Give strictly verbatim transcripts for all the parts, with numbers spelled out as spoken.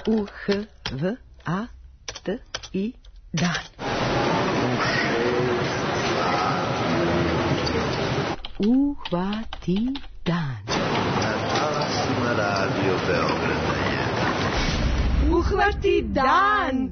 U H V A T I dan. Uhvati dan. Na radio Beograda je. Uhvati dan.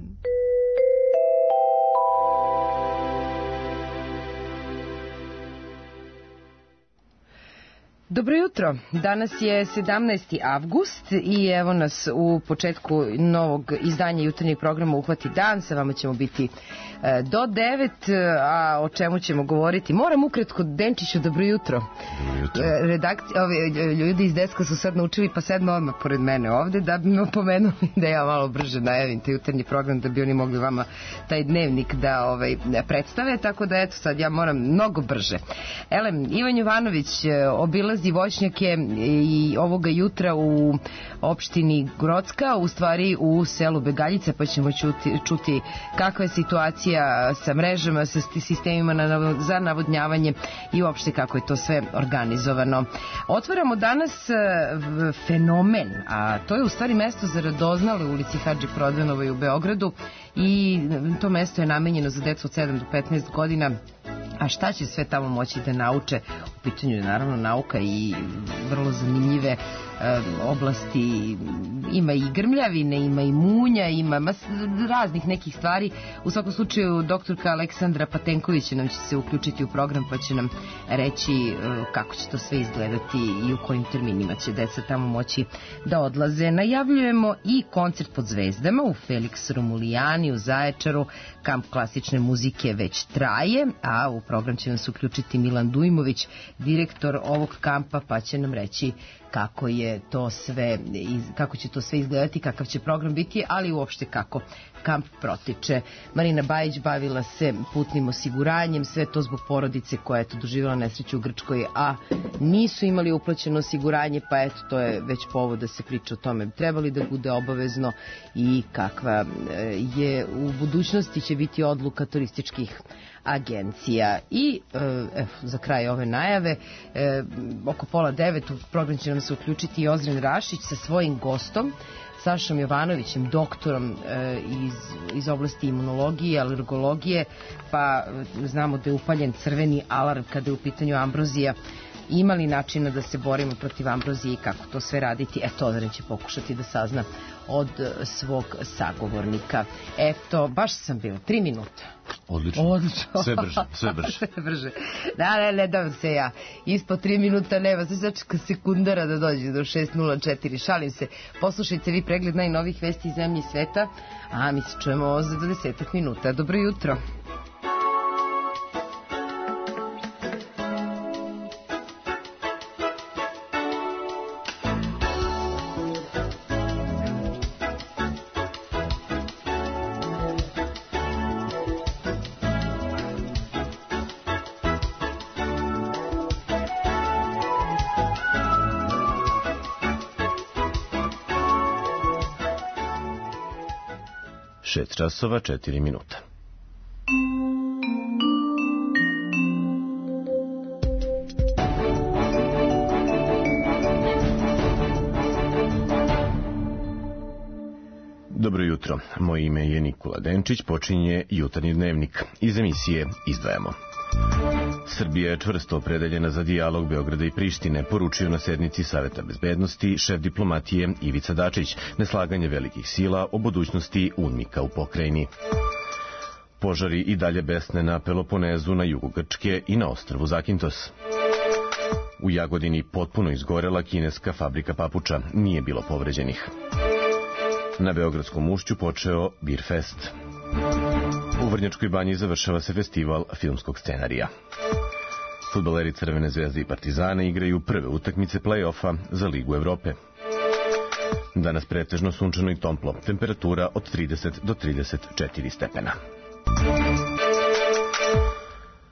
Dobro jutro, danas je sedamnaesti avgust i evo nas u početku novog izdanja jutarnjeg programa Uhvati dan. Sa vama ćemo biti e, do devet, a o čemu ćemo govoriti? Moram ukratko, Denčiću, dobro jutro. Dobro jutro. E, redakcija, ovi ljudi iz deska su sad naučili, pa sedma odmah pored mene ovde, da bi me opomenuli da ja malo brže najavim taj jutarnji program, da bi oni mogli vama taj dnevnik da ovaj, predstave, tako da eto sad ja moram mnogo brže. Elem, Ivan Jovanović obilazi voćnjake i ovoga jutra u opštini Grocka, u stvari u selu Begaljica, pa ćemo čuti, čuti kakva je situacija sa mrežama, sa sistemima na, za navodnjavanje i uopšte kako je to sve organizovano. Otvaramo danas fenomen, a to je u stvari mesto za radoznale u ulici Hadži Prodanovoj u Beogradu i to mesto je namenjeno za decu od sedam do petnaest godina. A šta će sve tamo moći da nauče? U pitanju je naravno nauka i vrlo zanimljive e, oblasti. Ima i grmljavine, ima i munja, ima mas, raznih nekih stvari. U svakom slučaju doktorka Aleksandra Patenković nam će se uključiti u program, pa će nam reći e, kako će to sve izgledati i u kojim terminima će deca tamo moći da odlaze. Najavljujemo i koncert pod zvezdama u Felix Romulijani u Zaječaru. Kamp klasične muzike već traje, a u program će nas uključiti Milan Dujmović, direktor ovog kampa, pa će nam reći kako je to sve, kako će to sve izgledati, kakav će program biti, ali uopšte kako kamp protiče. Marina Bajić bavila se putnim osiguranjem, sve to zbog porodice koja je to doživjela nesreću u Grčkoj, a nisu imali uplaćeno osiguranje, pa eto, to je već povod da se priča o tome. Trebali da bude obavezno i kakva je u budućnosti će biti odluka turističkih agencija. I eh, za kraj ove najave, eh, oko pola devet u program će nam se uključiti i Ozren Rašić sa svojim gostom Sašom Jovanovićem, doktorom eh, iz, iz oblasti imunologije, alergologije, pa znamo da je upaljen crveni alarm kada je u pitanju ambrozija. Ima li načina da se borimo protiv ambrozije i kako to sve raditi? Eto, Ozren će pokušati da sazna od svog sagovornika. Eto, baš sam bila, tri minuta. Odlično. Odlično. Sve brže, sve brže. sve brže. Da, ne, ne dam se ja. Ispod tri minuta nema, sve začeka sekundara da dođe do šest nula četiri. Šalim se. Poslušajte vi pregled najnovih vesti iz zemlje i sveta, a mi se čujemo za dvadeset minuta. Dobro jutro. šest časova, četiri minuta. Dobro jutro, moje ime je Nikola Denčić, počinje jutarnji dnevnik. Iz emisije izdvajamo. Srbija je čvrsto opredeljena za dijalog Beograda i Prištine, poručio na sednici Saveta bezbednosti šef diplomatije Ivica Dačić, neslaganje velikih sila o budućnosti UNMIK-a u pokrajini. Požari i dalje besne na Peloponezu, na jugu Grčke i na ostrvu Zakintos. U Jagodini potpuno izgorela kineska fabrika papuča, nije bilo povređenih. Na Beogradskom ušću počeo Beer Fest. U Vrnjačkoj banji završava se festival filmskog scenarija. Fudbaleri Crvene zvezde i Partizana igraju prve utakmice play-offa za Ligu Evrope. Danas pretežno sunčano i toplo, temperatura od trideset do trideset četiri stepena.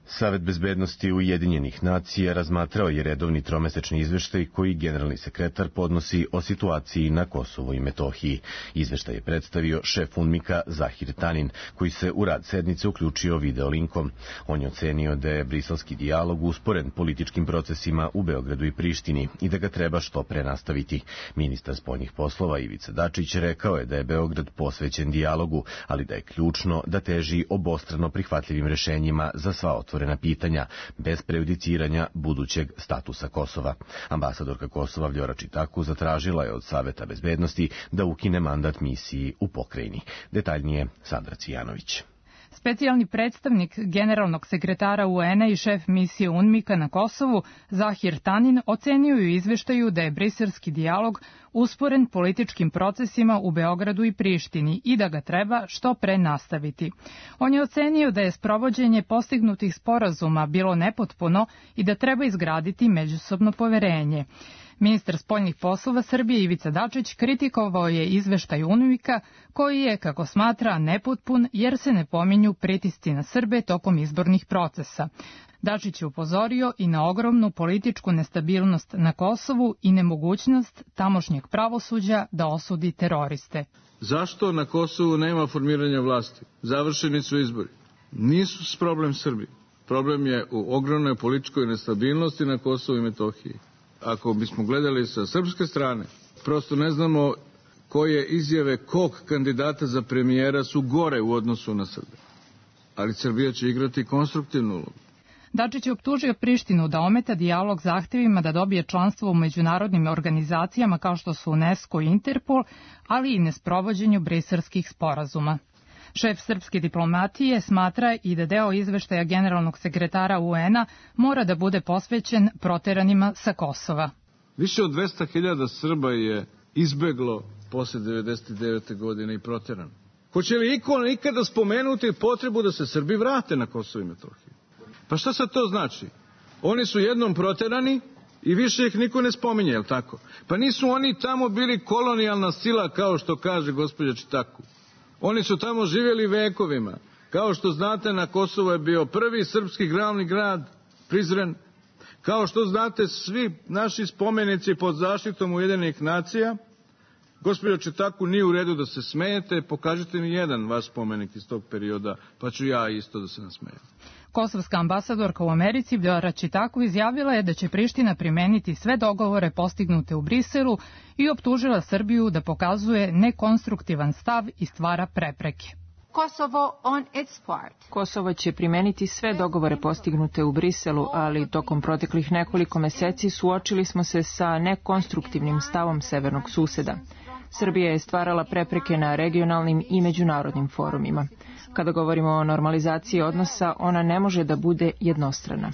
Savet bezbednosti Ujedinjenih nacija razmatrao je redovni tromesečni izveštaj koji generalni sekretar podnosi o situaciji na Kosovu i Metohiji. Izveštaj je predstavio šef UNMIK-a Zahir Tanin, koji se u rad sednice uključio videolinkom. On je ocenio da je briselski dijalog usporen političkim procesima u Beogradu i Prištini i da ga treba što pre nastaviti. Ministar spoljnih poslova Ivica Dačić rekao je da je Beograd posvećen dijalogu, ali da je ključno da teži obostrano prihvatljivim rešenjima za sva otvorena pitanja, bez prejudiciranja budućeg statusa Kosova. Ambasadorka Kosova Vljora Čitaku zatražila je od Saveta bezbednosti da ukine mandat misiji u pokrajini. Detaljnije Sandra Cijanović. Specijalni predstavnik generalnog sekretara U N-a i šef misije UNMIK-a na Kosovu, Zahir Tanin, ocenio u izveštaju da je briselski dijalog usporen političkim procesima u Beogradu i Prištini i da ga treba što pre nastaviti. On je ocenio da je sprovođenje postignutih sporazuma bilo nepotpuno i da treba izgraditi međusobno poverenje. Ministar spoljnih poslova Srbije Ivica Dačić kritikovao je izveštaj UNMIK-a koji je, kako smatra, nepotpun jer se ne pominju pritisci na Srbe tokom izbornih procesa. Dačić je upozorio i na ogromnu političku nestabilnost na Kosovu i nemogućnost tamošnjeg pravosuđa da osudi teroriste. Zašto na Kosovu nema formiranja vlasti? Završeni su izbori. Nisu problem Srbije. Problem je u ogromnoj političkoj nestabilnosti na Kosovu i Metohiji. Ako bismo gledali sa srpske strane, prosto ne znamo koje izjave kog kandidata za premijera su gore u odnosu na Srbe. Ali Srbija će igrati konstruktivnu ulogu. Dačić je optužio Prištinu da ometa dijalog zahtevima da dobije članstvo u međunarodnim organizacijama kao što su UNESCO i Interpol, ali i nesprovođenju briselskih sporazuma. Šef srpske diplomatije smatra i da deo izveštaja generalnog sekretara U N-a mora da bude posvećen proteranima sa Kosova. Više od dvesta hiljada Srba je izbeglo posle devedeset devete. godine i proterano. Hoće li iko ikada spomenuti potrebu da se Srbi vrate na Kosovo i Metohiju? Pa šta sad to znači? Oni su jednom proterani i više ih niko ne spominje, je li tako? Pa nisu oni tamo bili kolonijalna sila kao što kaže gospođa Čitaku. Oni su tamo živjeli vekovima. Kao što znate, na Kosovu je bio prvi srpski glavni grad, Prizren. Kao što znate, svi naši spomenici pod zaštitom Ujedinjenih nacija. Gospođo Čitaku, nije u redu da se smejete, pokažite mi jedan vaš spomenik iz tog perioda, pa ću ja isto da se nasmejem. Kosovska ambasadorka u Americi Vljora Čitaku izjavila je da će Priština primeniti sve dogovore postignute u Briselu i optužila Srbiju da pokazuje nekonstruktivan stav i stvara prepreke. Kosovo on its part. Kosovo će primeniti sve dogovore postignute u Briselu, ali tokom proteklih nekoliko meseci suočili smo se sa nekonstruktivnim stavom severnog suseda. Srbija je stvarala prepreke na regionalnim i međunarodnim forumima. Kada govorimo o normalizaciji odnosa, ona ne može da bude jednostrana.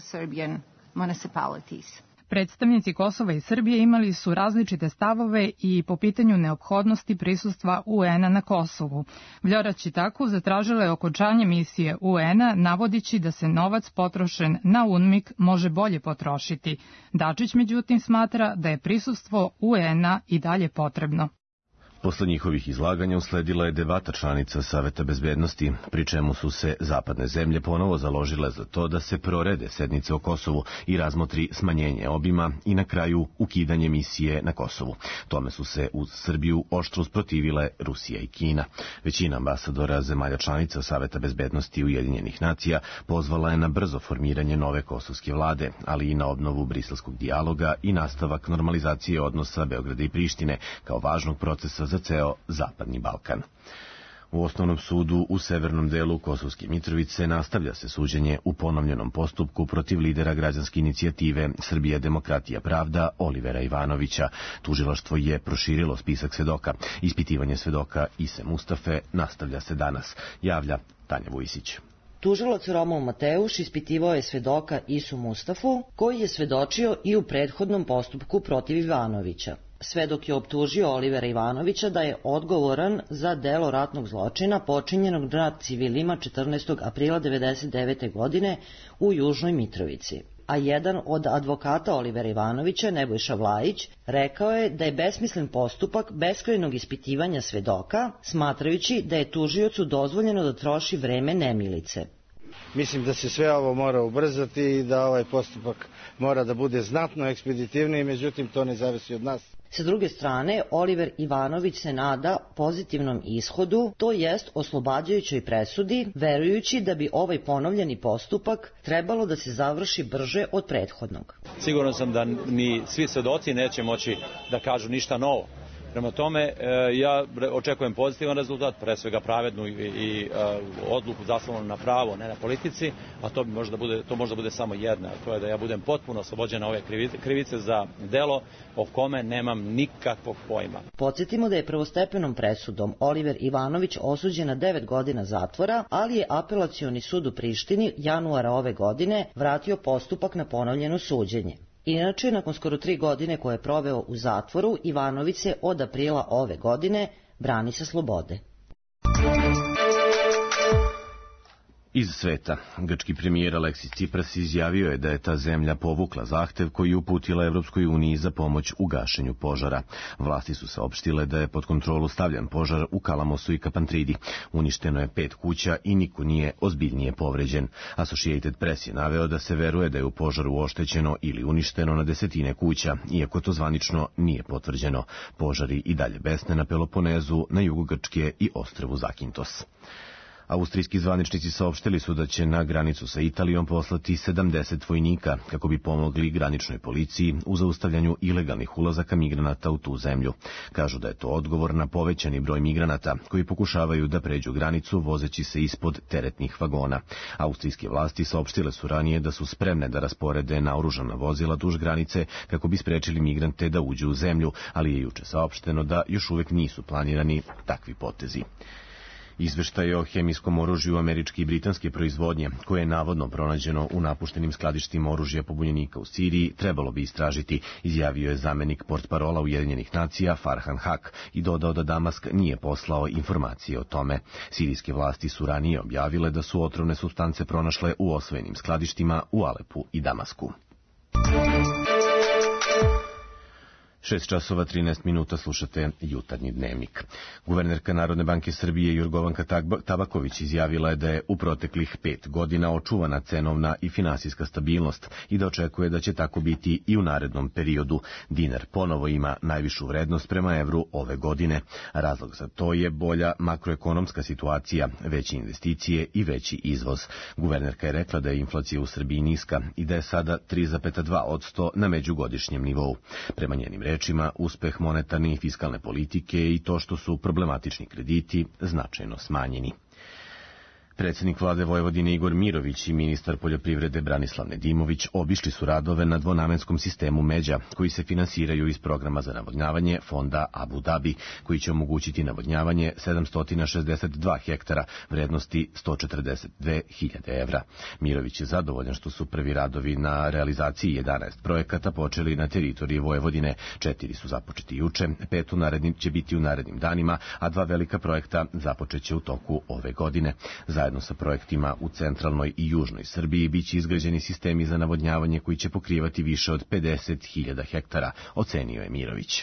Predstavnici Kosova i Srbije imali su različite stavove i po pitanju neophodnosti prisustva U N-a na Kosovu. Vljora Čitaku zatražila je okončanje misije U N-a, navodići da se novac potrošen na UNMIK može bolje potrošiti. Dačić, međutim, smatra da je prisustvo U N-a i dalje potrebno. Posle njihovih izlaganja usledila je debata članica Saveta bezbednosti, pri čemu su se zapadne zemlje ponovo založile za to da se prorede sednice o Kosovu i razmotri smanjenje obima i na kraju ukidanje misije na Kosovu. Tome su se uz Srbiju oštro usprotivile Rusija i Kina. Većina ambasadora zemalja članica Saveta bezbednosti Ujedinjenih nacija pozvala je na brzo formiranje nove kosovske vlade, ali i na obnovu briselskog dijaloga i nastavak normalizacije odnosa Beograda i Prištine kao važnog procesa za ceo Zapadni Balkan. U osnovnom sudu u severnom delu Kosovske Mitrovice nastavlja se suđenje u ponovljenom postupku protiv lidera građanske inicijative Srbija demokratija pravda Olivera Ivanovića. Tužilaštvo je proširilo spisak svedoka. Ispitivanje svedoka Ise Mustafe nastavlja se danas, javlja Tanja Vujisić. Tužilac Romul Mateuš ispitivao je svedoka Isu Mustafu, koji je svedočio i u prethodnom postupku protiv Ivanovića. Svedok je optužio Olivera Ivanovića da je odgovoran za delo ratnog zločina počinjenog nad civilima četrnaestog aprila devedeset devete. godine u Južnoj Mitrovici. A jedan od advokata Olivera Ivanovića, Nebojša Vlajić, rekao je da je besmislen postupak beskrajnog ispitivanja svedoka, smatrajući da je tužiocu dozvoljeno da troši vreme nemilice. Mislim da se sve ovo mora ubrzati i da ovaj postupak mora da bude znatno ekspeditivniji, međutim to ne zavisi od nas. Sa druge strane, Oliver Ivanović se nada pozitivnom ishodu, to jest oslobađajućoj presudi, verujući da bi ovaj ponovljeni postupak trebalo da se završi brže od prethodnog. Siguran sam da ni svi svedoci neće moći da kažu ništa novo. Prema tome, ja očekujem pozitivan rezultat, pre svega pravednu i, i odluku zasnovanu na pravo, ne na politici, a to, bi možda bude, to možda bude samo jedna, to je da ja budem potpuno oslobođen ove krivice za delo o kome nemam nikakvog pojma. Podsjetimo da je prvostepenom presudom Oliver Ivanović osuđen na devet godina zatvora, ali je apelacioni sud u Prištini januara ove godine vratio postupak na ponovljeno suđenje. Inače, nakon skoro tri godine koje je proveo u zatvoru, Ivanović se od aprila ove godine brani sa slobode. Iz sveta, grčki premijer Aleksis Tsipras izjavio je da je ta zemlja povukla zahtev koji je uputila Evropskoj uniji za pomoć u gašenju požara. Vlasti su saopštile da je pod kontrolu stavljen požar u Kalamosu i Kapantridi. Uništeno je pet kuća i niko nije ozbiljnije povređen. Associated Press je naveo da se veruje da je u požaru oštećeno ili uništeno na desetine kuća, iako to zvanično nije potvrđeno. Požari i dalje besne na Peloponezu, na jugu Grčke i ostrvu Zakintos. Austrijski zvaničnici saopštili su da će na granicu sa Italijom poslati sedamdeset vojnika kako bi pomogli graničnoj policiji u zaustavljanju ilegalnih ulazaka migranata u tu zemlju. Kažu da je to odgovor na povećani broj migranata koji pokušavaju da pređu granicu vozeći se ispod teretnih vagona. Austrijske vlasti saopštile su ranije da su spremne da rasporede naoružana vozila duž granice kako bi sprečili migrante da uđu u zemlju, ali je juče saopšteno da još uvek nisu planirani takvi potezi. Izveštaj o hemijskom oružju američke i britanske proizvodnje, koje je navodno pronađeno u napuštenim skladištima oružja pobunjenika u Siriji, trebalo bi istražiti, izjavio je zamenik portparola Ujedinjenih nacija Farhan Haq i dodao da Damask nije poslao informacije o tome. Sirijske vlasti su ranije objavile da su otrovne supstance pronašle u osvojenim skladištima u Alepu i Damasku. šest časova trinaest minuta slušate Jutarnji dnevnik. Guvernerka Narodne banke Srbije Jorgovanka Tabaković izjavila je da je u proteklih pet godina očuvana cenovna i finansijska stabilnost i da očekuje da će tako biti i u narednom periodu. Dinar ponovo ima najvišu vrednost prema evru ove godine. Razlog za to je bolja makroekonomska situacija, veće investicije i veći izvoz. Guvernerka je rekla da je inflacija u Srbiji niska i da je sada tri zarez dva posto na međugodišnjem nivou. Prema njenim rečima, uspeh monetarne i fiskalne politike i to što su problematični krediti značajno smanjeni. Predsjednik vlade Vojvodine Igor Mirović i ministar poljoprivrede Branislav Nedimović obišli su radove na dvonamenskom sistemu međa, koji se finansiraju iz programa za navodnjavanje fonda Abu Dhabi, koji će omogućiti navodnjavanje sedamsto šezdeset dva hektara vrednosti sto četrdeset dve hiljade evra. Mirović je zadovoljan što su prvi radovi na realizaciji jedanaest projekata počeli na teritoriji Vojvodine. Četiri su započeti juče, pet u narednim će biti u narednim danima, a dva velika projekta započeće u toku ove godine. Zajedno sa projektima u centralnoj i južnoj Srbiji biće izgrađeni sistemi za navodnjavanje koji će pokrivati više od pedeset hiljada hektara, ocenio je Mirović.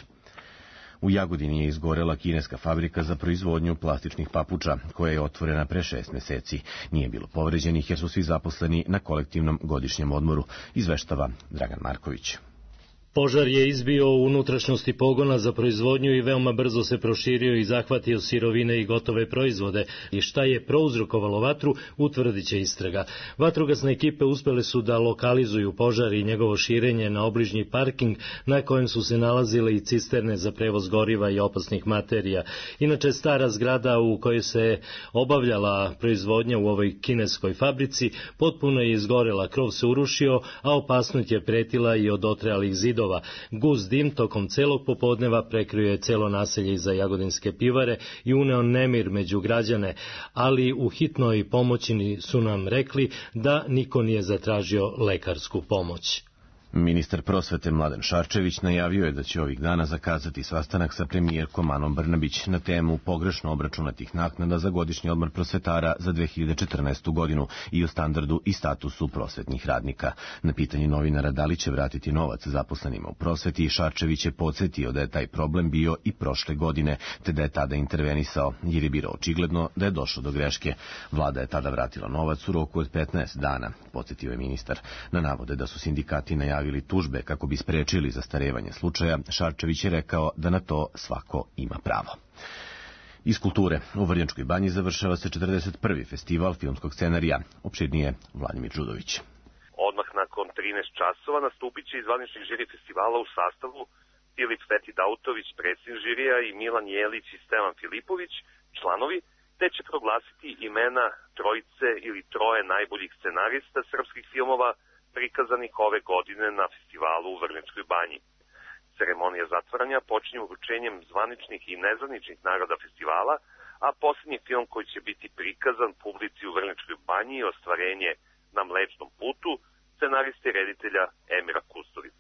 U Jagodini je izgorela kineska fabrika za proizvodnju plastičnih papuča, koja je otvorena pre šest meseci. Nije bilo povređenih jer su svi zaposleni na kolektivnom godišnjem odmoru, izveštava Dragan Marković. Požar je izbio u unutrašnjosti pogona za proizvodnju i veoma brzo se proširio i zahvatio sirovine i gotove proizvode. I šta je prouzrokovalo vatru, utvrdit će istraga. Vatrogasne ekipe uspele su da lokalizuju požar i njegovo širenje na obližnji parking na kojem su se nalazile i cisterne za prevoz goriva i opasnih materija. Inače, stara zgrada u kojoj se obavljala proizvodnja u ovoj kineskoj fabrici potpuno je izgorela, krov se urušio, a opasnost je pretila i od otrealih zidova. Gust dim tokom celog popodneva prekrio je celo naselje iza Jagodinske pivare i uneo nemir među građane, ali u hitnoj pomoći su nam rekli da niko nije zatražio lekarsku pomoć. Ministar prosvete Mladen Šarčević najavio je da će ovih dana zakazati sastanak sa premijerkom Anom Brnabić na temu pogrešno obračunatih naknada za godišnji odmor prosvetara za dve hiljade četrnaestu godinu i o standardu i statusu prosvetnih radnika. Na pitanje novinara da li će vratiti novac zaposlenima u prosveti, Šarčević je podsjetio da je taj problem bio i prošle godine, te da je tada intervenisao, jer je bilo očigledno da je došlo do greške. Vlada je tada vratila novac u roku od petnaest dana, podsjetio je ministar. Na navode da su sindikati najavili tužbe kako bi sprečili zastarevanje slučaja, Šarčević je rekao da na to svako ima pravo. Iz kulture, u Vrnjačkoj banji završava se četrdeset prvi festival filmskog scenarija. Opširnije Vladimir Đudović. Odmah nakon trinaest časova nastupit će i zvanični žiri festivala u sastavu Filip Sveti Dautović, predsjednik žirija, i Milan Jelić i Stevan Filipović, članovi, te će proglasiti imena trojice ili troje najboljih scenarista srpskih filmova prikazanih ove godine na festivalu u Vrnjačkoj banji. Ceremonija zatvaranja počinje uručenjem zvaničnih i nezvaničnih nagrada festivala, a posljednji film koji će biti prikazan publici u Vrnjačkoj banji je Ostvarenje na Mlečnom putu, scenariste i reditelja Emira Kusturice.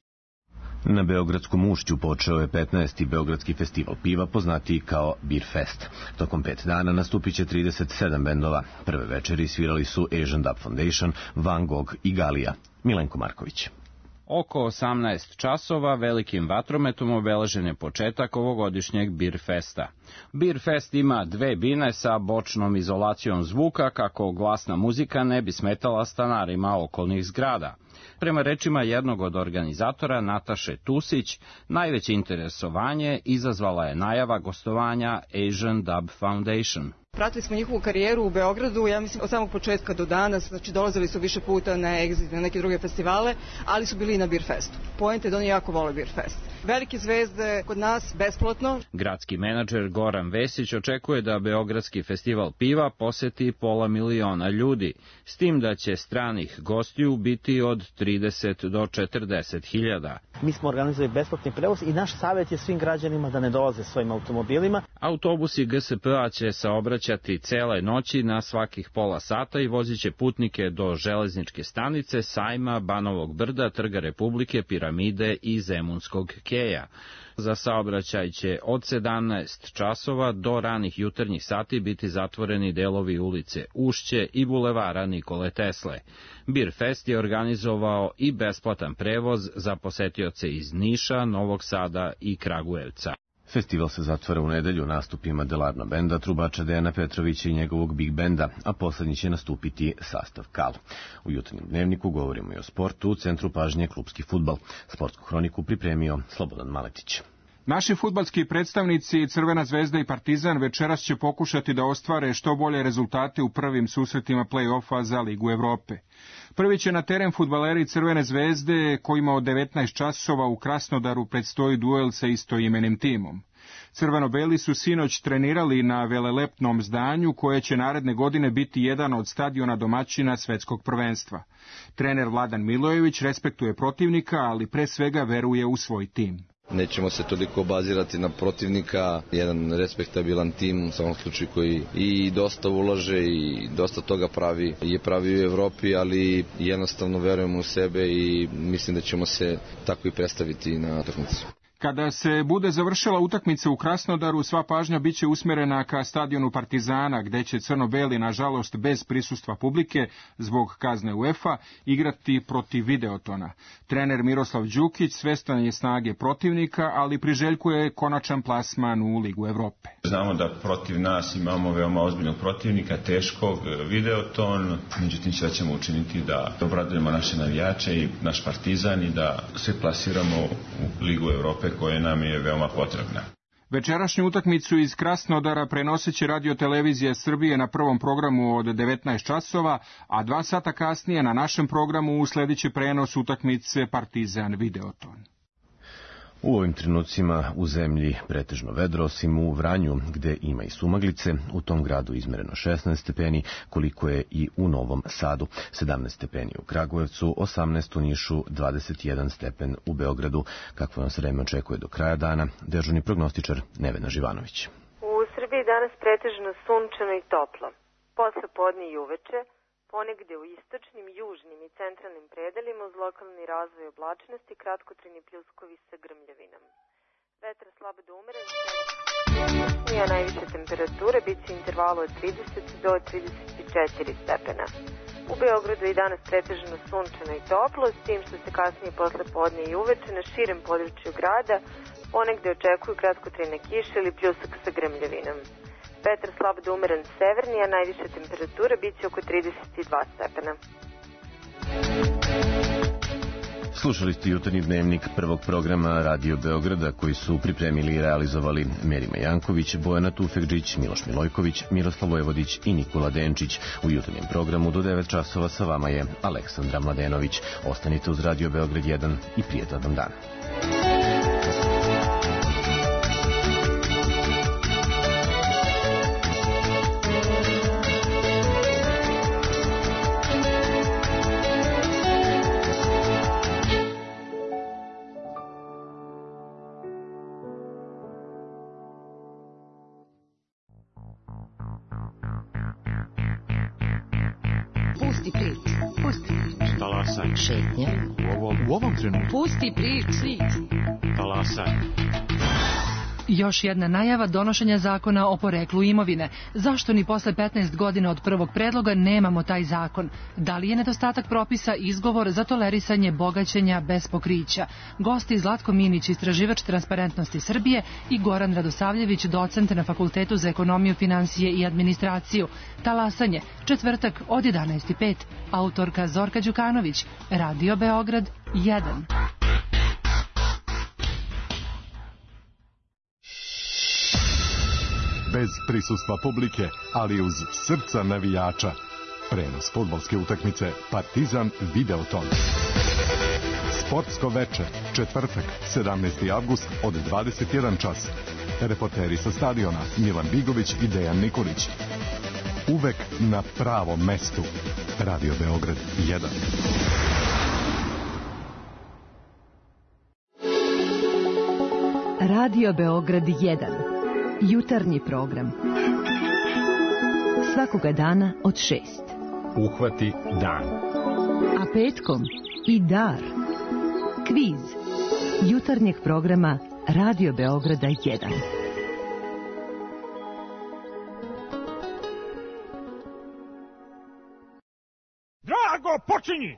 Na Beogradskom ušću počeo je petnaesti Beogradski festival piva, poznatiji kao Beer Fest. Tokom pet dana nastupit će trideset sedam bendova. Prve večeri svirali su Asian Dub Foundation, Van Gogh i Galija. Milenko Marković. Oko osamnaest časova velikim vatrometom obeležen je početak ovogodišnjeg Beer Festa. Beer Fest ima dve bine sa bočnom izolacijom zvuka kako glasna muzika ne bi smetala stanarima okolnih zgrada. Prema rečima jednog od organizatora, Nataše Tusić, najveće interesovanje izazvala je najava gostovanja Asian Dub Foundation. Pratili smo njihovu karijeru u Beogradu, ja mislim od samog početka do danas, znači dolazili su više puta na Exit, na neke druge festivale, ali su bili i na Beer Festu. Poenta je da oni jako vole Beer Fest. Velike zvezde kod nas besplatno. Gradski menadžer Goran Vesić očekuje da Beogradski festival piva poseti pola miliona ljudi, s tim da će stranih gostiju biti od trideset do četrdeset hiljada. Mi smo organizovali besplatni prevoz i naš savjet je svim građanima da ne dolaze svojim automobilima. Autobusi G S P-a će saobraćati cele noći na svakih pola sata i vozit će putnike do železničke stanice, Sajma, Banovog Brda, Trga Republike, Piramide i Zemunskog keja. Za saobraćaj će od sedamnaest časova do ranih jutarnjih sati biti zatvoreni delovi ulice Ušće i bulevara Nikole Tesle. Beer Fest je organizovao i besplatan prevoz za posetioce iz Niša, Novog Sada i Kragujevca. Festival se zatvara u nedelju nastupima Delarno benda, trubača Dejana Petrovića i njegovog Big Benda, a poslednji će nastupiti sastav Kal. U jutarnjem dnevniku govorimo i o sportu, u centru pažnje klupski fudbal. Sportsku hroniku pripremio Slobodan Maletić. Naši fudbalski predstavnici Crvena zvezda i Partizan večeras će pokušati da ostvare što bolje rezultate u prvim susretima play-offa za Ligu Evrope. Prvi će na teren fudbaleri Crvene zvezde, kojima od devetnaest časova u Krasnodaru predstoji duel sa istoimenim timom. Crveno-beli su sinoć trenirali na velelepnom zdanju koje će naredne godine biti jedan od stadiona domaćina svetskog prvenstva. Trener Vladan Milojević respektuje protivnika, ali pre svega veruje u svoj tim. Nećemo se toliko bazirati na protivnika, jedan respektabilan tim u svakom slučaju koji i dosta ulaže i dosta toga pravi, je pravi u Evropi, ali jednostavno verujemo u sebe i mislim da ćemo se tako i predstaviti na utakmici. Kada se bude završila utakmica u Krasnodaru, sva pažnja biće usmjerena ka stadionu Partizana, gde će crno-beli, nažalost bez prisustva publike, zbog kazne UEFA, igrati protiv Videotona. Trener Miroslav Đukić svestan je snage protivnika, ali priželjkuje konačan plasman u Ligu Evrope. Znamo da protiv nas imamo veoma ozbiljnog protivnika, teškog, Videoton, međutim sve ćemo učiniti da obradujemo naše navijače i naš Partizan i da se plasiramo u Ligu Evrope koje nam je veoma potrebna. Večerašnju utakmicu iz Krasnodara prenosit će Radio-televizija Srbije na prvom programu od devetnaest časova, a dva sata kasnije na našem programu usledit će prenos utakmice Partizan Videoton. U ovim trenucima u zemlji pretežno vedro, osim u Vranju, gde ima i sumaglice, u tom gradu izmereno šesnaest stepeni, koliko je i u Novom Sadu, sedamnaest stepeni u Kragujevcu, osamnaest u Nišu, dvadeset jedan stepen u Beogradu. Kakvo nas vreme očekuje do kraja dana, dežurni prognostičar Nevena Živanović. U Srbiji danas pretežno sunčano i toplo. Posle podne i uveče ponegde u istočnim, južnim i centralnim predelima uz lokalni razvoj oblačnosti, kratkotrajni pljuskovi sa grmljavinom. Vetar slabo do umeren, a najviše temperature bit će intervalu od trideset do trideset četiri stepena. U Beogradu je i danas pretežno sunčano i toplo, s tim što se kasnije posle podne i uveče na širem području grada ponegde očekuju kratkotrajne kiše ili pljusak sa grmljavinom. Vetar slab do umeren severni, a najviše temperature bit će oko trideset dva stepena. Slušali ste jutarnji dnevnik prvog programa Radio Beograda koji su pripremili i realizovali Merima Janković, Bojana Tufekđić, Miloš Milojković, Miroslav Vojvodić i Nikola Denčić. U jutarnjem programu do devet časova sa vama je Aleksandra Mladenović. Ostanite uz Radio Beograd jedan i prijetan vam dan. Pusti prič. Pusti prič. Talasaj. Šetnja. U ovom, u ovom trenutku. Pusti prič. Talasaj. Još jedna najava donošenja zakona o poreklu imovine. Zašto ni posle petnaest godina od prvog predloga nemamo taj zakon? Da li je nedostatak propisa izgovor za tolerisanje bogaćenja bez pokrića? Gosti Zlatko Minić, istraživač Transparentnosti Srbije, i Goran Radosavljević, docent na Fakultetu za ekonomiju, finansije i administraciju. Talasanje, četvrtak od jedanaest i pet. Autorka Zorka Đukanović, Radio Beograd jedan. Bez prisustva publike, ali uz srca navijača. Prenos fudbalske utakmice Partizan Videoton. Sportsko veče, četvrtak, sedamnaesti avgust od dvadeset jedan čas. Reporteri sa stadiona Milan Bigović i Dejan Nikolić. Uvek na pravom mestu. Radio Beograd jedan. Radio Beograd jedan. Jutarnji program. Svakoga dana od šest. Uhvati dan. A petkom i dar. Kviz. Jutarnjeg programa Radio Beograda jedan. Drago, počinji!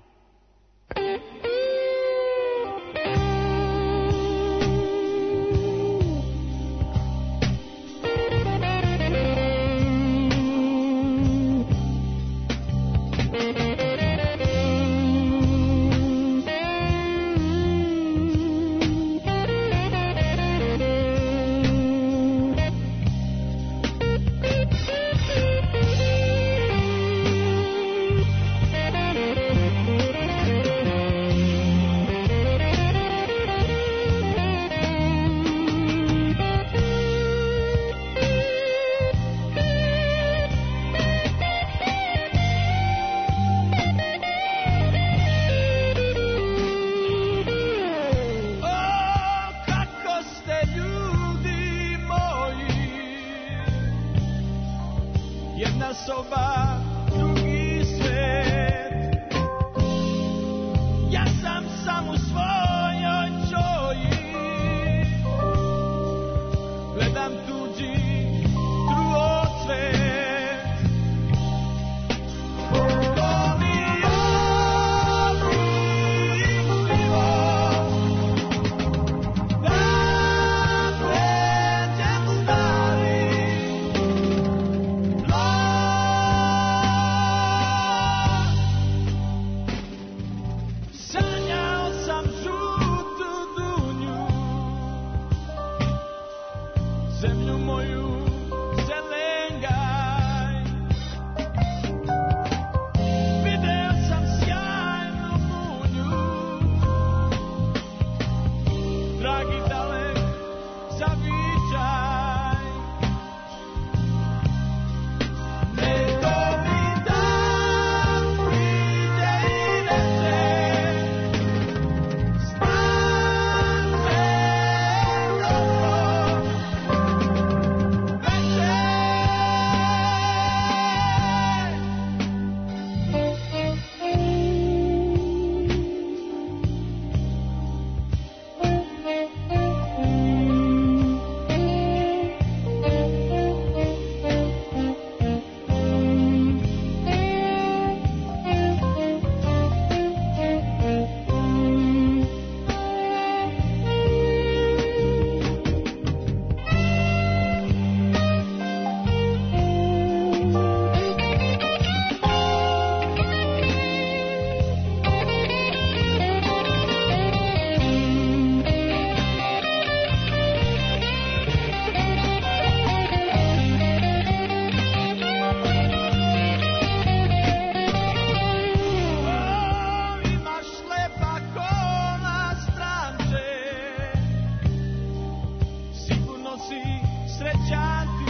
si srećan ti.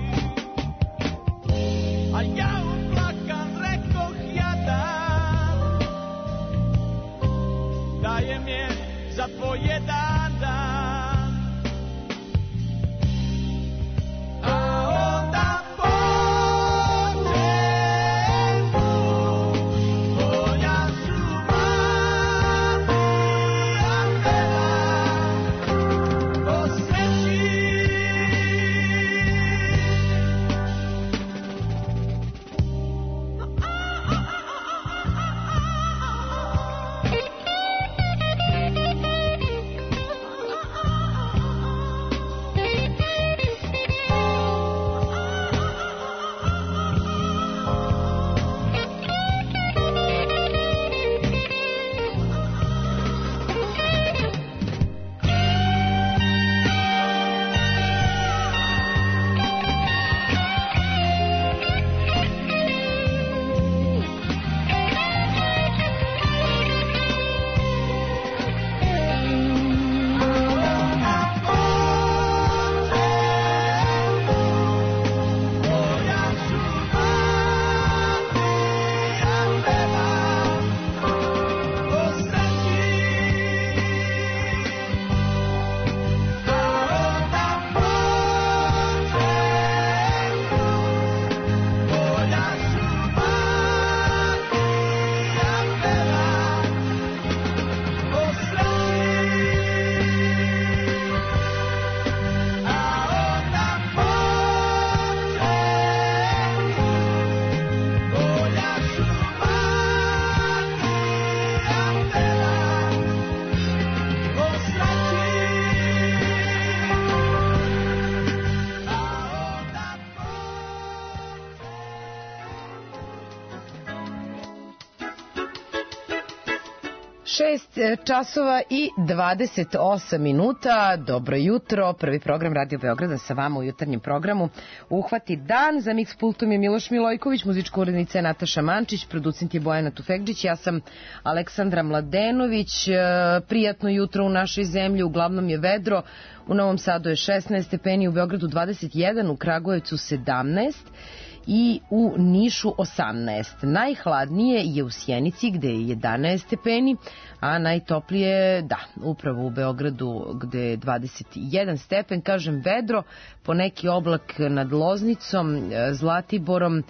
A ja uplakan rekoh jadan, dajem je za tvoj jedan dan. A onda pođemo, moja Šumadija peva o sreći. šest časova i dvadeset osam minuta. Dobro jutro. Prvi program Radio Beograda sa vama u jutarnjem programu. Uhvati dan. Za Mix pultom je Miloš Milojković, muzička urednica je Nataša Mančić, producent je Bojana Tufekđić, ja sam Aleksandra Mladenović. Prijatno jutro u našoj zemlji, uglavnom je vedro. U Novom Sadu je šesnaest stepeni, u Beogradu dvadeset jedan, u Kragujevcu sedamnaest i u Nišu osamnaest. Najhladnije je u Sjenici gde je jedanaest stepeni, a najtoplije, da, upravo u Beogradu gde je dvadeset jedan stepen, kažem vedro, poneki oblak nad Loznicom, Zlatiborom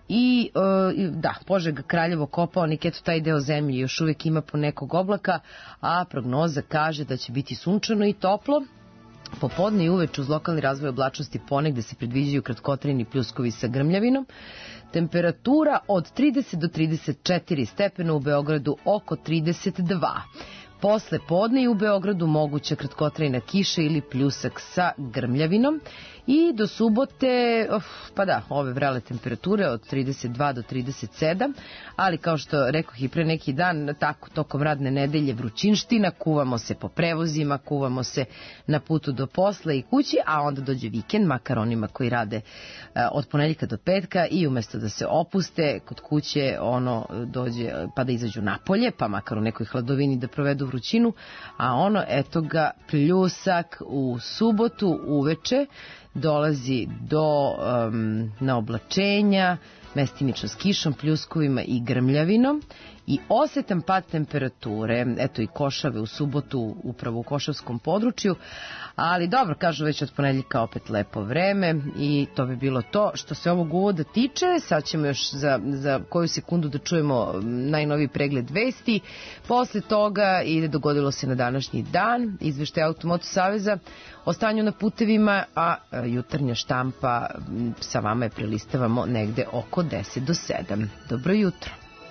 i da, Požega, Kraljevo, Kopaonik, eto taj deo zemlje još uvijek ima ponekog oblaka, a prognoza kaže da će biti sunčano i toplo. Popodne i uveče uz lokalni razvoj oblačnosti ponegde se predviđaju kratkotrajni pljuskovi sa grmljavinom. Temperatura od trideset do trideset četiri stepena, u Beogradu oko trideset dva. Posle podne i u Beogradu moguća kratkotrajna kiša ili pljusak sa grmljavinom. I do subote, of, pa da, ove vrele temperature od trideset dva do trideset sedam, ali kao što rekoh i pre neki dan, tako tokom radne nedelje vrućinština, kuvamo se po prevozima, kuvamo se na putu do posla i kući, a onda dođe vikend, makar onima koji rade uh, od ponedeljka do petka i umesto da se opuste kod kuće, ono dođe pa da izađu napolje, pa makar u nekoj hladovini da provedu vrućinu, a ono, eto ga, pljusak u subotu uveče, dolazi do um, naoblačenja, mestimično s kišom, pljuskovima i grmljavinom i osetan pad temperature, eto i košave u subotu upravo u košavskom području, ali dobro, kažu već od ponedeljka opet lepo vreme i to bi bilo to što se ovog uvoda tiče. Sad ćemo još za, za koju sekundu da čujemo najnoviji pregled vesti, posle toga i dogodilo se na današnji dan izveštaj Automoto saveza o stanju na putevima, a jutarnja štampa sa vama je prelistavamo negde oko deset do sedam. Dobro jutro.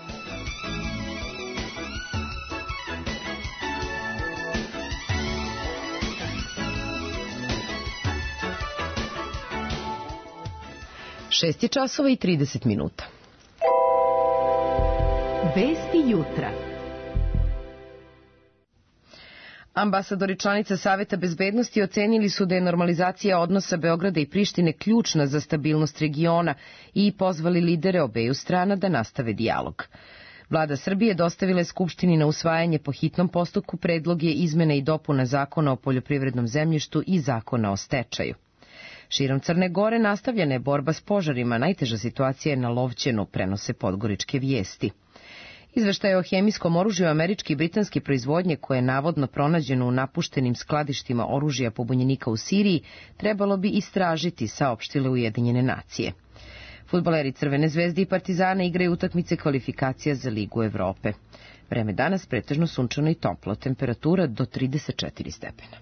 Šest je časova i trideset minuta. Vesti jutra. Ambasadori članica Saveta bezbednosti ocenili su da je normalizacija odnosa Beograda i Prištine ključna za stabilnost regiona i pozvali lidere obeju strana da nastave dijalog. Vlada Srbije dostavila je Skupštini na usvajanje po hitnom postupku predloge izmene i dopuna Zakona o poljoprivrednom zemljištu i Zakona o stečaju. Širom Crne Gore nastavljena je borba s požarima, najteža situacija je na Lovćenu, prenose podgoričke vijesti. Izveštaje o hemijskom oružju američke i britanske proizvodnje koje je navodno pronađeno u napuštenim skladištima oružja pobunjenika u Siriji trebalo bi istražiti, saopštile Ujedinjene nacije. Fudbaleri Crvene zvezde i Partizana igraju utakmice kvalifikacija za Ligu Evrope. Vreme danas pretežno sunčano i toplo, temperatura do trideset četiri stepena.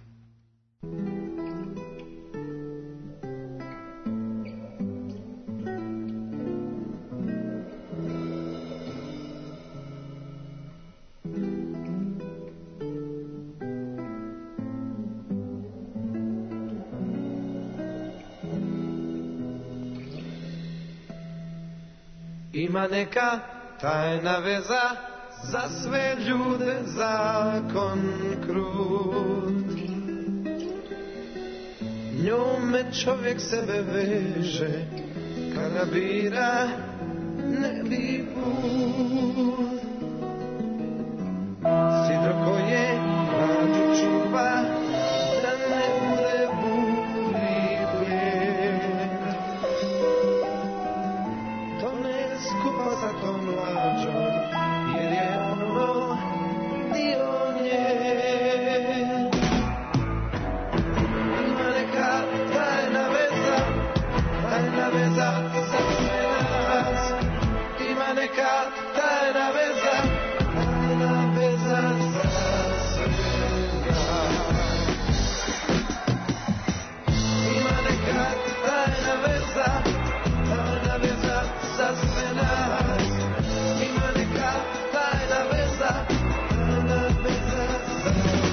Ima neka tajna veza za sve ljude, zakon krut. Njome čovjek sebe veže, kada bira nebi put. Sidro koje mlađu čuva, da ne bude buli plijed. To ne skupa sa tom mlađom, jer je ono dio nje. Ima neka tajna veza, tajna veza za sve nas. Ima neka tajna veza, tajna veza za sve nas. Ima neka tajna veza, tajna veza za sve nas. Ima neka tajna veza, tajna veza za sve nas.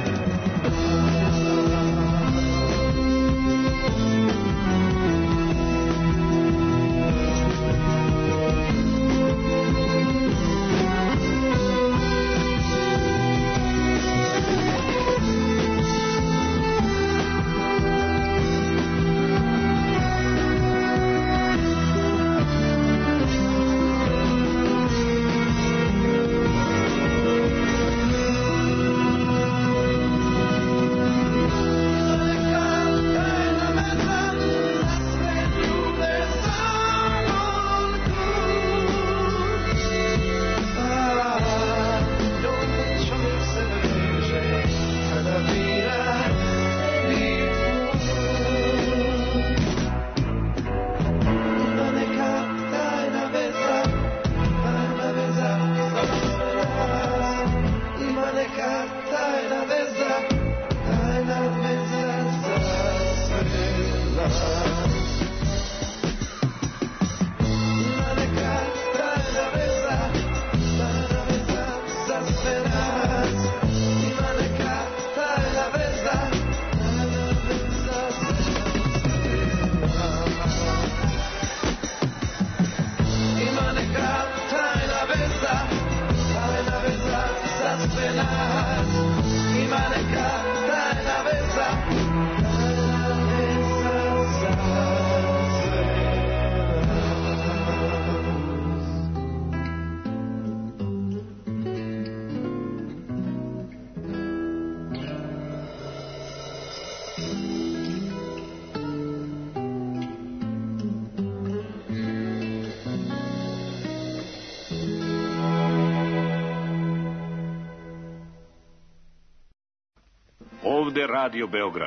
Ovde Radio Beograd.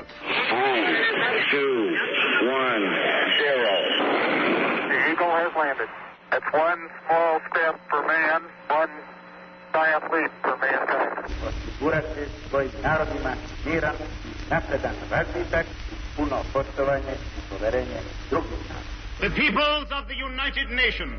two, one, zero. The Eagle has landed. That's one small step for man, one giant leap for mankind. Osigurati svojim narodima miran, napredan razvitak, puno poštovanje i poverenje drugih naroda. The peoples of the United Nations,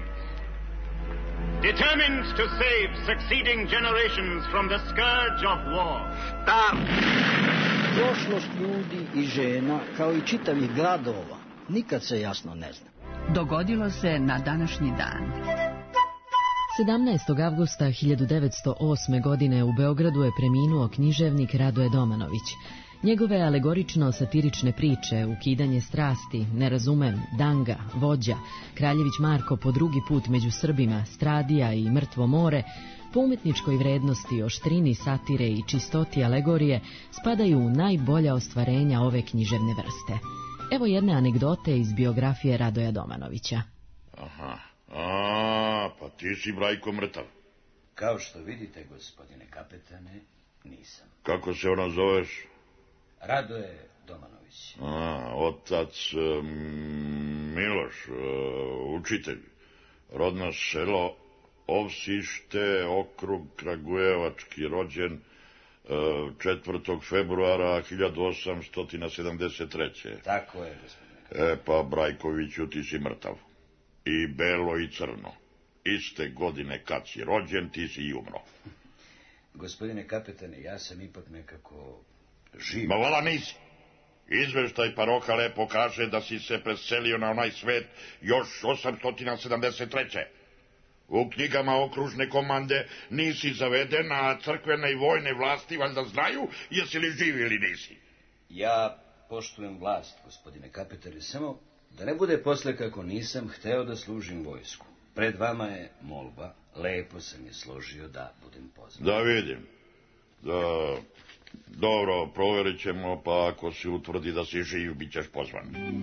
determined to save succeeding generations from the scourge of war. Start! Prošlost ljudi i žena, kao i čitavih gradova, nikad se jasno ne zna. Dogodilo se na današnji dan. sedamnaestog avgusta hiljadu devetsto osme. godine u Beogradu je preminuo književnik Radoje Domanović. Njegove alegorično-satirične priče, Ukidanje strasti, Ne razumem, Danga, Vođa, Kraljević Marko po drugi put među Srbima, Stradija i Mrtvo more, po umetničkoj vrednosti, oštrini satire i čistoti alegorije spadaju u najbolja ostvarenja ove književne vrste. Evo jedne anegdote iz biografije Radoja Domanovića. Aha, a, pa ti si Brajko mrtav. Kao što vidite, gospodine kapetane, nisam. Kako se ona zoveš? Radoje Domanović. A, otac um, Miloš, uh, učitelj. Rodno selo Ovsište, okrug Kragujevački, rođen uh, četvrtog februara hiljadu osamsto sedamdeset treće. Tako je, gospodine. E, pa Brajkoviću, ti si mrtav. I belo i crno. Iste godine kad si rođen, ti si i umro. Gospodine kapetane, ja sam ipak nekako živ. Ma vala nisi. Izveštaj paroha lepo kaže da si se preselio na onaj svet još osamsto sedamdeset treće. U knjigama okružne komande nisi zaveden, a crkvene i vojne vlasti valjda znaju jesi li živ ili nisi. Ja poštujem vlast, gospodine kapetane, samo da ne bude posle kako nisam hteo da služim vojsku. Pred vama je molba, lepo sam je složio da budem pozvan. Da vidim. Da, dobro, proverit ćemo, pa ako se utvrdi da si živ, bit ćeš pozvan.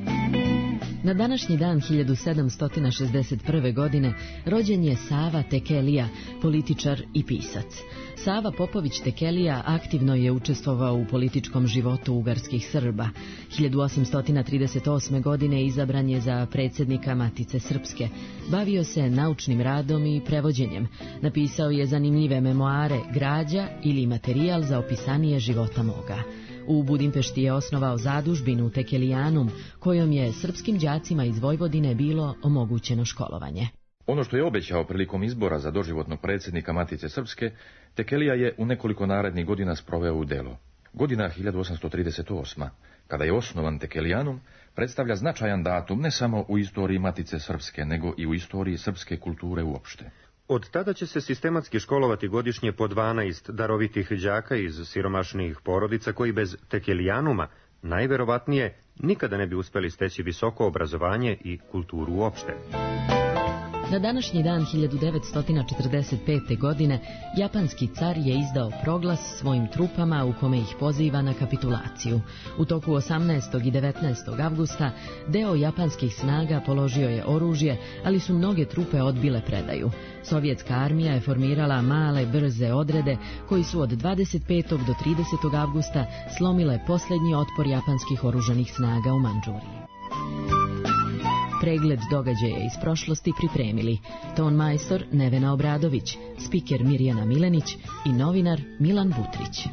Na današnji dan hiljadu sedamsto šezdeset prve. godine rođen je Sava Tekelija, političar i pisac. Sava Popović Tekelija aktivno je učestvovao u političkom životu ugarskih Srba. hiljadu osamsto trideset osme. godine izabran je za predsjednika Matice Srpske. Bavio se naučnim radom i prevođenjem. Napisao je zanimljive memoare Građa ili materijal za opisanije života moga. U Budimpešti je osnovao zadužbinu Tekelijanum, kojom je srpskim đacima iz Vojvodine bilo omogućeno školovanje. Ono što je obećao prilikom izbora za doživotnog predsjednika Matice Srpske, Tekelija je u nekoliko narednih godina sproveo u delo. Godina hiljadu osamsto trideset osma. kada je osnovan Tekelijanum, predstavlja značajan datum ne samo u istoriji Matice Srpske, nego i u istoriji srpske kulture uopšte. Od tada će se sistematski školovati godišnje po dvanaest darovitih đaka iz siromašnih porodica koji bez Tekelijanuma najverovatnije nikada ne bi uspeli steći visoko obrazovanje i kulturu uopšte. Na današnji dan hiljadu devetsto četrdeset pete. godine japanski car je izdao proglas svojim trupama u kome ih poziva na kapitulaciju. U toku osamnaestog i devetnaestog avgusta deo japanskih snaga položio je oružje, ali su mnoge trupe odbile predaju. Sovjetska armija je formirala male, brze odrede koji su od dvadeset petog do tridesetog avgusta slomile posljednji otpor japanskih oružanih snaga u Mandžuriji. Pregled događaja iz prošlosti pripremili ton majstor Nevena Obradović, spiker Mirjana Milenić i novinar Milan Butrić.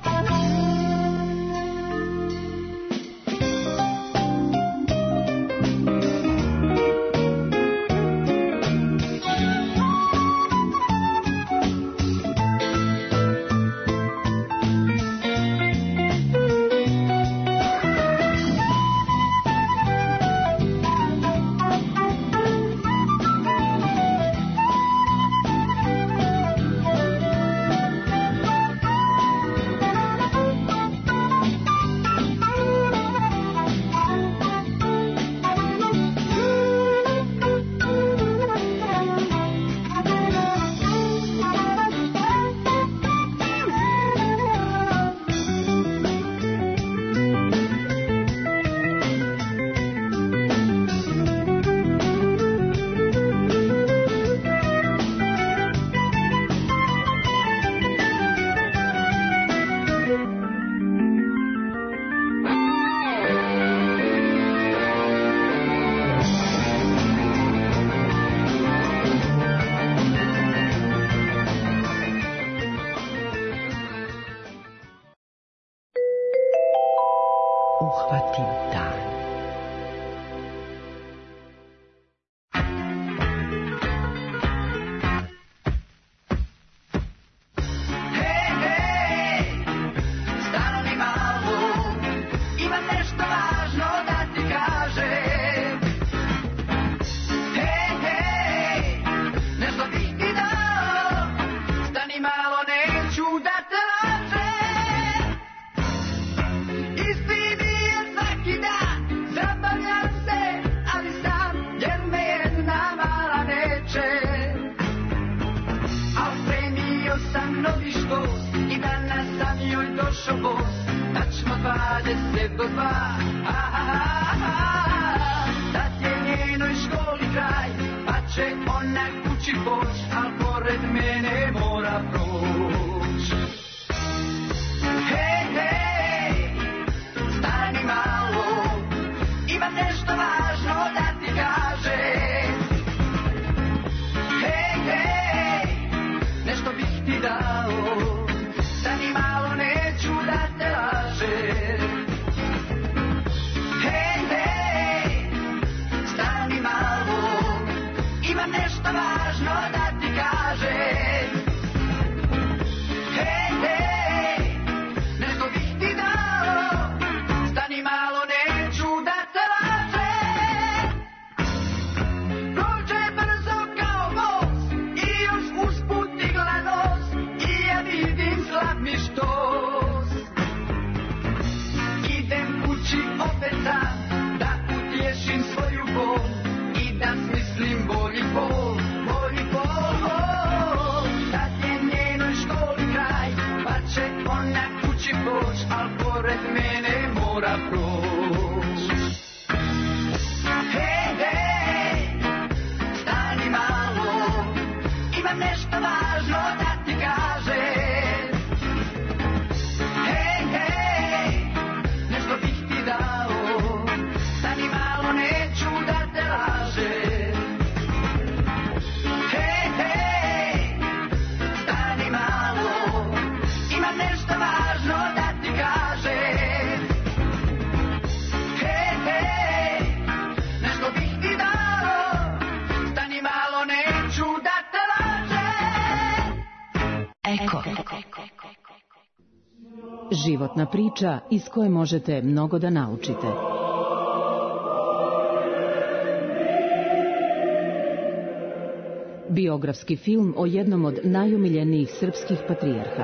otišao bos, tačno dvadeset do dva. Sad je njenoj školi kraj, pa će ona kući poć, al pored mene mora proć. Hej, hej, stani malo, imam nešto važno da ti kažem. Hej, hej, nešto bih ti dao, stani malo, neću da te lažem. Hej, hej, stani malo, imam nešto važno da ti kažem. Hej, hej, nešto bih ti dao, stani malo, neću da te lažem. Prođe brzo kao voz i još usput igla nos, i ja vidim slab mi štos. Idem kući opet sam, da utješim svoju bol i da smislim bolji pol, bolji pol. Sad je njenoj školi kraj, pa će ona kući poć, al pored mene mora proć. Hej, hej, stani malo, imam nešto važno da ti kažem. Hej, hej, nešto bih ti dao, stani malo, neću da te lažem. Hej, hej, stani malo, imam nešto važno da ti kažem. Hej, hej, nešto bih ti dao, stani malo, neću da te lažem. Eko. Životna priča iz koje možete mnogo da naučite. Biografski film o jednom od najumiljenijih srpskih patrijarha.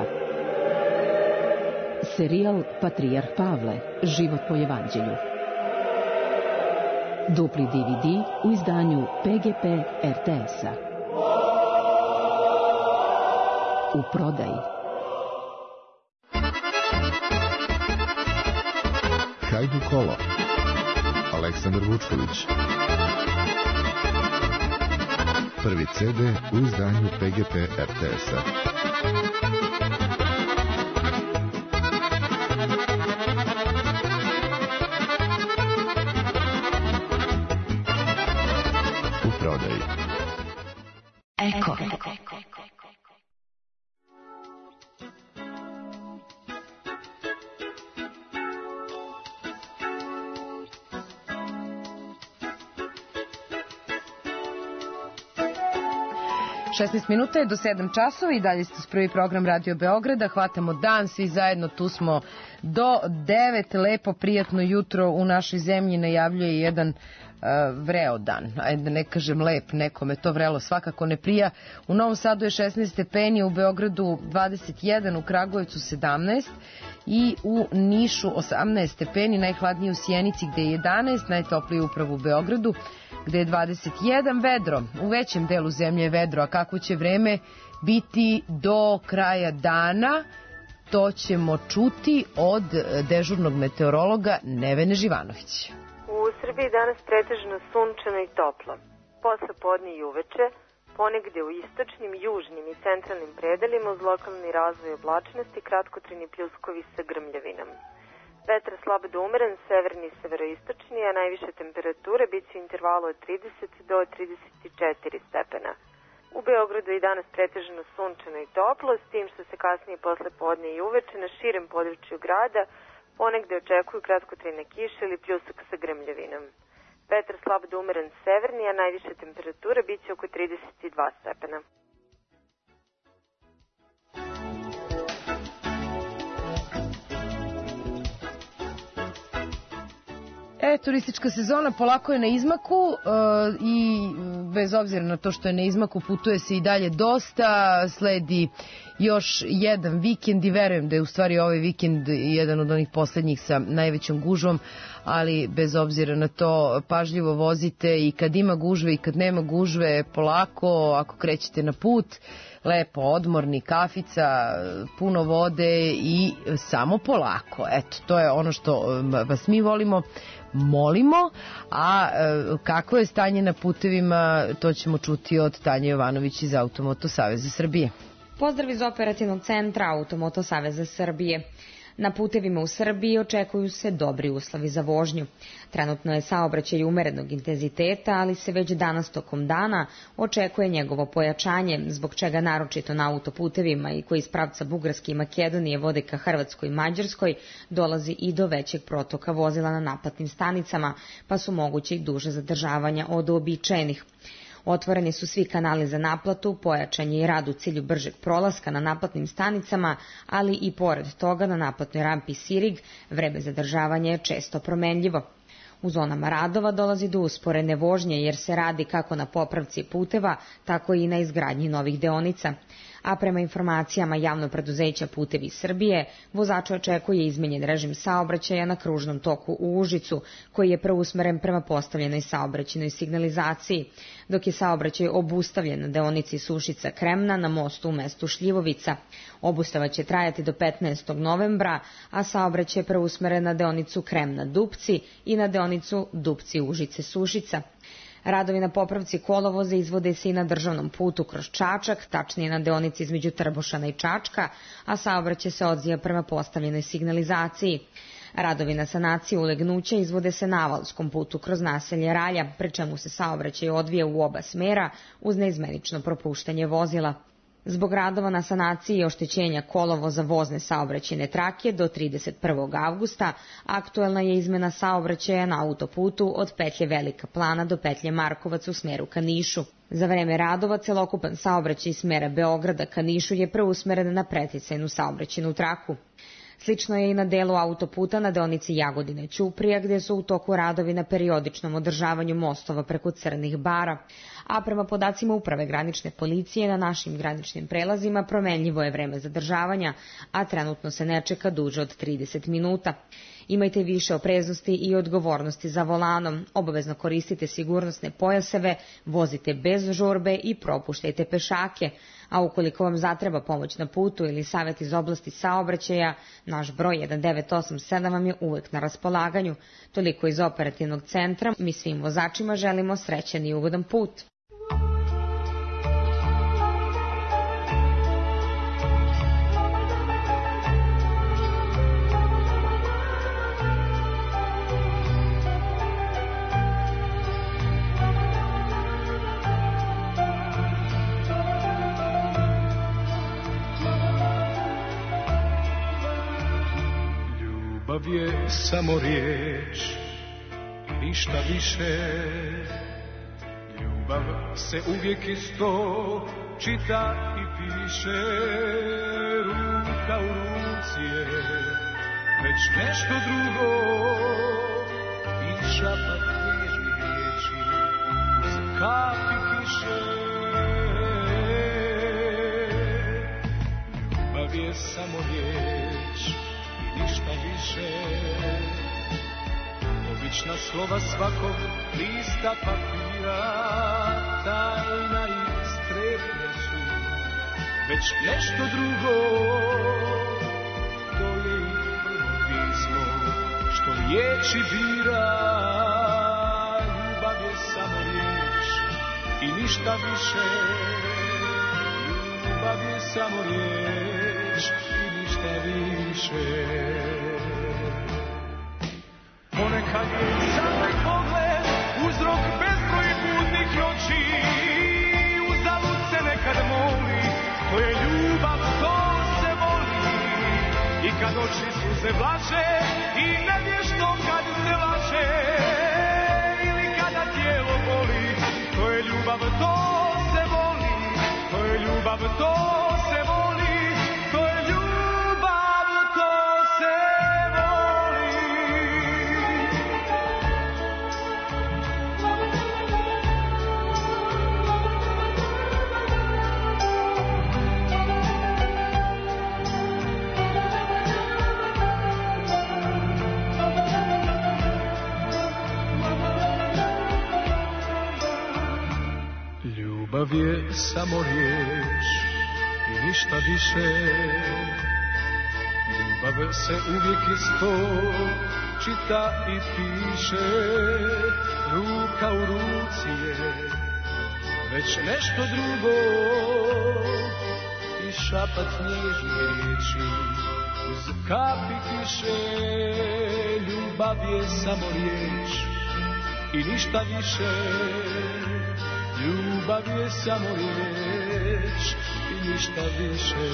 Serijal Patrijarh Pavle, život po evanđelju. Dupli D V D u izdanju P G P R T S-a. U prodaji. Hajdu kolo. Aleksandar Vučković. Prvi C D u izdanju P G P R T S-a. U prodaji. Eko. šesnaest minuta je do sedam časova i dalje ste s prvi program Radio Beograda. Hvatamo dan, svi zajedno tu smo do devet. Lepo, prijatno jutro u našoj zemlji najavljuje jedan uh, vreo dan. Ajde da ne kažem lep, nekome to vrelo svakako ne prija. U Novom Sadu je šesnaest stepeni, u Beogradu dvadeset jedan, u Kragujevcu sedamnaest i u Nišu osamnaest stepeni, najhladnije u Sjenici gde je jedanaest, najtoplije upravo u Beogradu gde je dvadeset jedan. Vedro, u većem delu zemlje je vedro, a kako će vreme biti do kraja dana, to ćemo čuti od dežurnog meteorologa Nevene Živanović. U Srbiji danas pretežno sunčano i toplo. Posle podne i uveče, ponegde u istočnim, južnim i centralnim predelima uz lokalni razvoj oblačnosti kratkotrajni pljuskovi sa grmljavinom. Vetar slab do umeren, severni i severoistočni, a najviše temperature bit će u intervalu od trideset do trideset četiri stepena. U Beogradu i danas pretežno sunčano i toplo, s tim što se kasnije posle podne i uveče na širem području grada ponegde očekuju kratkotrajne kiše ili pljusak sa grmljavinom. Vetar slab do umeren severni, a najviše temperature bit će oko trideset dva stepena. E, turistička sezona polako je na izmaku e, i bez obzira na to što je na izmaku putuje se i dalje dosta, sledi još jedan vikend i verujem da je u stvari ovaj vikend jedan od onih poslednjih sa najvećom gužvom, ali bez obzira na to pažljivo vozite i kad ima gužve i kad nema gužve polako, ako krećete na put, lepo odmorni, kafica, puno vode i samo polako. Eto, to je ono što vas mi volimo, molimo, a kako je stanje na putevima, to ćemo čuti od Tanje Jovanović iz Automoto Saveza Srbije. Pozdrav iz operativnog centra Automoto Saveza Srbije. Na putevima u Srbiji očekuju se dobri uslovi za vožnju. Trenutno je saobraćaj umerenog intenziteta, ali se već danas tokom dana očekuje njegovo pojačanje, zbog čega naročito na autoputevima i koji iz pravca Bugarske i Makedonije vode ka Hrvatskoj i Mađarskoj dolazi i do većeg protoka vozila na naplatnim stanicama, pa su moguće i duže zadržavanja od uobičajenih. Otvoreni su svi kanali za naplatu, pojačan je i rad u cilju bržeg prolaska na naplatnim stanicama, ali i pored toga na naplatnoj rampi Sirig vreme zadržavanja je često promenljivo. U zonama radova dolazi do usporene vožnje jer se radi kako na popravci puteva, tako i na izgradnji novih deonica. A prema informacijama javnog preduzeća Putevi Srbije, vozač očekuje izmenjen režim saobraćaja na kružnom toku u Užicu, koji je preusmeren prema postavljenoj saobraćajnoj signalizaciji, dok je saobraćaj obustavljen na deonici Sušica-Kremna na mostu u mestu Šljivovica. Obustava će trajati do petnaestog novembra, a saobraćaj je preusmeren na deonicu Kremna-Dupci i na deonicu Dupci-Užice-Sušica. Radovi na popravci kolovoza izvode se i na državnom putu kroz Čačak, tačnije na deonici između Trbušana i Čačka, a saobraćaj se odvija prema postavljenoj signalizaciji. Radovi na sanaciji ulegnuća izvode se na Avalskom putu kroz naselje Ralja, pri čemu se saobraćaj odvija u oba smera uz neizmenično propuštanje vozila. Zbog radova na sanaciji i oštećenja kolovoza vozne saobraćajne trake do trideset prvog avgusta aktuelna je izmena saobraćaja na autoputu od petlje Velika Plana do petlje Markovac u smeru ka Nišu. Za vreme radova celokupan saobraćaj iz smera Beograda ka Nišu je preusmeren na preticajnu saobraćajnu traku. Slično je i na delu autoputa na deonici Jagodine-Ćuprija, gde su u toku radovi na periodičnom održavanju mostova preko Crnih bara, a prema podacima Uprave granične policije na našim graničnim prelazima promenljivo je vreme zadržavanja, a trenutno se ne čeka duže od trideset minuta. Imajte više opreznosti i odgovornosti za volanom, obavezno koristite sigurnosne pojaseve, vozite bez žurbe i propuštajte pešake, a ukoliko vam zatreba pomoć na putu ili savjet iz oblasti saobraćaja, naš broj jedan devet osam sedam vam je uvek na raspolaganju. Toliko iz operativnog centra, mi svim vozačima želimo srećan i ugodan put. Ljubav je samo riječ, ništa više. Ljubav se uvijek isto čita i piše. Ruka u ruci je već nešto drugo i šapat nježnih riječi uz kapi kiše. Ljubav je samo riječ, ništa više. Obična slova svakog lista papira, tajna i strepnja su već nešto drugo. To je i prvo pismo što riječi bira. Ljubav je samo riječ i ništa više. Ljubav je samo riječ i ništa više. Ponekad je samo pogled uzrok bezbroj budnih noći. Uzalud se nekad moli, to je ljubav, to se voli. I kad oči suze vlaže i nevješto kad se laže, ili kada tijelo boli, to je ljubav, to se voli. To je ljubav, to se voli. To je ljubav, to se voli. Ljubav je samo riječ i ništa više. Ljubav se uvijek isto čita i piše. Ruka u ruci je već nešto drugo. I šapat nježnih riječi uz kapi kiše. Ljubav je samo riječ i ništa više. Ljubav je samo riječ i ništa više.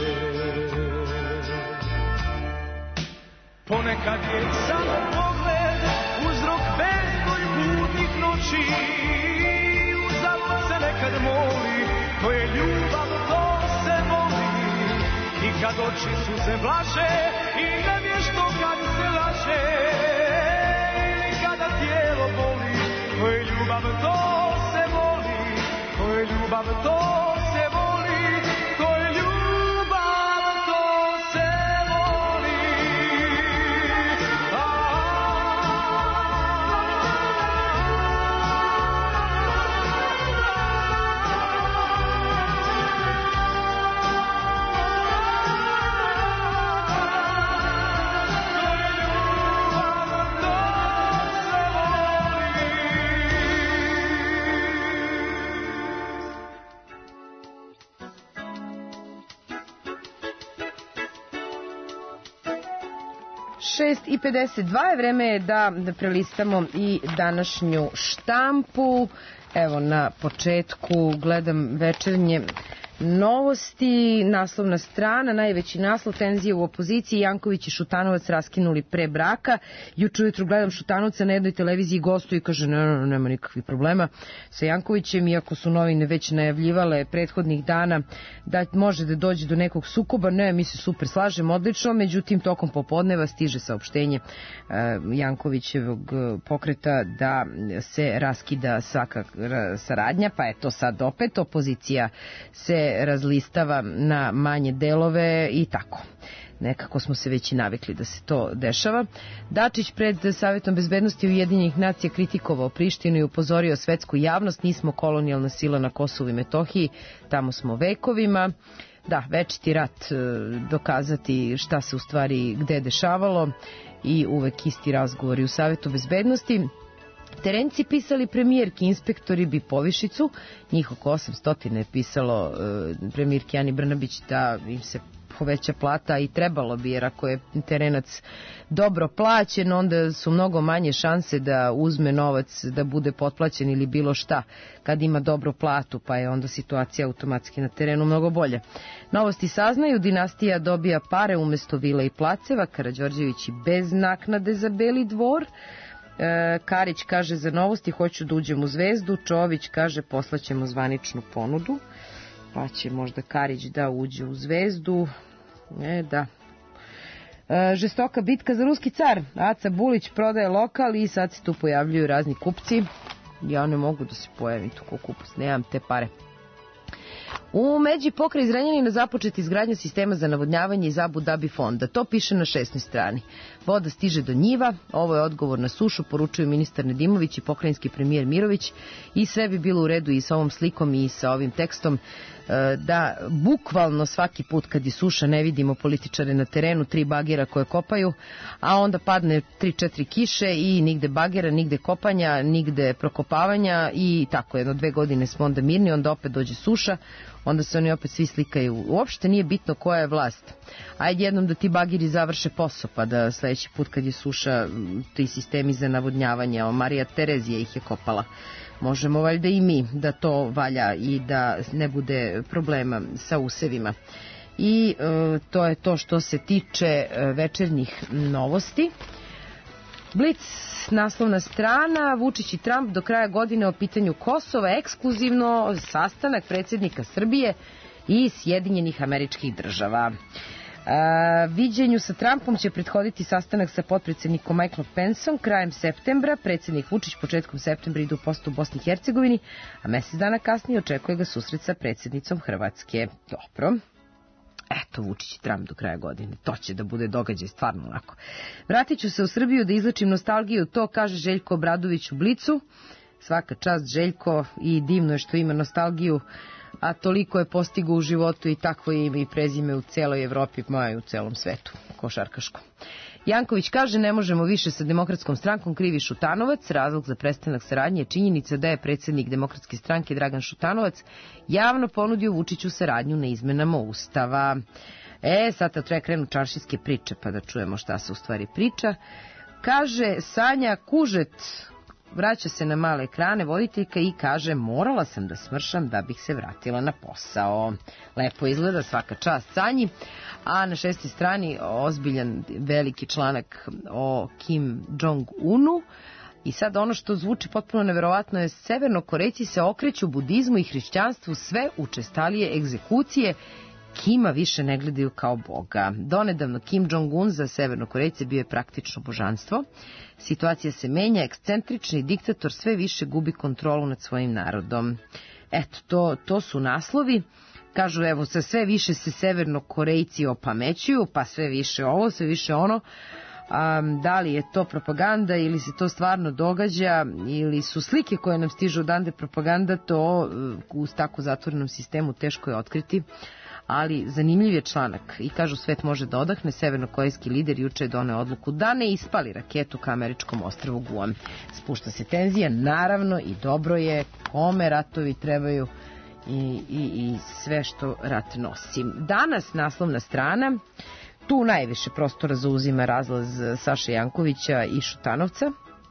Ponekad je samo pogled uzrok bezbroj budnih noći. Uzalud se nekad moli, to je ljubav, to se voli. I kad oči suze vlaže i nevješto kad se laže. Ili kada tijelo boli, to je ljubav, to se voli. To je ljubav, to se voli. To je ljubav, to se voli. šest i pedeset dva je vreme da, da prelistamo i današnju štampu. Evo na početku gledam Večernje novosti, naslovna strana, najveći naslov, tenzije u opoziciji, Janković i Šutanovac raskinuli pre braka. Juče ujutru gledam Šutanovca na jednoj televiziji, gostuje i kaže ne, ne, nema nikakvih problema sa Jankovićem, iako su novine već najavljivale prethodnih dana da može da dođe do nekog sukoba. Ne, mi se super slažemo, odlično, međutim tokom popodneva stiže saopštenje uh, Jankovićevog pokreta da se raskida svaka saradnja, pa je to sad opet opozicija se razlistava na manje delove i tako. Nekako smo se već i navikli da se to dešava. Dačić pred Savjetom bezbednosti Ujedinjenih nacija kritikovao Prištinu i upozorio svetsku javnost, nismo kolonijalna sila na Kosovu i Metohiji, tamo smo vekovima. Da, večiti rat, dokazati šta se u stvari gde je dešavalo i uvek isti razgovori u Savjetu bezbednosti. Terenci pisali premijerki, inspektori bi povišicu, njih oko osamsto je pisalo e, premijerki Ani Brnabić da im se poveća plata i trebalo bi, jer ako je terenac dobro plaćen, onda su mnogo manje šanse da uzme novac, da bude potplaćen ili bilo šta kad ima dobru platu, pa je onda situacija automatski na terenu mnogo bolje. Novosti saznaju, dinastija dobija pare umesto vila i placeva, Karađorđević i bez naknade za Beli dvor. Karić kaže za novosti hoću da uđem u Zvezdu, Čović kaže poslaćemo zvaničnu ponudu, pa će možda Karić da uđe u Zvezdu. E, da. E, žestoka bitka za ruski car, Aca Bulić prodaje lokal i sad se tu pojavljuju razni kupci. Ja ne mogu da se pojavim tu ko kupac, nemam te pare. U Međi pokraj Zrenjanina započeti izgradnja sistema za navodnjavanje iz Abu Dhabi fonda. To piše na šesnoj strani. Voda stiže do njiva, ovo je odgovor na sušu, poručuju ministar Nedimović i pokrajinski premijer Mirović, i sve bi bilo u redu i sa ovom slikom i sa ovim tekstom, da bukvalno svaki put kad je suša ne vidimo političare na terenu, tri bagera koje kopaju, a onda padne tri četiri kiše i nigde bagera, nigde kopanja, nigde prokopavanja i tako jedno dve godine smo onda mirni, onda opet dođe suša, onda se oni opet svi slikaju. Uopšte nije bitno koja je vlast. Ajde jednom da ti bagiri završe posao, pa da sledeći put kad je suša ti sistemi za navodnjavanje, o Marija Terezija ih je kopala. Možemo valjda i mi da to valja i da ne bude problema sa usevima. I e, to je to što se tiče e, večernjih novosti. Blic, naslovna strana, Vučić i Trump do kraja godine o pitanju Kosova, ekskluzivno sastanak predsjednika Srbije i Sjedinjenih Američkih Država. A, viđenju sa Trumpom će prethoditi sastanak sa potpredsjednikom Michaelom Penceom krajem septembra. Predsjednik Vučić početkom septembra ide u posetu u Bosni i Hercegovini, a mjesec dana kasnije očekuje ga susret sa predsjednicom Hrvatske. Dobro. Eto, Vučić i Trump do kraja godine. To će da bude događaj, stvarno onako. Vratit ću se u Srbiju da izlečim nostalgiju, to kaže Željko Obradović u Blicu. Svaka čast Željko i divno je što ima nostalgiju, a toliko je postigao u životu i takvo je ime i prezime u celoj Evropi, ma i u celom svetu, košarkaško. Janković kaže, ne možemo više sa Demokratskom strankom, krivi Šutanovac. Razlog za prestanak saradnje je činjenica da je predsjednik Demokratske stranke Dragan Šutanovac javno ponudio Vučiću saradnju na izmenama Ustava. E, sad treba krenu čaršijske priče, pa da čujemo šta se u stvari priča. Kaže Sanja Kužet, vraća se na male ekrane voditeljka i kaže, morala sam da smršam da bih se vratila na posao. Lepo izgleda, svaka čast Sanji. A na šestoj strani ozbiljan veliki članak o Kim Jong-unu. I sad ono što zvuči potpuno neverovatno je, Severnokorejci se okreću budizmu i hrišćanstvu, sve učestalije egzekucije, Kima više ne gledaju kao boga. Donedavno Kim Jong-un za Severnokorejce bio je praktično božanstvo. Situacija se menja, ekscentrični diktator sve više gubi kontrolu nad svojim narodom. Eto, to, to su naslovi. Kažu, evo, sa sve više se Severnokorejci opamećuju, pa sve više ovo, sve više ono. Um, da li je to propaganda ili se to stvarno događa ili su slike koje nam stižu odande propaganda, to u tako zatvorenom sistemu teško je otkriti. Ali zanimljiv je članak i kažu, svet može da odahne. Severnokorejski lider juče je doneo odluku da ne ispali raketu ka američkom ostrvu Guam. Spušta se tenzija, naravno, i dobro je, kome ratovi trebaju i, i, i sve što rat nosi. Danas naslovna strana, tu najviše prostora zauzima razlaz Saše Jankovića i Šutanovca.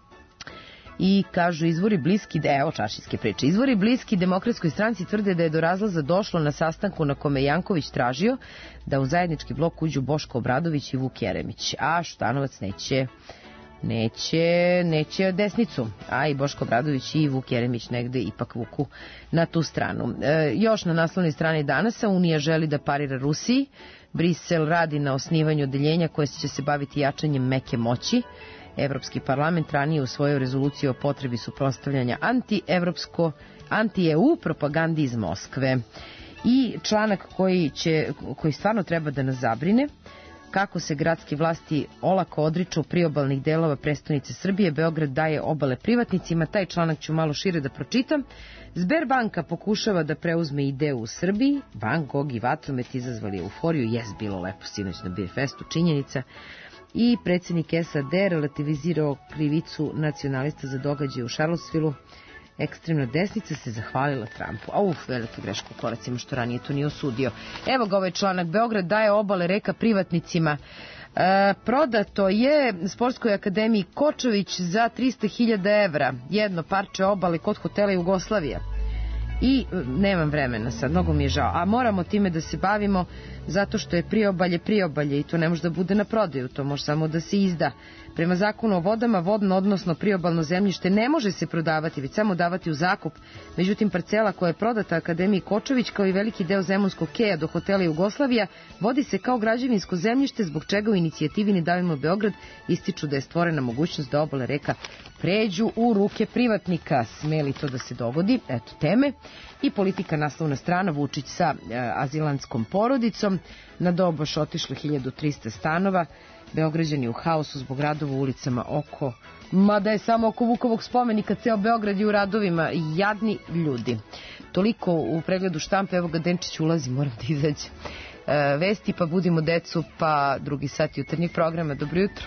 I kažu, izvori bliski, evo čaršijske priče, izvori bliski Demokratskoj stranci tvrde da je do razlaza došlo na sastanku na kome Janković tražio da u zajednički blok uđu Boško Obradović i Vuk Jeremić, a Šutanovac neće, neće, neće desnicu, a i Boško Obradović i Vuk Jeremić negde ipak vuku na tu stranu. E, još na naslovnoj strani Danasa, Unija želi da parira Rusiji, Brisel radi na osnivanju odeljenja koje će se baviti jačanjem meke moći. Evropski parlament ranije usvojio rezoluciju o potrebi suprotstavljanja anti-evropsko, anti-E U propagandi iz Moskve. I članak koji, će, koji stvarno treba da nas zabrine, kako se gradske vlasti olako odriču priobalnih delova prestonice Srbije, Beograd daje obale privatnicima, taj članak ću malo šire da pročitam. Sberbanka pokušava da preuzme ideju u Srbiji, Van Gogh i vatromet izazvali euforiju, jes bilo lepo sinoć na Beer Festu, činjenica. I predsjednik S A D relativizirao krivicu nacionalista za događaje u Charlottesville-u. Ekstremna desnica se zahvalila Trumpu. A uf, velika greška u koracima što ranije to nije osudio. Evo ga ovaj članak. Beograd daje obale reka privatnicima. E, prodato je Sportskoj akademiji Kočović za trista hiljada evra. Jedno parče obale kod hotela Jugoslavija. I nemam vremena sad, mnogo mi je žao. A moramo time da se bavimo zato što je priobalje priobalje i to ne može da bude na prodaju, to može samo da se izda. Prema zakonu o vodama, vodno odnosno priobalno zemljište ne može se prodavati, već samo davati u zakup. Međutim, parcela koja je prodata Akademiji Kočović, kao i veliki deo Zemunskog keja do hotela Jugoslavija, vodi se kao građevinsko zemljište, zbog čega u inicijativi Ne davimo Beograd ističu da je stvorena mogućnost da obale reka pređu u ruke privatnika. Smeli to da se dogodi? Eto teme. I politika, naslovna strana, Vučić sa e, azilantskom porodicom. Na Doboš otišlo hiljadu trista stanova. Beograđani u haosu zbog radova u ulicama oko, mada je samo oko Vukovog spomenika, ceo Beograd je u radovima, jadni ljudi. Toliko u pregledu štampe, evo ga Denčić ulazi, moram da izađe. E, vesti, pa budimo decu, pa drugi sat jutarnjeg programa. Dobro jutro.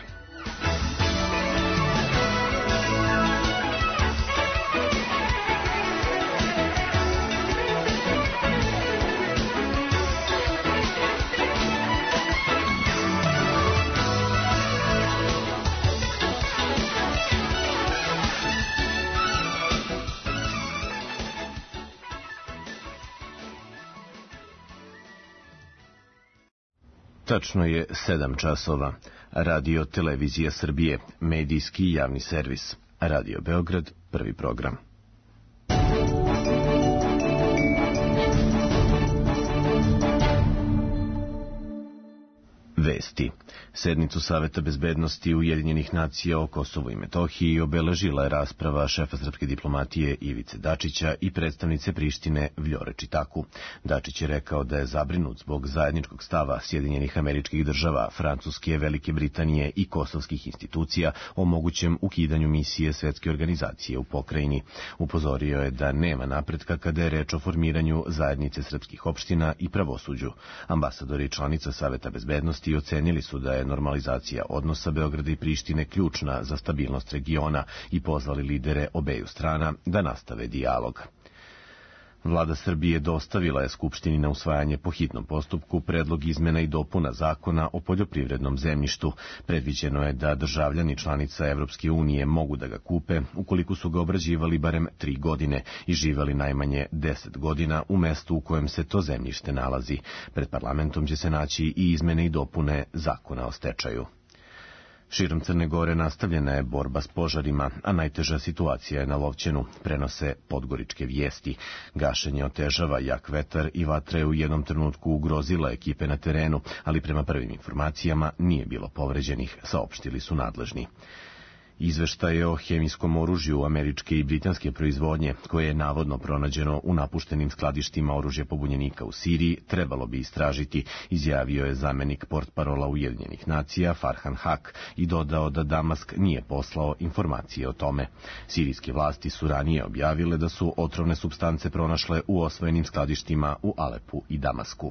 Tačno je sedam časova. Radio Televizija Srbije, medijski javni servis. Radio Beograd, prvi program. Vesti. Sednicu Saveta bezbednosti Ujedinjenih nacija o Kosovu i Metohiji obeležila je rasprava šefa srpske diplomatije Ivice Dačića i predstavnice Prištine Vljore Čitaku. Dačić je rekao da je zabrinut zbog zajedničkog stava Sjedinjenih Američkih Država, Francuske, Velike Britanije i kosovskih institucija o mogućem ukidanju misije Svetske organizacije u pokrajini. Upozorio je da nema napretka kada je reč o formiranju zajednice srpskih opština i pravosuđu. Ambasadori i članica Saveta bezbednosti i ocenili su da je normalizacija odnosa Beograda i Prištine ključna za stabilnost regiona i pozvali lidere obeju strana da nastave dijalog. Vlada Srbije dostavila je Skupštini na usvajanje po hitnom postupku predlog izmena i dopuna zakona o poljoprivrednom zemljištu. Predviđeno je da državljani članica Evropske unije mogu da ga kupe ukoliko su ga obrađivali barem tri godine i živeli najmanje deset godina u mestu u kojem se to zemljište nalazi. Pred parlamentom će se naći i izmene i dopune zakona o stečaju. Širom Crne Gore nastavljena je borba s požarima, a najteža situacija je na Lovćenu, prenose Podgoričke vijesti. Gašenje otežava jak vetar i vatra je u jednom trenutku ugrozila ekipe na terenu, ali prema prvim informacijama nije bilo povređenih, saopštili su nadležni. Izveštaje o hemijskom oružju američke i britanske proizvodnje, koje je navodno pronađeno u napuštenim skladištima oružja pobunjenika u Siriji, trebalo bi istražiti, izjavio je zamenik portparola Ujedinjenih nacija Farhan Haq i dodao da Damask nije poslao informacije o tome. Sirijske vlasti su ranije objavile da su otrovne supstance pronašle u osvojenim skladištima u Alepu i Damasku.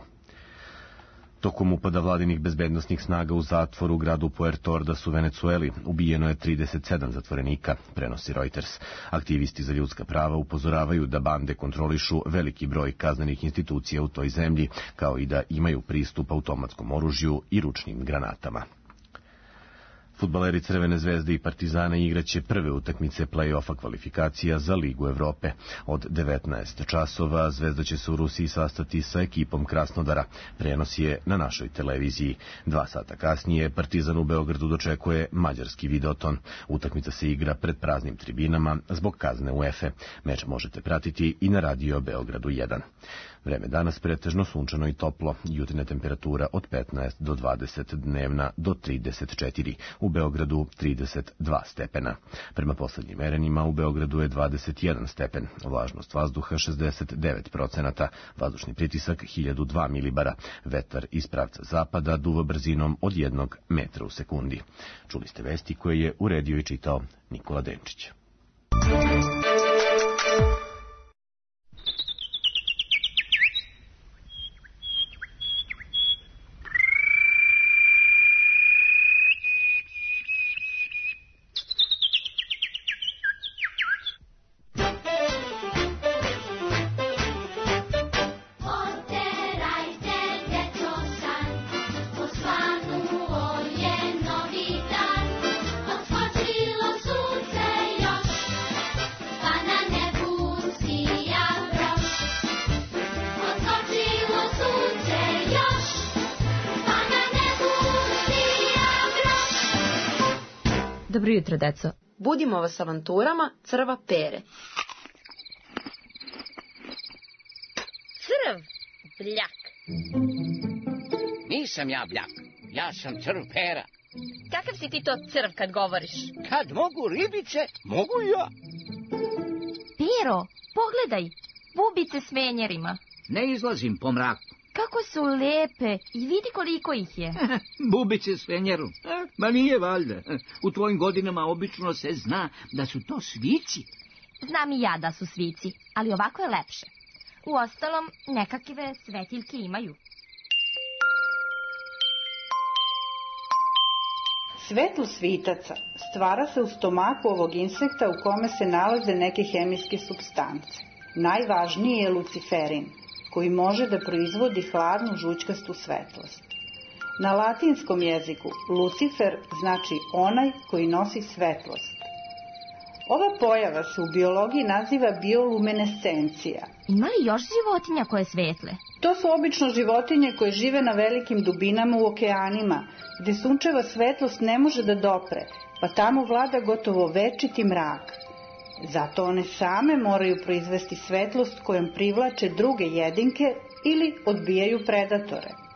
Tokom upada vladinih bezbednosnih snaga u zatvor u gradu Puerto Ordaz u Venecueli ubijeno je trideset sedam zatvorenika, prenosi Reuters. Aktivisti za ljudska prava upozoravaju da bande kontrolišu veliki broj kaznenih institucija u toj zemlji, kao i da imaju pristup automatskom oružju i ručnim granatama. Fudbaleri Crvene zvezde i Partizana igraće prve utakmice play-offa kvalifikacija za Ligu Evrope. Od devetnaest časova Zvezda će se u Rusiji sastati sa ekipom Krasnodara. Prenos je na našoj televiziji. Dva sata kasnije Partizan u Beogradu dočekuje mađarski Videoton. Utakmica se igra pred praznim tribinama zbog kazne UEFA. Meč možete pratiti i na radio Beogradu jedan. Vreme danas pretežno sunčano i toplo, jutarnja temperatura od petnaest do dvadeset, dnevna do trideset četiri, u Beogradu trideset dva stepena. Prema poslednjim merenjima u Beogradu je dvadeset jedan stepen, vlažnost vazduha šezdeset devet procenata, vazdušni pritisak hiljadu dva milibara, vetar iz pravca zapada duva brzinom od jednog metra u sekundi. Čuli ste vesti koje je uredio i čitao Nikola Denčić. Dobro jutro, deco. Budimo vas avanturama crva Pere. Crv? Bljak. Nisam ja bljak, ja sam crv Pera. Kakav si ti to crv kad govoriš? Kad mogu ribice, mogu i ja. Pero, pogledaj, bubice s menjerima. Ne izlazim po mraku. Kako su lepe i vidi koliko ih je. Bubice s fenjerom. Ma nije valjda. U tvojim godinama obično se zna da su to svici. Znam i ja da su svici, ali ovako je lepše. Uostalom, nekakve svetiljke imaju. Svetlo svitaca stvara se u stomaku ovog insekta u kome se nalaze neke hemijske supstance. Najvažniji je luciferin, koji može da proizvodi hladnu žućkastu svetlost. Na latinskom jeziku Lucifer znači onaj koji nosi svetlost. Ova pojava se u biologiji naziva bioluminescencija. Ima li još životinja koje svetle? To su obično životinje koje žive na velikim dubinama u okeanima, gde sunčeva svetlost ne može da dopre, pa tamo vlada gotovo večiti mrak. Zato one same moraju proizvesti svetlost kojom privlače druge jedinke ili odbijaju predatore.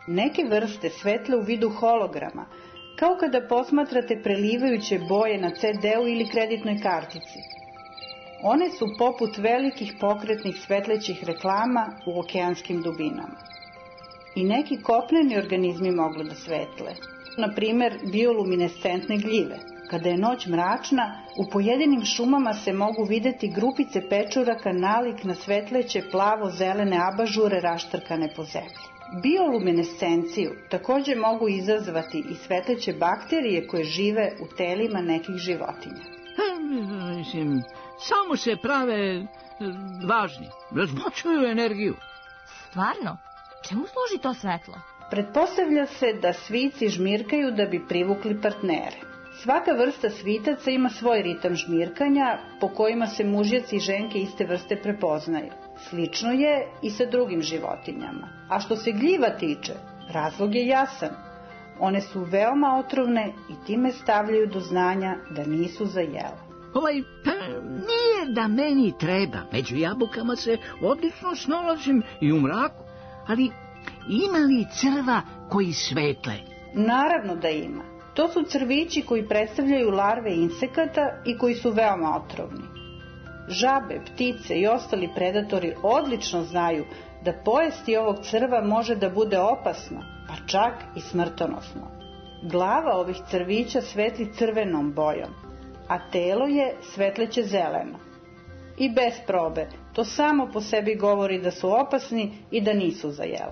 Neke vrste svetle u vidu holograma, kao kada posmatrate prelivajuće boje na ce de u ili kreditnoj kartici. One su poput velikih pokretnih svetlećih reklama u okeanskim dubinama. I neki kopneni organizmi mogu da svetle, na primer bioluminescentne gljive. Kada je noć mračna, u pojedinim šumama se mogu videti grupice pečuraka nalik na svetleće plavo-zelene abažure raštrkane po zemlji. Bioluminescenciju također mogu izazvati i svetleće bakterije koje žive u telima nekih životinja. Mislim, samo se prave važni, razmočuju energiju. Stvarno? Čemu služi to svetlo? Pretpostavlja se da svici žmirkaju da bi privukli partnere. Svaka vrsta svitaca ima svoj ritam žmirkanja po kojima se mužjaci i ženke iste vrste prepoznaju. Slično je i sa drugim životinjama. A što se gljiva tiče, razlog je jasan. One su veoma otrovne i time stavljaju do znanja da nisu za jelo. Ovaj, pa, nije da meni treba. Među jabukama se odlično snalazim i u mraku. Ali ima li crva koji svetle? Naravno da ima. To su crvići koji predstavljaju larve insekata i koji su veoma otrovni. Žabe, ptice i ostali predatori odlično znaju da pojesti ovog crva može da bude opasno, pa čak i smrtonosno. Glava ovih crvića svetli crvenom bojom, a telo je svetleće zeleno. I bez probe, to samo po sebi govori da su opasni i da nisu za jelo.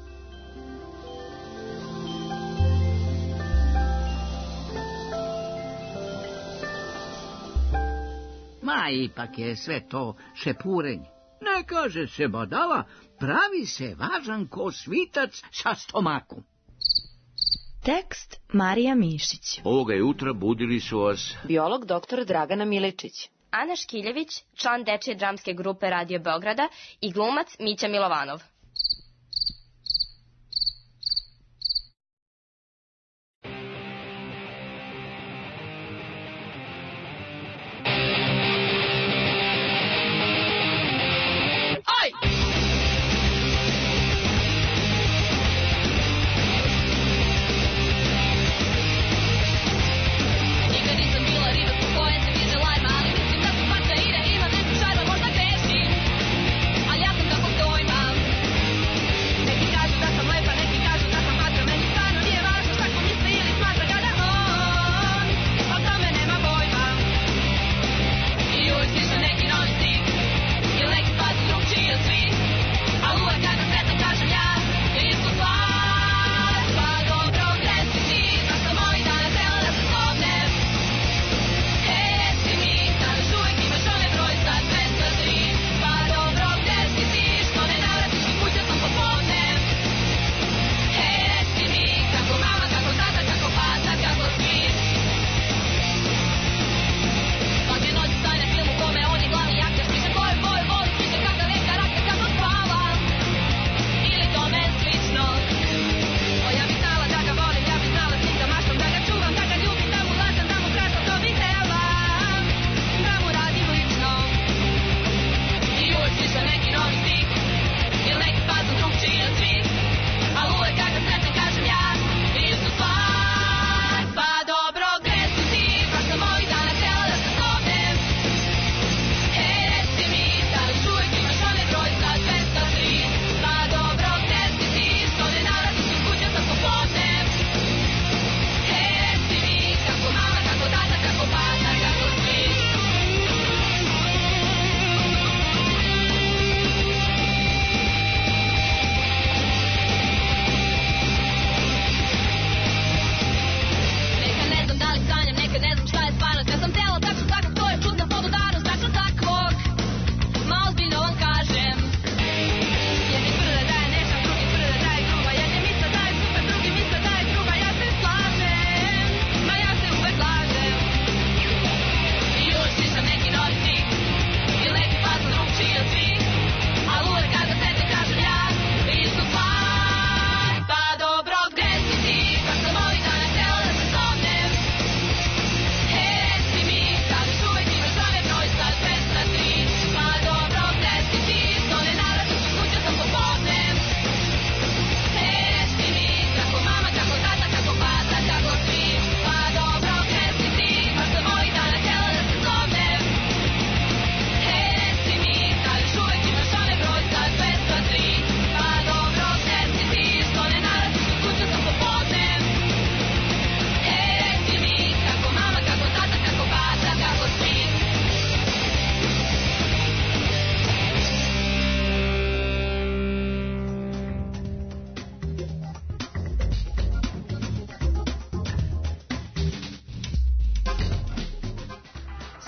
Ma, ipak je sve to šepurenje. Ne kaže se badava, pravi se važan ko svitac sa stomakom. Tekst Marija Mišić. Ovoga jutra budili su vas biolog doktor Dragana Miličić, Ana Škiljević, član dečije dramske grupe Radio Beograda i glumac Mića Milovanov. Ali ja sam kako to imam.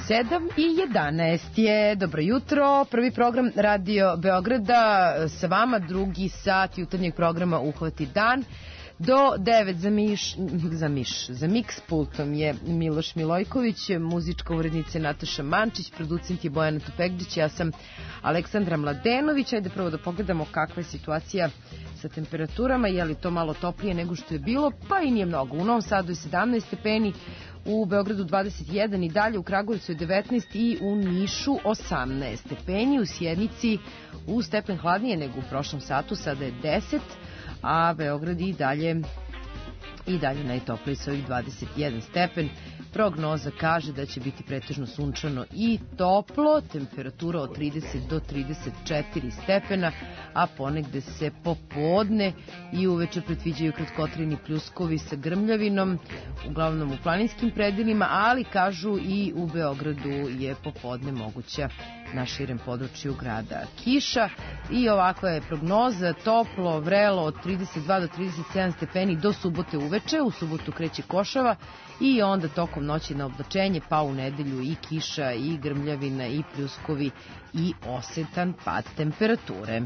sedam i jedanaest je. Dobro jutro, prvi program Radio Beograda sa vama, drugi sat jutarnjeg programa Uhvati dan. Do devet za miš, za miš, za miks pultom je Miloš Milojković, muzička urednica Nataša Mančić, producent je Bojana Topegđić, ja sam Aleksandra Mladenović. Ajde prvo da pogledamo kakva je situacija sa temperaturama, je li to malo toplije nego što je bilo, pa i nije mnogo. U Novom Sadu je sedamnaest stepeni, u Beogradu dvadeset jedan i dalje, u Kragujevcu je devetnaest i u Nišu osamnaest stepeni, u Sjenici u stepen hladnije nego u prošlom satu, sada je deset, a Beograd i dalje i dalje najtopliji sa ovih dvadeset jedan stepen. Prognoza kaže da će biti pretežno sunčano i toplo, temperatura od trideset do trideset četiri stepena, a ponegde se popodne i uveče predviđaju kratkotrajni pljuskovi sa grmljavinom, uglavnom u planinskim predelima, ali kažu i u Beogradu je popodne moguća na širem području grada kiša. I ovakva je prognoza, toplo, vrelo od trideset dva do trideset sedam stepeni do subote uveče, u subotu kreće košava i onda tokom noći na oblačenje, pa u nedelju i kiša i grmljavina i pljuskovi i osetan pad temperature.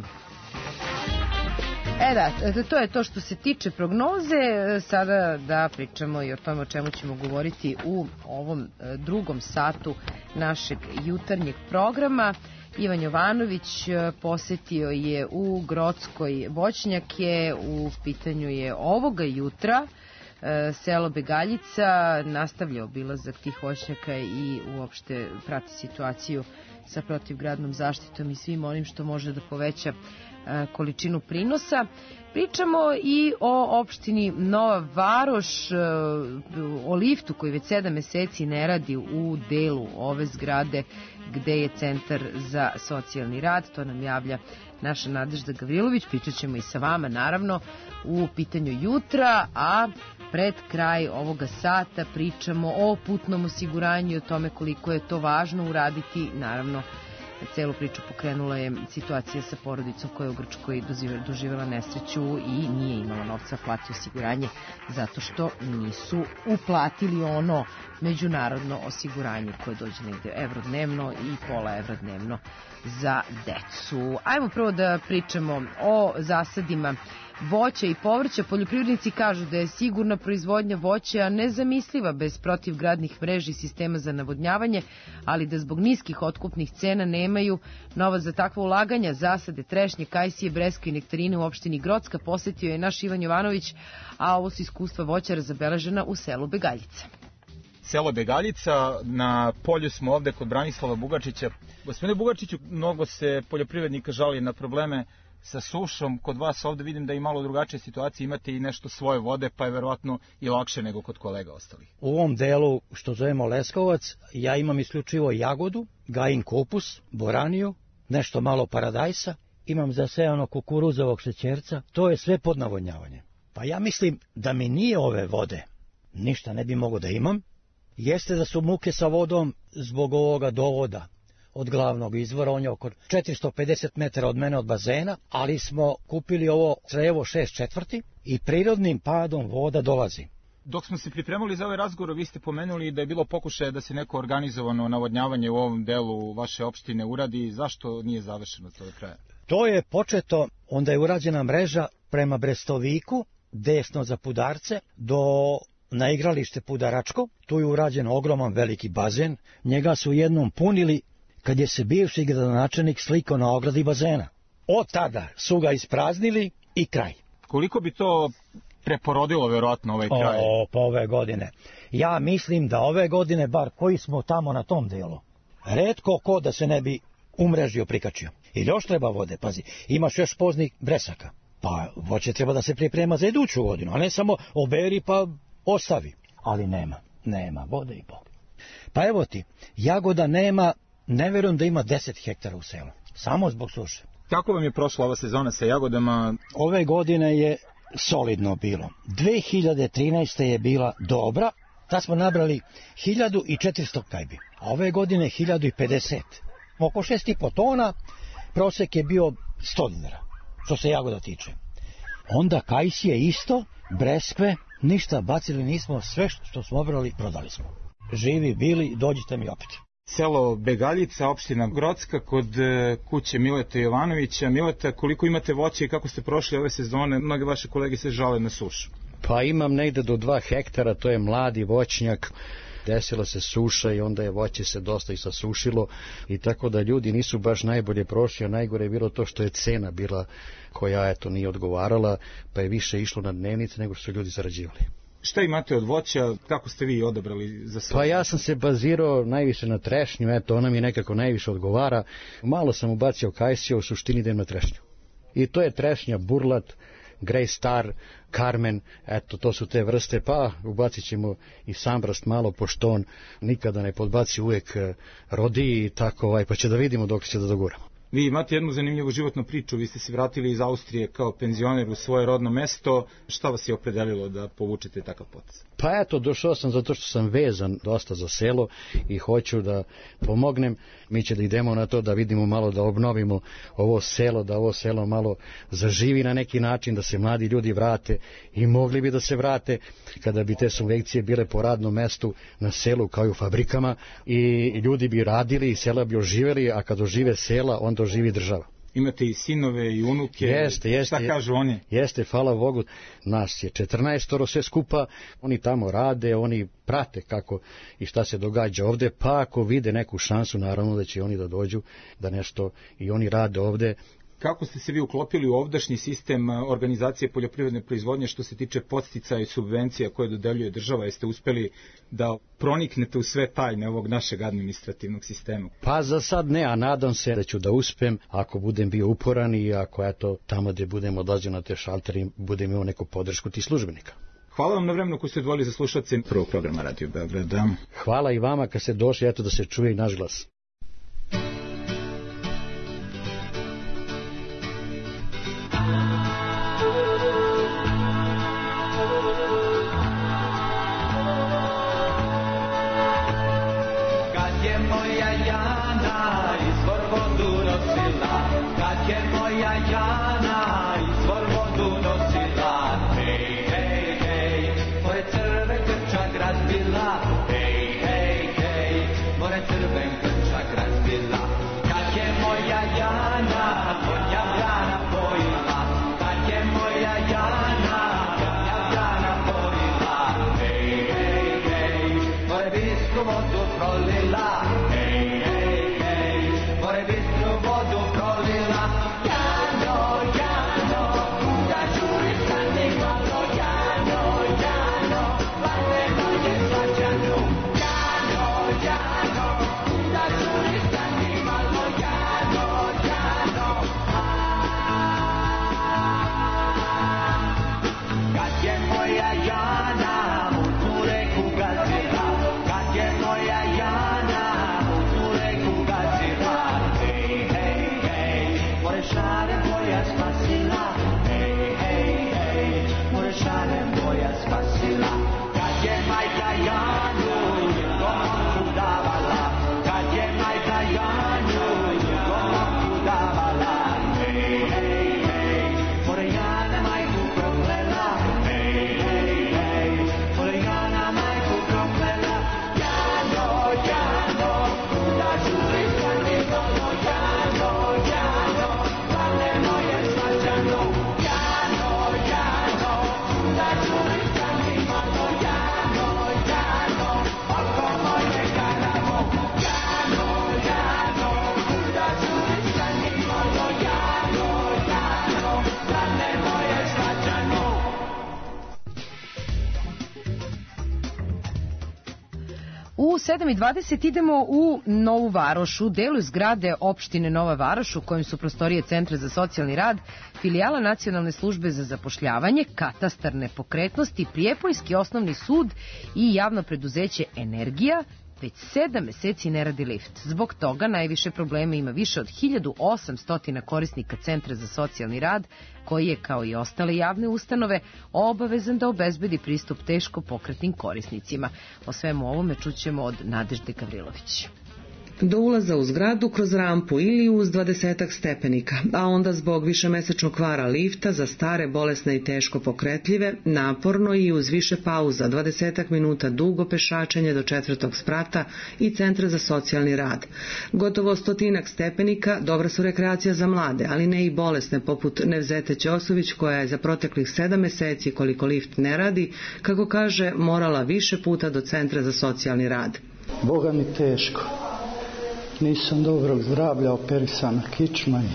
E da, to je to što se tiče prognoze. Sada da pričamo i o tome o čemu ćemo govoriti u ovom drugom satu našeg jutarnjeg programa. Ivan Jovanović posetio je u Grockoj voćnjake, u pitanju je ovoga jutra selo Begaljica, nastavlja obilazak tih voćnjaka i uopšte prati situaciju sa protivgradnom zaštitom i svim onim što može da poveća količinu prinosa. Pričamo i o opštini Nova Varoš, o liftu koji već sedam meseci ne radi u delu ove zgrade gde je centar za socijalni rad. To nam javlja naša Nadežda Gavrilović. Pričat ćemo i sa vama, naravno, u pitanju jutra, a pred kraj ovoga sata pričamo o putnom osiguranju i o tome koliko je to važno uraditi. Naravno, celu priču pokrenula je situacija sa porodicom koja je u Grčkoj doživjela nesreću i nije imala novca plati osiguranje zato što nisu uplatili ono međunarodno osiguranje koje dođe negdje evro dnevno i pola evra dnevno za decu. Ajmo prvo da pričamo o zasadima voća i povrća. Poljoprivrednici kažu da je sigurna proizvodnja voća nezamisliva bez protivgradnih mreži i sistema za navodnjavanje, ali da zbog niskih otkupnih cena nemaju novac za takva ulaganja. Zasade trešnje, kajsije, breske i nektarine u opštini Grocka posetio je naš Ivan Jovanović, a ovo su iskustva voćara zabeležena u selu Begaljica. Selo Begaljica, na polju smo ovde kod Branislava Bugačića. Gospodine Bugačiću, mnogo se poljoprivrednika žali na probleme sa sušom. Kod vas ovde vidim da i malo drugačije situacije, imate i nešto svoje vode, pa je verovatno i lakše nego kod kolega ostalih. U ovom delu što zovemo Leskovac, ja imam isključivo jagodu, gajin kupus, boraniju, nešto malo paradajsa, imam zasejano kukuruzovog šećerca, to je sve pod navodnjavanje. Pa ja mislim da mi nije ove vode, ništa ne bi mogo da imam. Jeste da su muke sa vodom zbog ovoga dovoda od glavnog izvora, on je oko četiristo pedeset metara od mene od bazena, ali smo kupili ovo crevo šest četvrti i prirodnim padom voda dolazi. Dok smo se pripremali za ovaj razgovor, vi ste pomenuli da je bilo pokušaja da se neko organizovano navodnjavanje u ovom delu vaše opštine uradi. Zašto nije završeno to do kraja? To je početo, onda je urađena mreža prema Brestoviku, desno za Pudarce, do na igralište Pudaračko. Tu je urađen ogroman veliki bazen, njega su jednom punili kad je se bivši gradonačelnik slikao na ogradi bazena. Od tada su ga ispraznili i kraj. Koliko bi to preporodilo verovatno ovaj kraj? O, pa ove godine. Ja mislim da ove godine, bar koji smo tamo na tom delu, retko ko da se ne bi umrežio, prikačio. I još treba vode, pazi, imaš još poznih bresaka. Pa voće treba da se priprema za iduću godinu, a ne samo oberi pa ostavi. Ali nema, nema vode i Bog. Pa evo ti, jagoda nema, ne verujem da ima deset hektara u selu, samo zbog suše. Kako vam je prošla ova sezona sa jagodama? Ove godine je solidno bilo. dve hiljade trinaeste. je bila dobra, tad smo nabrali hiljadu četiristo kajbi, a ove godine hiljadu pedeset. Oko šest i po tona, prosek je bio sto dinara, što se jagoda tiče. Onda kajsije isto, breskve, ništa bacili nismo, sve što smo obrali prodali smo. Živi bili, dođite mi opet. Selo Begaljica, opština Grocka, kod kuće Mileta Jovanovića. Mileta, koliko imate voća i kako ste prošli ove sezone? Mnoge vaše kolege se žale na sušu. Pa imam negde do dva hektara, to je mladi voćnjak. Desila se suša i onda je voće se dosta i sasušilo i tako da ljudi nisu baš najbolje prošli, a najgore je bilo to što je cena bila koja eto nije odgovarala, pa je više išlo na dnevnice nego što su ljudi zarađivali. Šta imate od voća, kako ste vi odabrali za sve? Pa ja sam se bazirao najviše na trešnju, eto ona mi nekako najviše odgovara. Malo sam ubacio kajsija, u suštini idem na trešnju. I to je trešnja Burlat, Grey Star, Carmen, eto to su te vrste, pa ubacit ćemo i Sambrast malo, pošto on nikada ne podbaci, uvijek rodi i tako, ovaj, pa će da vidimo dok će da doguramo. Vi imate jednu zanimljivu životnu priču, vi ste se vratili iz Austrije kao penzioner u svoje rodno mesto, šta vas je opredelilo da povučete takav potez? Pa eto, došao sam zato što sam vezan dosta za selo i hoću da pomognem. Mi će da idemo na to da vidimo malo, da obnovimo ovo selo, da ovo selo malo zaživi na neki način, da se mladi ljudi vrate i mogli bi da se vrate kada bi te subvencije bile po radnom mestu na selu kao i u fabrikama i ljudi bi radili i sela bi oživeli, a kad ožive sela, onda oživi država. Imate i sinove i unuke, jeste, jeste, šta kažu oni? Jeste, hvala Bogu, nas je četrnaestoro sve skupa, oni tamo rade, oni prate kako i šta se događa ovde, pa ako vide neku šansu, naravno da će oni da dođu, da nešto i oni rade ovde. Kako ste se vi uklopili u ovdašnji sistem organizacije poljoprivredne proizvodnje što se tiče podsticaja i subvencija koje dodeljuje država? Jeste uspeli da proniknete u sve tajne ovog našeg administrativnog sistema? Pa za sad ne, a nadam se da ću da uspem ako budem bio uporan i ako eto tamo gde budem odlazio na te šalteri budem imao neku podršku tih službenika. Hvala vam na vremenu koji ste odvojili za slušalce prvog programa Radio Beograda. Hvala i vama kad ste došli, eto da se čuje i naš glas. U sedam i dvadeset idemo u Novu Varoš, u delu zgrade opštine Nova Varoš, u kojem su prostorije Centra za socijalni rad, filijala Nacionalne službe za zapošljavanje, katastar nepokretnosti, Prijepoljski osnovni sud i javno preduzeće Energija, već sedam meseci ne radi lift. Zbog toga najviše problema ima više od hiljadu osamsto korisnika Centra za socijalni rad, koji je, kao i ostale javne ustanove, obavezan da obezbedi pristup teško pokretnim korisnicima. O svemu ovome čućemo od Nadežde Gavrilović. Do ulaza u zgradu kroz rampu ili uz dvadesetak stepenika, a onda zbog višemesečnog kvara lifta za stare, bolesne i teško pokretljive, naporno i uz više pauza, dvadesetak minuta dugo pešačenje do četvrtog sprata i centra za socijalni rad. Gotovo stotinak stepenika dobra su rekreacija za mlade, ali ne i bolesne, poput Nevzete Ćosović, koja je za proteklih sedam meseci, koliko lift ne radi, kako kaže, morala više puta do centra za socijalni rad. Boga mi teško. Nisam dobrog zdravlja, operisana kičma je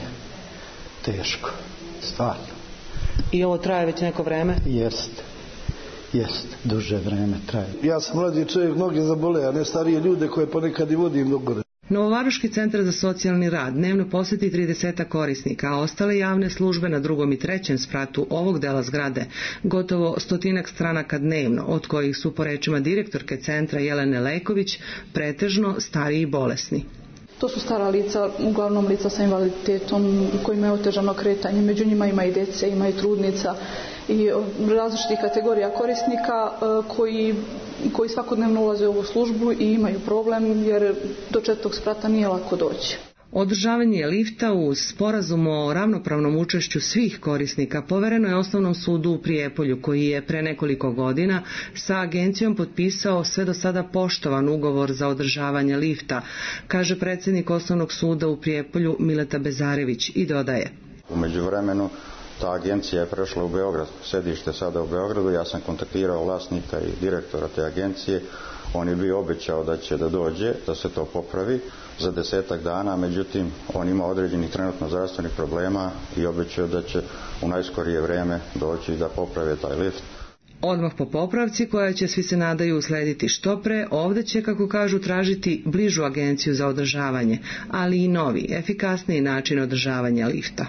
teško, stvarno. I ovo traje već neko vreme? Jeste, jeste, duže vreme traje. Ja sam mladi čovjek, mnoge zabole, a ne starije ljude koje ponekad i vodim do gore. Novovaroški centar za socijalni rad dnevno posjeti trideset korisnika, a ostale javne službe na drugom i trećem spratu ovog dela zgrade gotovo stotinak stranaka dnevno, od kojih su, po rečima direktorke centra Jelene Lejković, pretežno stariji i bolesni. To su stara lica, uglavnom lica sa invaliditetom kojima je otežano kretanje. Među njima ima i dece, ima i trudnica i različitih kategorija korisnika koji, koji svakodnevno ulaze u ovu službu i imaju problem jer do četvrtog sprata nije lako doći. Održavanje lifta uz sporazum o ravnopravnom učešću svih korisnika povereno je Osnovnom sudu u Prijepolju, koji je pre nekoliko godina sa agencijom potpisao sve do sada poštovan ugovor za održavanje lifta, kaže predsjednik Osnovnog suda u Prijepolju Mileta Bezarević i dodaje. U međuvremenu ta agencija je prešla u Beograd, sedište sada u Beogradu, ja sam kontaktirao vlasnika i direktora te agencije, on je bio obećao da će da dođe, da se to popravi za desetak dana, međutim on ima određenih trenutno zdravstvenih problema i obećao da će u najskorije vreme doći da poprave taj lift. Odmah po popravci, koja će, svi se nadaju, uslediti što pre, ovdje će, kako kažu, tražiti bližu agenciju za održavanje, ali i novi, efikasniji način održavanja lifta.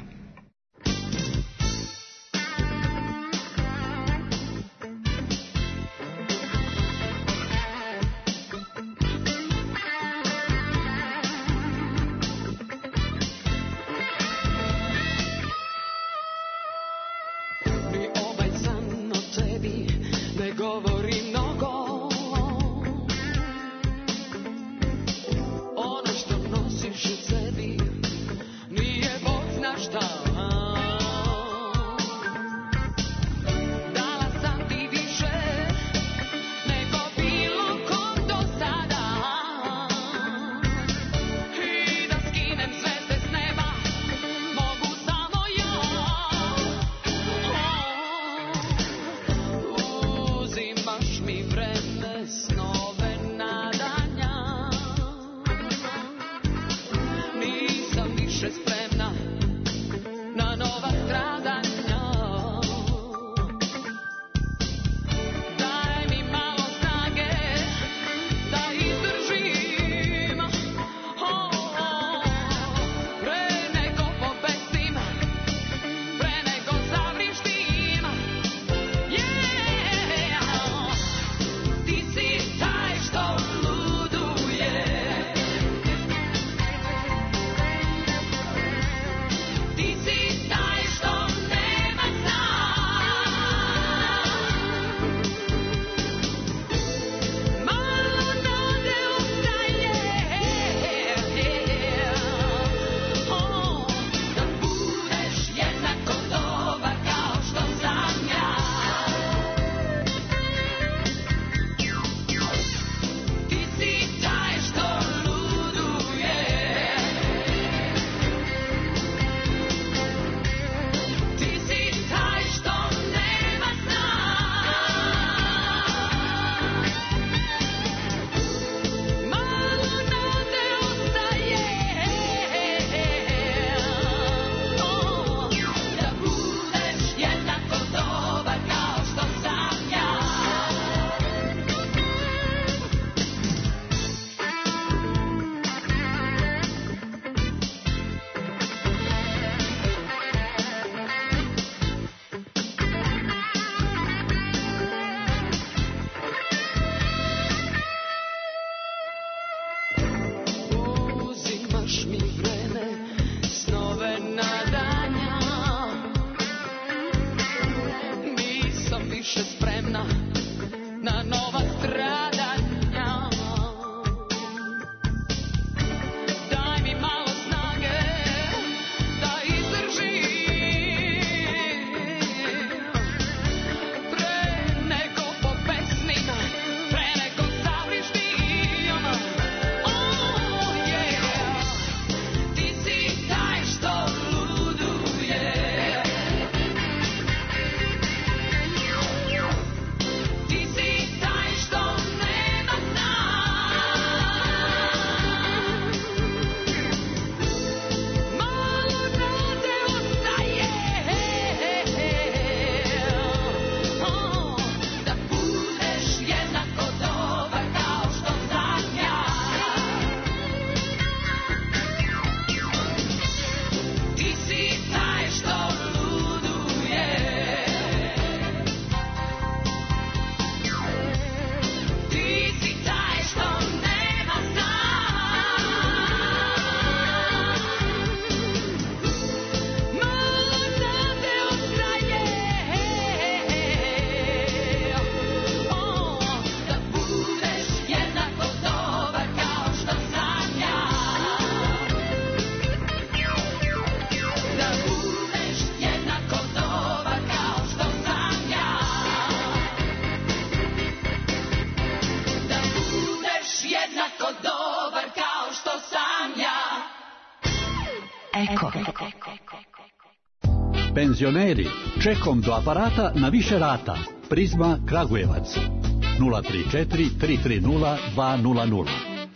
Penzioneri, čekom do aparata na više rata. Prizma Kragujevac. nula tri četiri tri tri nula dva nula nula.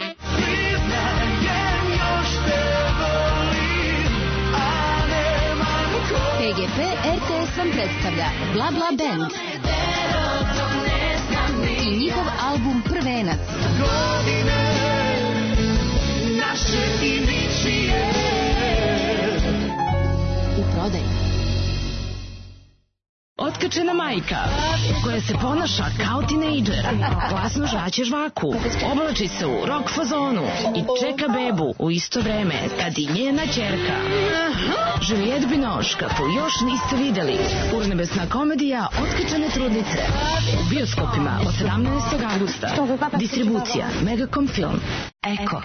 P G P R T S vam predstavlja Bla Bla Band i njihov album Prvenac. Godine naše divičije u prodaju. Otkačena majka koja se ponaša kao tinejdžer, glasno žvaće žvaku, oblači se u rock fazonu i čeka bebu u isto vreme kad i njena ćerka. Juliette Binoche, kako još niste videli, urnebesna komedija Otkačene trudnice u bioskopima od sedamnaestog avgusta. Distribucija Megacom Film. Eko.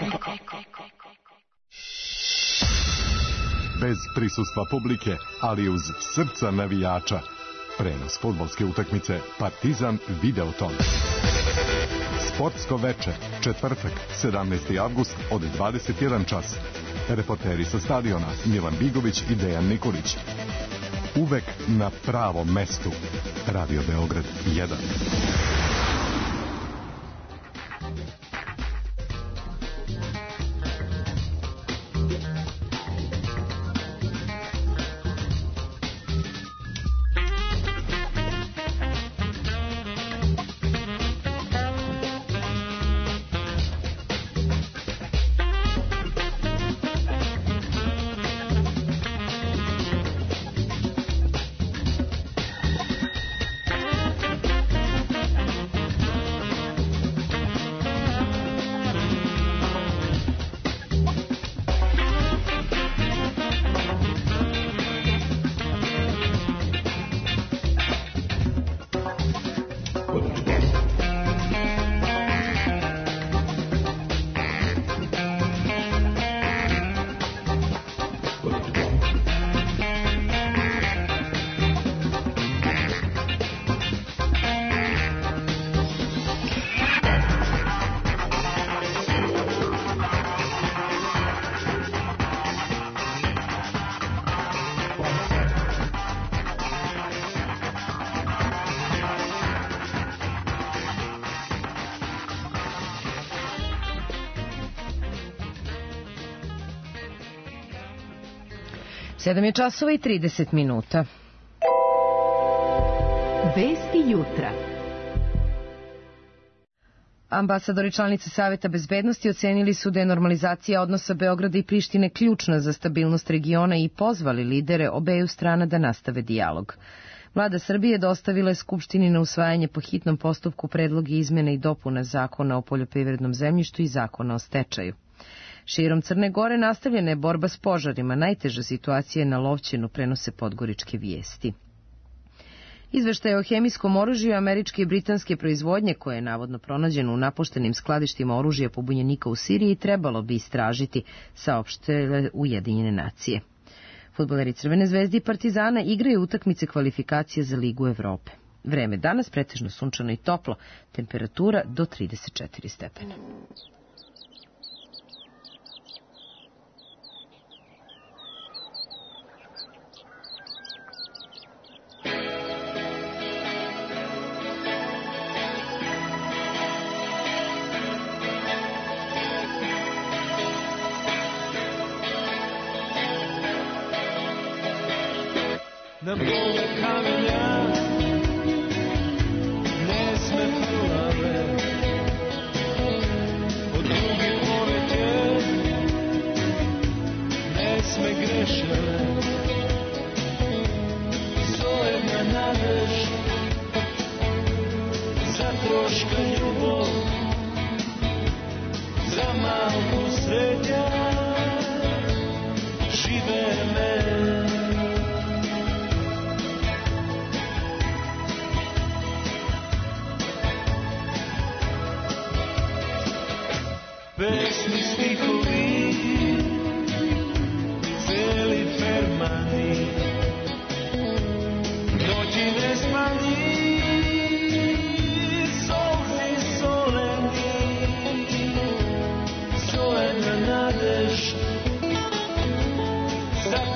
Bez prisustva publike, ali uz srca navijača. Prenos fudbalske utakmice Partizan Videoton. Sportsko veče, četvrtak, sedamnaesti avgust od dvadeset jedan čas. Reporteri sa stadiona Milan Bigović i Dejan Nikolić. Uvek na pravom mestu. Radio Beograd jedan. sedam je časova i trideset minuta. Vesti jutra. Ambasadori članice Saveta bezbednosti ocenili su da je normalizacija odnosa Beograda i Prištine ključna za stabilnost regiona i pozvali lidere obeju strana da nastave dijalog. Vlada Srbije dostavila je Skupštini na usvajanje po hitnom postupku predloge izmjene i dopuna Zakona o poljoprivrednom zemljištu i Zakona o stečaju. Širom Crne Gore nastavljena je borba s požarima. Najteža situacija je na Lovćenu, prenose podgoričke vijesti. Izveštaj o hemijskom oružju američke i britanske proizvodnje, koje je navodno pronađeno u napuštenim skladištima oružja pobunjenika u Siriji, trebalo bi istražiti, saopštile Ujedinjene nacije. Fudbaleri Crvene zvezde i Partizana igraju utakmice kvalifikacije za Ligu Evrope. Vreme danas pretežno sunčano i toplo, temperatura do trideset četiri stepena. Na polu kamenja ne sme plave, od drugi polete ne sme grešave, sojedna nadeš za troška ljubov, za malku srednja žive me. Pesmi, stihovi, celi fermani, noći nespani, solzi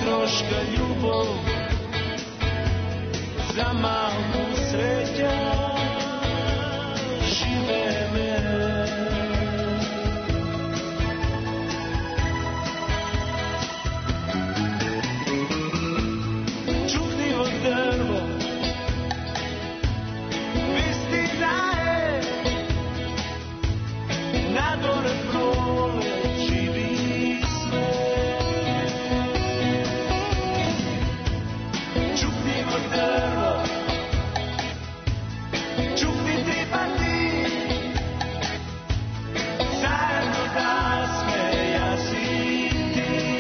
troška ljubov za malu sreća žive me. Čukljivo drvo vistina je na gore prole živi sve. Čukljivo drvo čukni ti pa ti zajedno da sme ja si ti.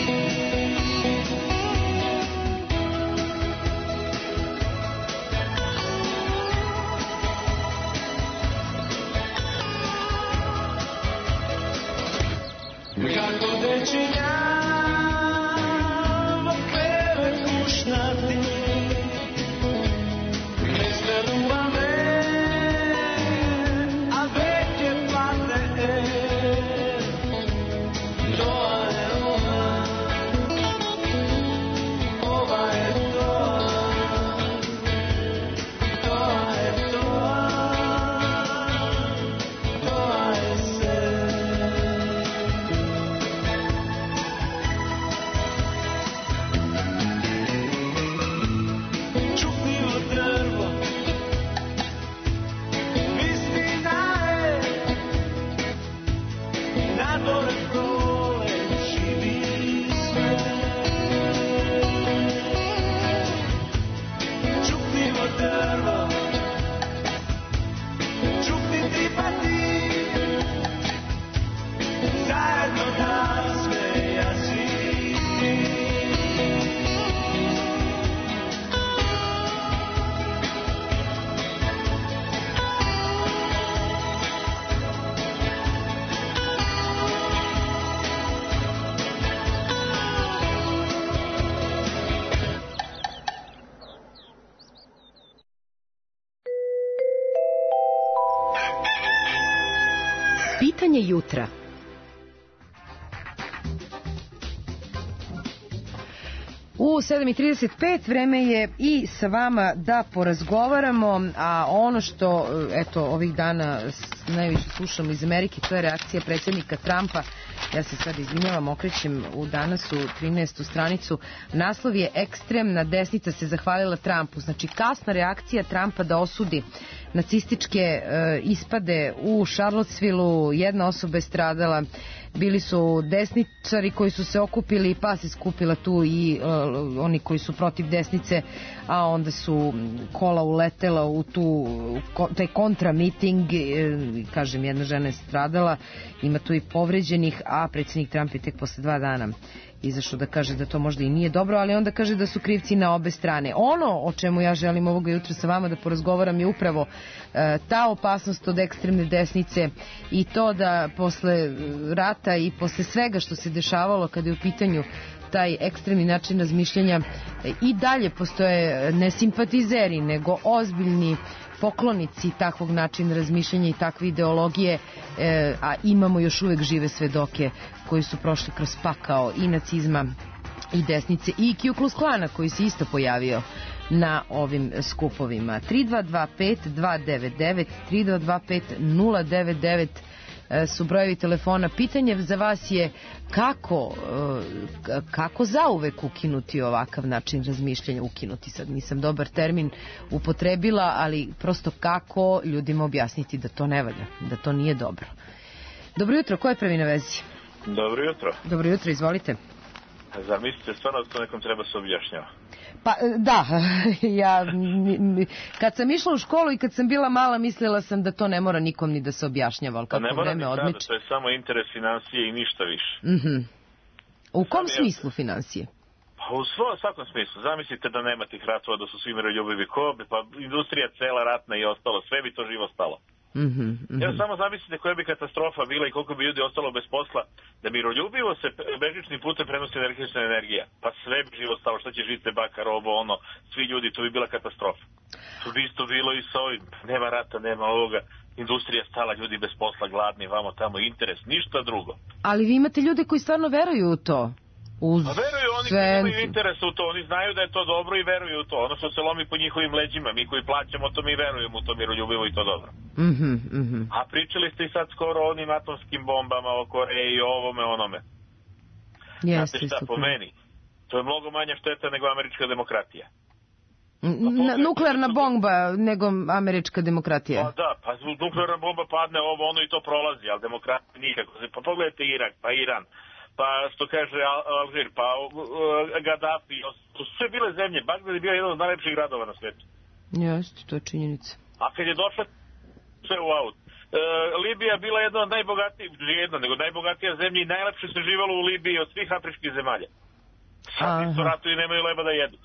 Kako dečinja vokere kušnati izveruva me, a veke pate toa je ova, ova je toa, toa je toa, toa je se. Čukljivo drvo vistina je na gore prole živi sve. Čukljivo drvo čukni ti pa ti zajedno da sve ja svi ti. Pitanje jutra. U sedam i trideset pet vreme je i sa vama da porazgovaramo, a ono što eto ovih dana najviše slušamo iz Amerike, to je reakcija predsjednika Trumpa. Ja se sad izvinjavam, okrećem u danas u trinaestu stranicu. Naslov je ekstremna desnica se zahvalila Trumpu. Znači kasna reakcija Trumpa da osudi nacističke e, ispade u Charlottesvilleu. Jedna osoba je stradala. Bili su desničari koji su se okupili, pa se skupila tu i e, oni koji su protiv desnice, a onda su kola uletela u tu, ko, taj kontramiting, e, kažem, jedna žena je stradala, ima tu i povređenih, a predsjednik Trump je tek posle dva dana izašao da kaže da to možda i nije dobro, ali onda kaže da su krivci na obe strane. Ono o čemu ja želim ovoga jutra sa vama da porazgovaram je upravo e, ta opasnost od ekstremne desnice i to da posle rata i posle svega što se dešavalo kada je u pitanju taj ekstremni način razmišljanja e, i dalje postoje ne simpatizeri nego ozbiljni poklonici takvog načina razmišljanja i takve ideologije, e, a imamo još uvek žive svedoke koji su prošli kroz pakao i nacizma i desnice i Ku Klux Klana koji se isto pojavio na ovim skupovima. tri dva dva pet dva devet devet, tri dva dva pet nula devet devet su brojevi telefona. Pitanje za vas je kako, kako zauvek ukinuti ovakav način razmišljanja, ukinuti, sad nisam dobar termin upotrebila, ali prosto kako ljudima objasniti da to ne valja, da to nije dobro. Dobro jutro, ko je prvi na vezi? Dobro jutro. Dobro jutro, izvolite. Zar mislite stvarno da to nekom treba se objašnjava? Pa da, ja kad sam išla u školu i kad sam bila mala mislila sam da to ne mora nikom ni da se objašnjava, ali kako ne mora vreme odmiče. To je samo interes financije i ništa više. Mm-hmm. U kom Sam smislu je... financije? Pa u svo, svakom smislu. Zamislite da nema tih ratova, da su svi miroljubivi kobi, pa industrija cela ratna i ostalo, sve bi to živo stalo. Mm-hmm, mm-hmm. Ja samo zamislite koja bi katastrofa bila i koliko bi ljudi ostalo bez posla, da miroljubivo se bežičnim putem prenosi električna energija. Pa sve bi živo stalo, šta će žice, bakar, ovo, ono, svi ljudi, to bi bila katastrofa. To bi isto bilo i sa ovim, nema rata, nema ovoga, industrija stala, ljudi bez posla, gladni, vamo tamo, interes, ništa drugo. Ali vi imate ljude koji stvarno veruju u to. Uz A veruju, oni sve... imaju interes u to, oni znaju da je to dobro i veruju u to. Ono što se lomi po njihovim leđima, mi koji plaćamo to, mi verujemo u to, miroljubimo i to dobro. Mhm, mhm. A pričali ste i sad skoro o onim atomskim bombama, o Koreji i ovome, onome. Jeste, znate šta, super. po meni, to je mnogo manja šteta nego američka demokratija. N- nuklearna bomba nego američka demokratija. Pa da, pa nuklearna bomba padne ovo, ono i to prolazi, ali demokratija nikako. Pa pogledajte Irak, pa Iran, pa što kaže Alžir, pa uh, Gaddafi, to su sve bile zemlje, Bagdad je bio jedan od najlepših gradova na svetu. Jeste, to je činjenica. A kad je došla sve u aut, uh, Libija bila jedna od najbogatijih, jedna, nego najbogatija zemlja i najlepše se živalo u Libiji od svih afričkih zemalja. Sad isto ratu i nemaju leba da jedu.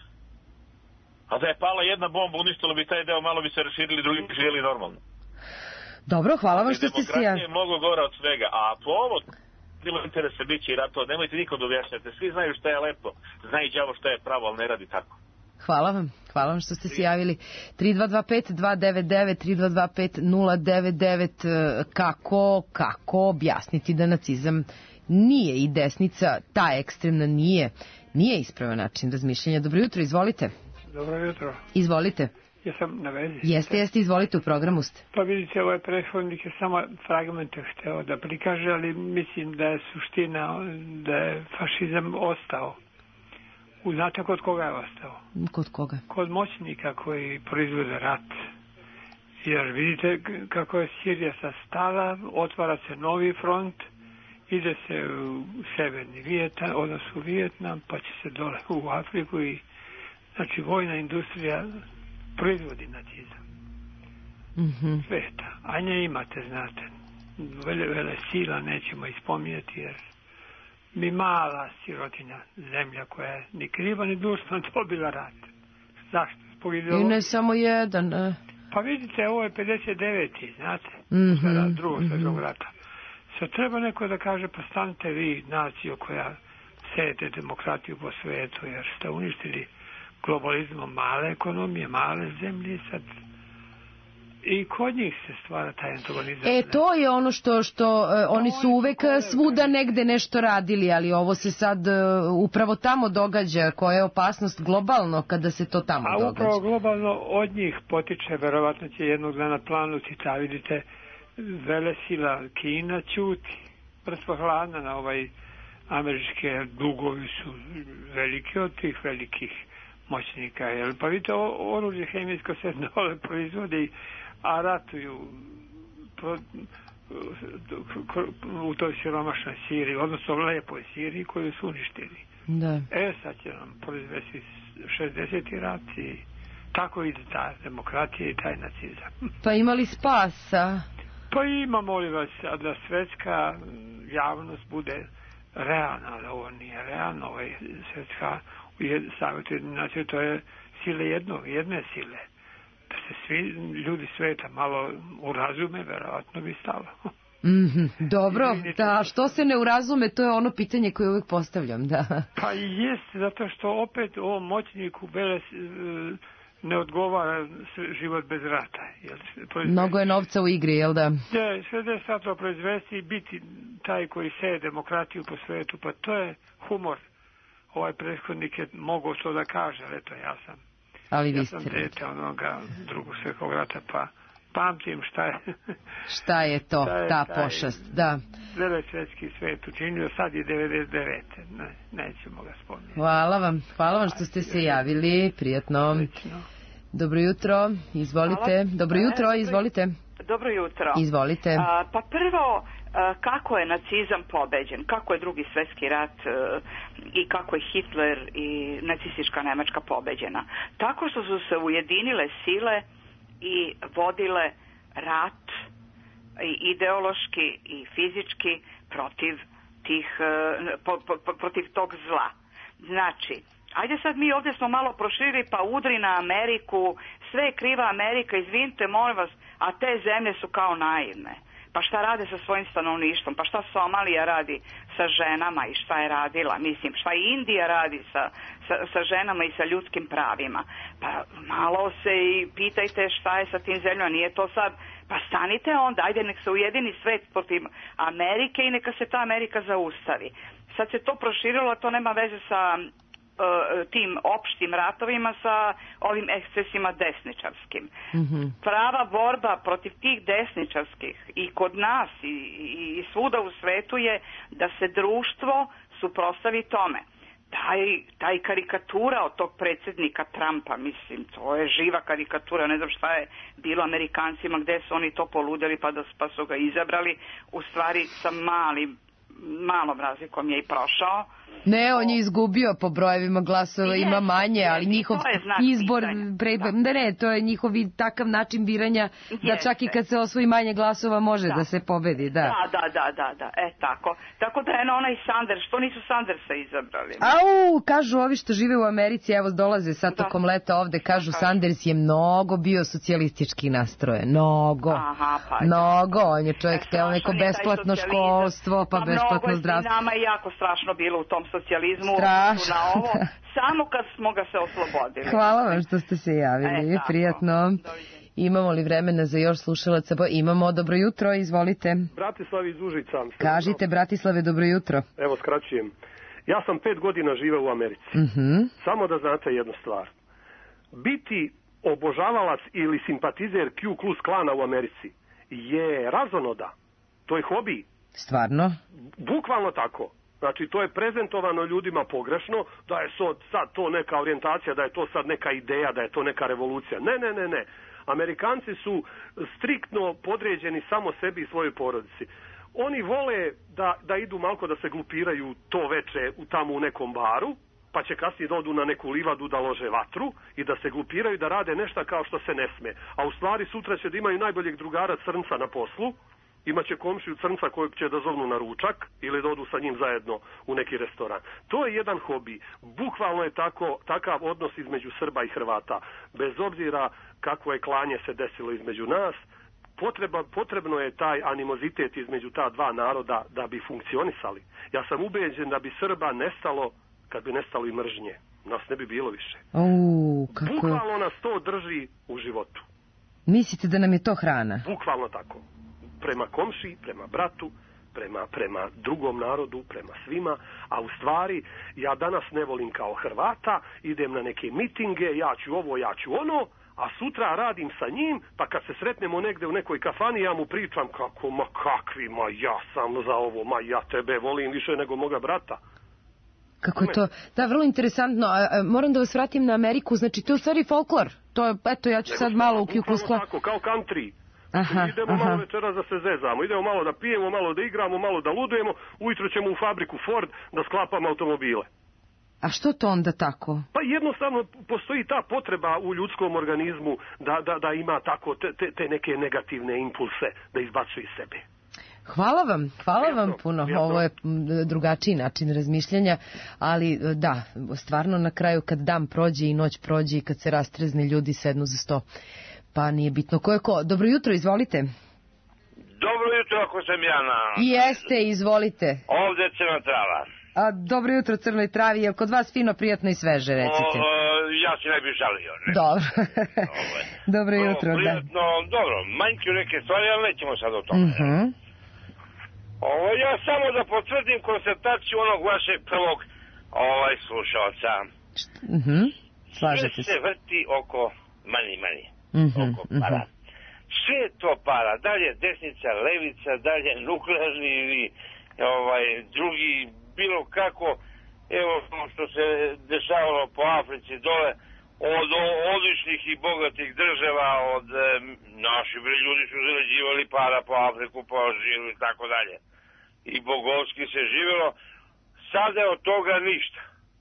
A da je pala jedna bomba, uništilo bi taj deo, malo bi se raširili, drugi bi živjeli normalno. Dobro, hvala vam što ste se... Demokratija je mnogo gora od svega, a po ovo bilo interesa biće i ratova, nemojte nikom da objašnjate, svi znaju šta je lepo, znaju đavo šta je pravo, ali ne radi tako. Hvala vam, hvala vam što ste se javili. tri dva dva pet dva devet devet, tri dva dva pet nula devet devet, kako, kako objasniti da nacizam nije i desnica, ta ekstremna nije, nije ispravan način razmišljanja. Dobro jutro, izvolite. Dobro jutro. Izvolite. Jesam na vezi. Jeste, jeste, izvolite, u programu ste. Pa vidite, ovaj prethodnik je samo fragmente hteo da prikaže, ali mislim da je suština da je fašizam ostao. Znate kod koga je ostao? Kod koga? Kod moćnika koji proizvode rat. Jer vidite kako je Sirija sastala, otvara se novi front, ide se u severni Vijetnam, odnosno u Vijetnam, pa će se dole u Afriku i znači vojna industrija proizvodi nacizam. Mm-hmm. Sveta. A nje imate, znate, vele, vele sila nećemo ispominjati jer mi mala sirotinja zemlja koja je ni kriva ni dužna dobila rat. Zašto? Zbog I ne samo jedan. Ne. Pa vidite, ovo je pedeset deveti znate, mm-hmm. drugog svjetskog rata. Sad treba neko da kaže, pa stanite vi, naciju koja sejete demokratiju po svetu, jer ste uništili globalizmom male ekonomije, male zemlje, sad i kod njih se stvara taj antagonizam. E, to je ono što, što uh, oni su uvek svuda negde nešto radili, ali ovo se sad uh, upravo tamo događa, koja je opasnost globalno kada se to tamo A događa. A upravo globalno od njih potiče, verovatno će jednog dana planuti, ta vidite, velesila Kina ćuti, vrstvo hladna na ovaj američke dugovi su veliki od tih velikih moćnika, jel? Pa vidite, oružje hemijsko se dole proizvodi, a ratuju pro, u toj siromašnoj Siriji, odnosno lepoj Siriji koju su uništili. Da. E, sad će nam proizvesti šezdeseti rat i tako ide ta demokratija i taj nacizam. Pa imali spasa? Pa ima, molim vas, da svetska javnost bude realna, ali ovo nije realno, ovo je svetska savjetu jedinacije, to je sile jednog, jedne sile. Da se svi ljudi sveta malo urazume, verovatno bi stalo. Mm-hmm, dobro, da, što se ne urazume, to je ono pitanje koje uvijek postavljam, da. Pa i jest, zato što opet ovom moćniku Beles ne odgovara život bez rata. Jel, mnogo je novca u igri, jel da? Da, sve da je sad to proizvesti i biti taj koji seje demokratiju po svetu, pa to je humor. Ovaj prethodnik je mogao to da kaže, ali eto, ja sam ali ja sam dete onoga drugog svjetskog rata, pa pamtim šta je šta je to, šta je ta pošast, da. Vele svjetski svijet učinio, sad je devedeset devete Ne, nećemo ga spominjati. Hvala vam, hvala vam što ste se javili, prijatno. Lično. Dobro jutro, izvolite. Hvala. Dobro jutro, izvolite. Dobro jutro. Izvolite. A, pa prvo, kako je nacizam pobeđen, kako je drugi svjetski rat i kako je Hitler i nacistička Nemačka pobeđena. Tako što su se ujedinile sile i vodile rat i ideološki i fizički protiv tih, po, po, protiv tog zla. Znači, ajde sad mi ovdje smo malo proširili pa udri na Ameriku, sve je kriva Amerika, izvinite molim vas, a te zemlje su kao naivne. Pa šta rade sa svojim stanovništvom? Pa šta Somalija radi sa ženama i šta je radila? Mislim, šta i Indija radi sa, sa, sa ženama i sa ljudskim pravima? Pa malo se i pitajte šta je sa tim zemljama. Nije to sad, pa stanite onda, ajde nek se ujedini svet protiv Amerike i neka se ta Amerika zaustavi. sad se to proširilo, a to nema veze sa uh, tim opštim ratovima, sa ovim ekscesima desničarskim. Mm-hmm. Prava borba protiv tih desničarskih i kod nas i, i, i svuda u svetu je da se društvo suprotstavi tome. Taj, taj karikatura od tog predsjednika Trumpa, mislim, to je živa karikatura, ne znam šta je bilo Amerikancima, gde su oni to poludeli pa, da, pa su ga izabrali, u stvari sa malim, malom razlikom je i prošao. Ne, on je izgubio po brojevima glasova, ima manje, ali njihov izbor, pre, da ne, to je njihovi takav način biranja, da čak i kad se osvoji manje glasova može da, da se pobedi, da. Da, da, da, da, da, e tako. Tako da je na onaj Sanders, što nisu Sandersa izabrali? Au, kažu ovi što žive u Americi, evo dolaze sad tokom leta ovde, kažu Sanders je mnogo bio socijalistički nastrojen, mnogo, Aha, pa, mnogo, on je čovjek hteo neko besplatno školstvo, pa, pa besplatno zdravstvo. Mnogo je nama jako strašno bilo u tom socijalizmu Strašno. Na ovo, samo kad smo ga se oslobodili. Hvala vam što ste se javili, e, prijatno. Imamo li vremena za još slušalaca? Imamo, dobro jutro, izvolite. Bratislav iz Užica. Kažite, Bratislave, dobro jutro. Evo, skraćujem. Ja sam pet godina živeo u Americi. Mm-hmm. Samo da znate jednu stvar. Biti obožavalac ili simpatizer Ku Klux Klana u Americi je razonoda. To je hobi. Stvarno? Bukvalno tako. Znači, to je prezentovano ljudima pogrešno, da je sad to neka orijentacija, da je to sad neka ideja, da je to neka revolucija. Ne, ne, ne, ne. Amerikanci su striktno podređeni samo sebi i svojoj porodici. Oni vole da, da idu malko da se glupiraju to veče u, tamo u nekom baru, pa će kasnije da odu na neku livadu da lože vatru i da se glupiraju da rade nešto kao što se ne sme. A u stvari sutra će da imaju najboljeg drugara crnca na poslu, imaće komšiju crnca kojeg će da zovnu na ručak ili da odu sa njim zajedno u neki restoran. To je jedan hobi. Bukvalno je tako, takav odnos između Srba i Hrvata. Bez obzira kakvo je klanje se desilo između nas, potreba, potrebno je taj animozitet između ta dva naroda da bi funkcionisali. Ja sam ubeđen da bi Srba nestalo kad bi nestalo i mržnje. Nas ne bi bilo više. O, kako... Bukvalno nas to drži u životu. Mislite da nam je to hrana? Bukvalno tako. Prema komši, prema bratu, prema, prema drugom narodu, prema svima, a u stvari ja danas ne volim kao Hrvata, idem na neke mitinge, ja ću ovo, ja ću ono, a sutra radim sa njim, pa kad se sretnemo negde u nekoj kafani, ja mu pričam kako, ma kakvi, ma ja sam za ovo, ma ja tebe volim više nego moga brata. Kako je to? Da, vrlo interesantno. A, a, moram da vas vratim na Ameriku, znači to je u stvari folklor. To je, eto, ja ću sad malo u Ku Klux Klan. Tako, kao country. Aha, idemo aha. malo večeras da se zezamo, idemo malo da pijemo, malo da igramo, malo da ludujemo, ujutro ćemo u fabriku Ford da sklapamo automobile. A što to onda tako? Pa jednostavno postoji ta potreba u ljudskom organizmu da, da, da ima tako te, te, te neke negativne impulse da izbacuje iz sebe. Hvala vam, hvala Vjetno, vam puno. vjetno. Ovo je drugačiji način razmišljanja, ali da, stvarno na kraju kad dan prođe i noć prođe i kad se rastrezne ljudi sednu za sto. Pa nije bitno ko je ko. Dobro jutro, izvolite. Dobro jutro, ako sam ja na... Jeste, izvolite. Ovde Crna Trava. A, dobro jutro, Crnoj Travi. Je kod vas fino, prijatno i sveže, recite? O, o, ja se ne bih žalio. Ne? Dobro. Dobro jutro, o, da. Prijatno, dobro, manjke neke stvari, ali nećemo sad o tome. Uh-huh. Ovo, ja samo da potvrdim konstataciju onog vašeg prvog ovaj, slušalca. Uh-huh. Slažete se. Sve se vrti oko mani, mani. Uh-huh, oko para. uh-huh. Sve je to para. Dalje desnica, levica, dalje nuklearni ili ovaj, drugi, bilo kako. Evo što se dešavalo po Africi dole, od odličnih i bogatih država, od e, naši ljudi su zarađivali para po Afriku, po Alžiru i tako dalje. I bogovski se živjelo. Sada je od toga ništa.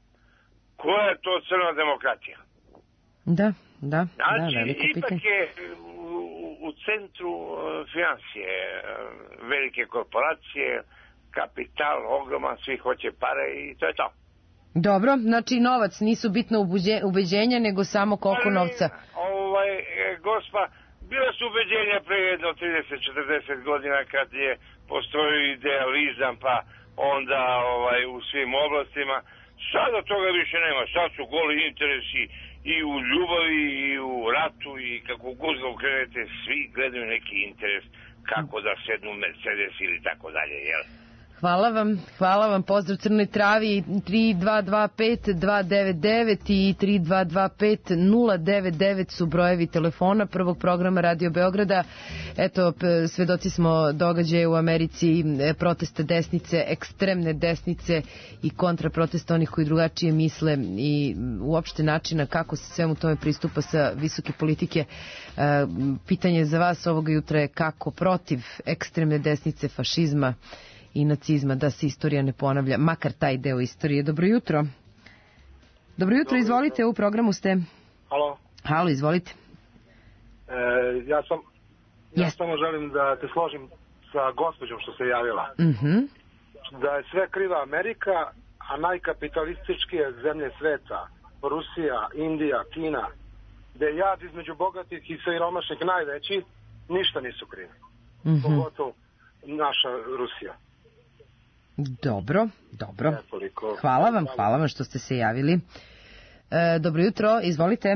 Koja je to crna demokratija? Da, da, znači, da, veliko ipak pitanje. je u, u centru uh, financije, uh, velike korporacije, kapital, ogroman, svi hoće pare i to je to. Dobro, znači novac, nisu bitno ubeđenja, nego samo koliko novca. Ovaj, gospa, bila su ubeđenja pre jedno trideset do četrdeset godina kad je postojio idealizam, pa onda ovaj, u svim oblastima. Sada toga više nema, sad su goli interesi i u ljubavi i u ratu i kako god ga ukrenete, svi gledaju neki interes kako da sednu Mercedes ili tako dalje, jel? Hvala vam, hvala vam, pozdrav Crnoj Travi, tri dva dva pet dva devet devet i tri dva dva pet nula devet devet su brojevi telefona prvog programa Radio Beograda. Eto, svedoci smo događaje u Americi, protesta desnice, ekstremne desnice i kontraprotesta onih koji drugačije misle i uopšte načina kako se svemu tome pristupa sa visoke politike. Pitanje za vas ovoga jutra je kako protiv ekstremne desnice, fašizma i nacizma da se istorija ne ponavlja, makar taj deo istorije. Dobro jutro. Dobro jutro, izvolite, u programu ste. Halo. Halo, izvolite. E, ja sam, ja yes. samo želim da te složim sa gospođom što se javila. Mm-hmm. Da je sve kriva Amerika, a najkapitalističkije zemlje sveta, Rusija, Indija, Kina, gde je jad između bogatih i siromašnih najveći, ništa nisu krivi. Mm-hmm. Pogotovo naša Rusija. Dobro, dobro. Hvala vam, hvala vam što ste se javili. E, dobro jutro, izvolite.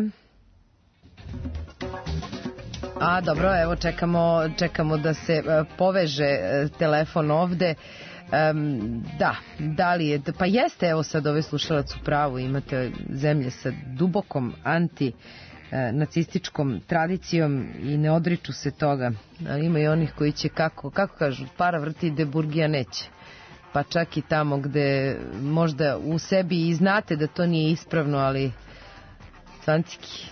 A, dobro, evo čekamo, čekamo da se e, poveže e, telefon ovde. E, da, da li je, pa jeste, evo sad ovaj slušalac u pravu, imate zemlje sa dubokom anti nacističkom tradicijom i ne odriču se toga. Ali ima i onih koji će, kako, kako kažu, para vrti gde burgija neće. Pa čak i tamo gde možda u sebi i znate da to nije ispravno, ali canciki.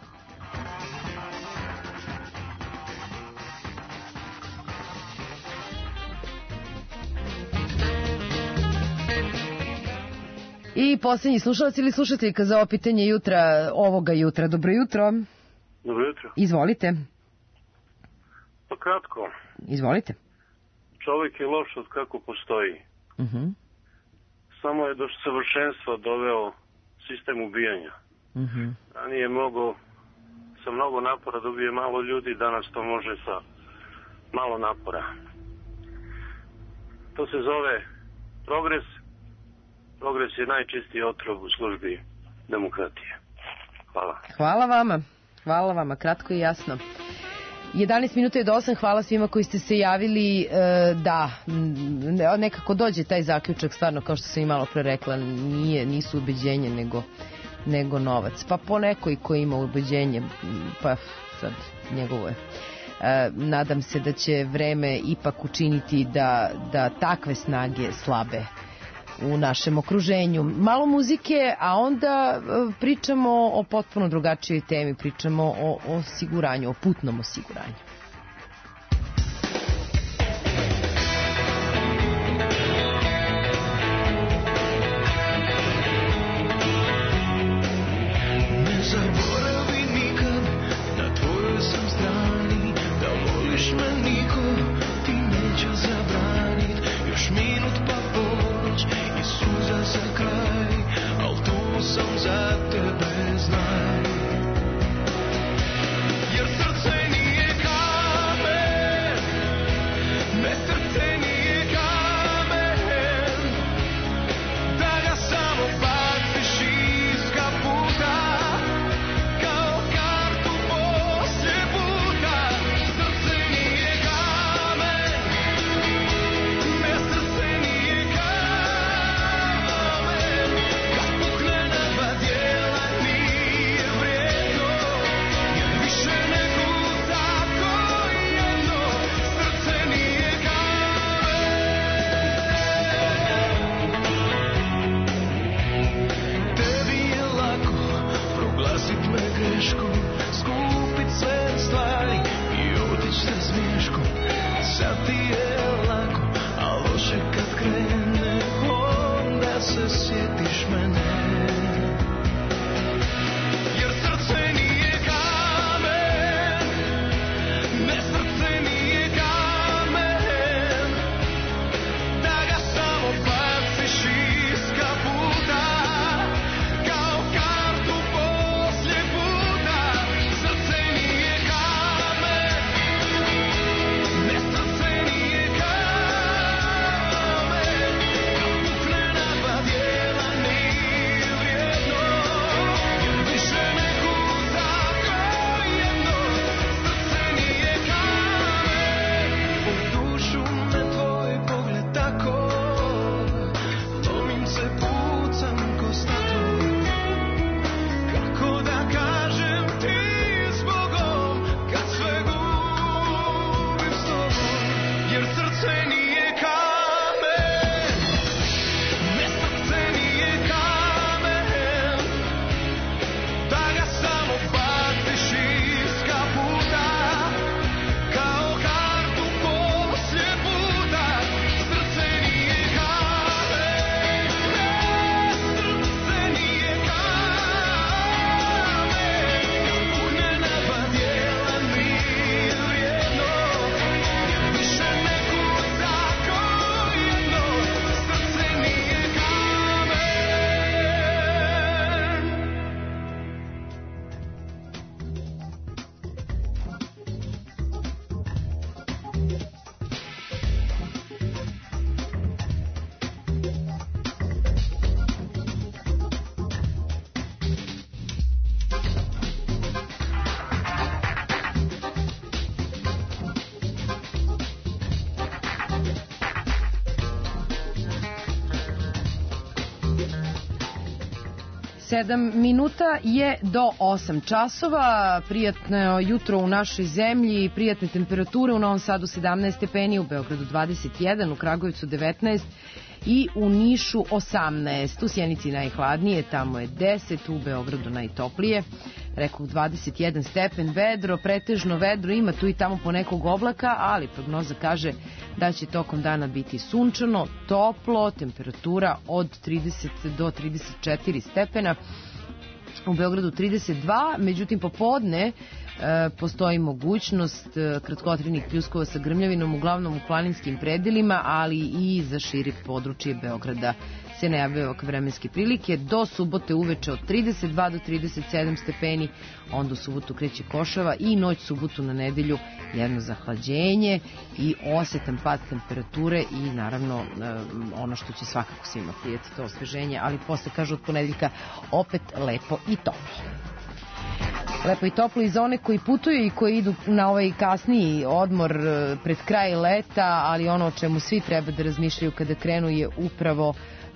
I posljednji slušalac ili slušateljka za ovo pitanje jutra, ovoga jutra. Dobro jutro. Dobro jutro. Izvolite. Pa kratko. Izvolite. Čovjek je loš od kako postoji. Uh-huh. Samo je do savršenstva doveo sistem ubijanja. Uh-huh. Ranije je mogo sa mnogo napora da ubije malo ljudi, danas to može sa malo napora. To se zove progres. Progres je najčistiji otrov u službi demokratije. Hvala. Hvala vama. Hvala vama, kratko i jasno. jedanaest minuta je do osam, hvala svima koji ste se javili. E, da, nekako dođe taj zaključak, stvarno, kao što sam i malo pre rekla, nije, nisu ubeđenje, nego, nego novac. Pa po nekoj koji ima ubeđenje, pa sad njegovo je. E, nadam se da će vreme ipak učiniti da, da takve snage slabe u našem okruženju. Malo muzike, a onda pričamo o potpuno drugačijoj temi, pričamo o osiguranju, o putnom osiguranju. Ne zaboravi nikad, na tvojoj sam strani, da voliš me niko, ti neće zabranit, još minut pa ponoć i suza za kraj, al tu sam za tebe, znaj. Jer srce nije kamen, ne srce nije kamen, da ga samo baciš iz kaputa, kao kartu poslije puta. Srce nije kamen, ne srce nije kamen, kad pukne na dva dijela nije vrijeme. sedam minuta je do osam časova. Prijatno jutro u našoj zemlji, prijatne temperature, u Novom Sadu sedamnaest stepeni, u Beogradu dvadeset jedan, u Kragujevcu devetnaest i u Nišu osamnaest. U Sjenici najhladnije, tamo je deset, u Beogradu najtoplije. Rekao dvadeset jedan stepen, vedro, pretežno vedro, ima tu i tamo ponekog oblaka, ali prognoza kaže da će tokom dana biti sunčano, toplo, temperatura od trideset do trideset četiri stepena. U Beogradu trideset dva, međutim popodne e, postoji mogućnost e, kratkotrenih pljuskova sa grmljavinom, uglavnom u planinskim predelima, ali i za šire područje Beograda se najavljaju ovakve vremenske prilike. Do subote uveče od trideset dva do trideset sedam stepeni, onda u subotu kreće košava i noć subotu na nedelju jedno zahlađenje i osetan pad temperature i naravno ono što će svakako svima prijeti, to osveženje, ali posle, kažu, od ponedeljka opet lepo i toplo. Lepo i toplo i za one koji putuju i koji idu na ovaj kasniji odmor pred kraj leta, ali ono o čemu svi treba da razmišljaju kada krenu je upravo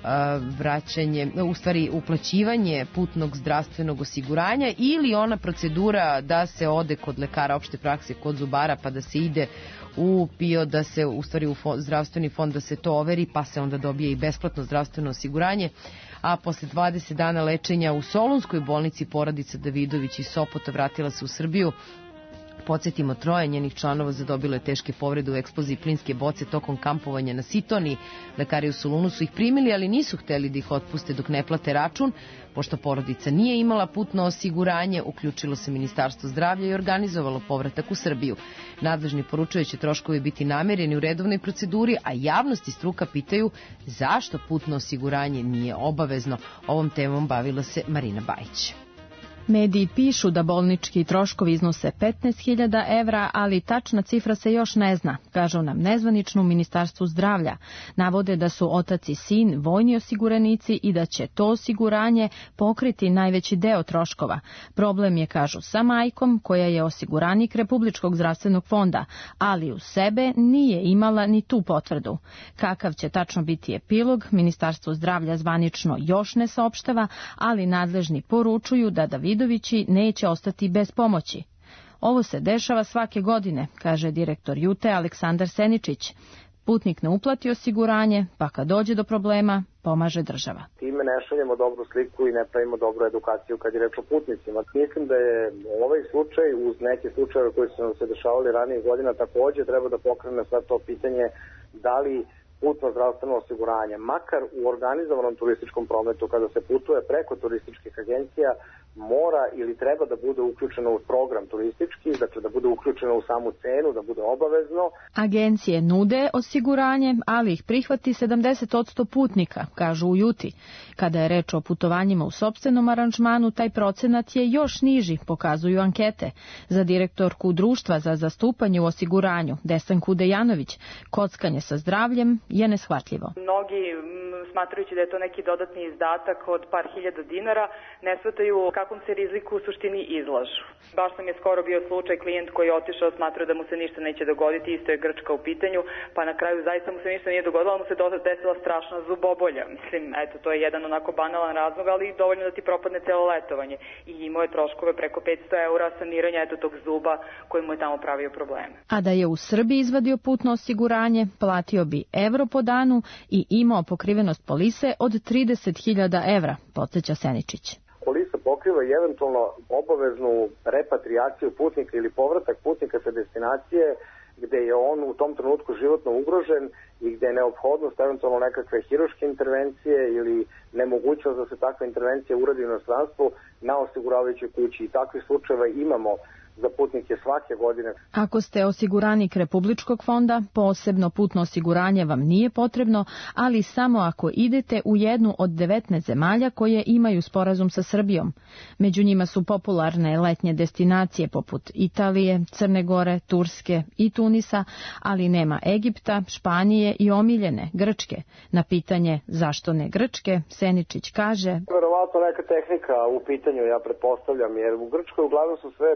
vraćanje, u stvari uplaćivanje putnog zdravstvenog osiguranja ili ona procedura da se ode kod lekara opšte prakse, kod zubara, pa da se ide u PIO, da se u stvari u fond, zdravstveni fond da se to overi, pa se onda dobije i besplatno zdravstveno osiguranje. A posle dvadeset dana lečenja u Solunskoj bolnici porodica Davidović iz Sopota vratila se u Srbiju. Podsjetimo, troje njenih članova zadobilo je teške povrede u eksploziji plinske boce tokom kampovanja na Sitoni. Lekari u Solunu su ih primili, ali nisu hteli da ih otpuste dok ne plate račun. Pošto porodica nije imala putno osiguranje, uključilo se Ministarstvo zdravlja i organizovalo povratak u Srbiju. Nadležni poručuju će troškovi biti namereni u redovnoj proceduri, a javnost i struka pitaju zašto putno osiguranje nije obavezno. Ovom temom bavila se Marina Bajić. Mediji pišu da bolnički troškovi iznose petnaest hiljada evra, ali tačna cifra se još ne zna, kažu nam nezvanično u Ministarstvu zdravlja. Navode da su otac i sin vojni osiguranici i da će to osiguranje pokriti najveći deo troškova. Problem je, kažu, sa majkom, koja je osiguranik Republičkog zdravstvenog fonda, ali u sebe nije imala ni tu potvrdu. Kakav će tačno biti epilog, Ministarstvo zdravlja zvanično još ne saopštava, ali nadležni poručuju da David Davidovići neće ostati bez pomoći. Ovo se dešava svake godine, kaže direktor Jute Aleksandar Seničić. Putnik ne uplati osiguranje, pa kad dođe do problema, pomaže država. Time ne šaljemo dobru sliku i ne pravimo dobru edukaciju kad je reč o putnicima. Mislim da je ovaj slučaj, uz neke slučajeve koji su nam se dešavali ranije godina, takođe treba da pokrene sad to pitanje da li putno zdravstveno osiguranje, makar u organizovanom turističkom prometu, kada se putuje preko turističkih agencija, mora ili treba da bude uključeno u program turistički, dakle da bude uključeno u samu cenu, da bude obavezno. Agencije nude osiguranje, ali ih prihvati sedamdeset posto putnika, kažu u Juti. Kada je reč o putovanjima u sopstvenom aranžmanu, taj procenat je još niži, pokazuju ankete. Za direktorku Društva za zastupanje u osiguranju, Desanku Dejanović, kockanje sa zdravljem je neshvatljivo. Mnogi, smatrajući da je to neki dodatni izdatak od par hiljada dinara, ne shvataju kakvom se riziku u suštini izlažu. Baš nam je skoro bio slučaj, klijent koji je otišao, smatrao da mu se ništa neće dogoditi, isto je Grčka u pitanju, pa na kraju zaista mu se ništa nije dogodilo, ali mu se desila strašna zubobolja. Mislim, eto, to je jedan onako banalan razlog, ali dovoljno da ti propadne celo letovanje. I imao je troškove preko petsto eura saniranja eto tog zuba koji mu je tamo pravio probleme. A da je u Srbiji izvadio putno osiguranje, platio bi evro po danu i imao pokrivenost polise od trideset hiljada evra, podsjeća Seničić. Polisa pokriva i eventualno obaveznu repatriaciju putnika ili povratak putnika sa destinacije gde je on u tom trenutku životno ugrožen i gde je neophodnost eventualno nekakve hiruške intervencije ili nemogućnost da se takva intervencija uradi u inostranstvu na osiguravajućoj kući. I takvih slučajeva imamo za putnike svake godine. Ako ste osiguranik Republičkog fonda, posebno putno osiguranje vam nije potrebno, ali samo ako idete u jednu od devetnaest zemalja koje imaju sporazum sa Srbijom. Među njima su popularne letnje destinacije poput Italije, Crne Gore, Turske i Tunisa, ali nema Egipta, Španije i omiljene Grčke. Na pitanje zašto ne Grčke, Seničić kaže: Verovatno neka tehnika u pitanju, ja pretpostavljam, jer u Grčkoj uglavnom su sve to privatne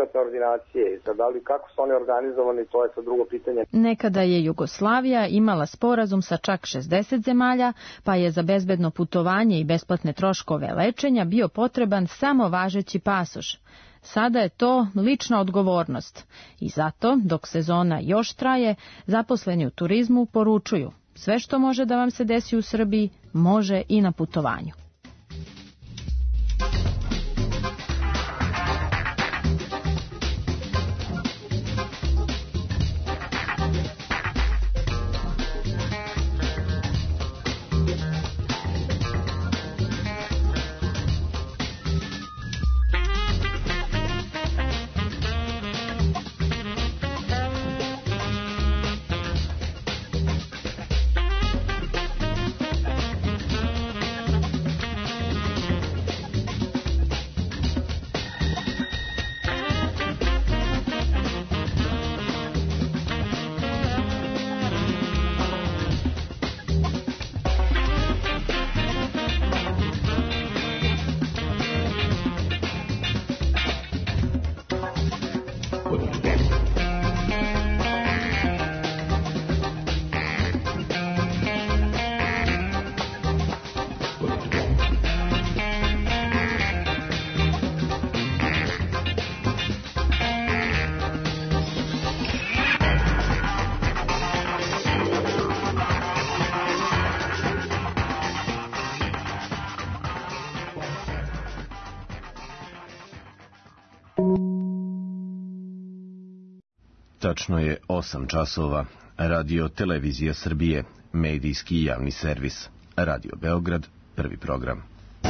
privatne ordinacije. Sad, da li kako su oni organizovani, to je sad drugo pitanje. Nekada je Jugoslavija imala sporazum sa čak šezdeset zemalja, pa je za bezbedno putovanje i besplatne troškove lečenja bio potreban samo važeći pasoš. Sada je to lična odgovornost i zato, dok sezona još traje, zaposleni u turizmu poručuju: sve što može da vam se desi u Srbiji, može i na putovanju. Tačno je osam časova. Radio Televizija Srbije, medijski javni servis. Radio Beograd, prvi program.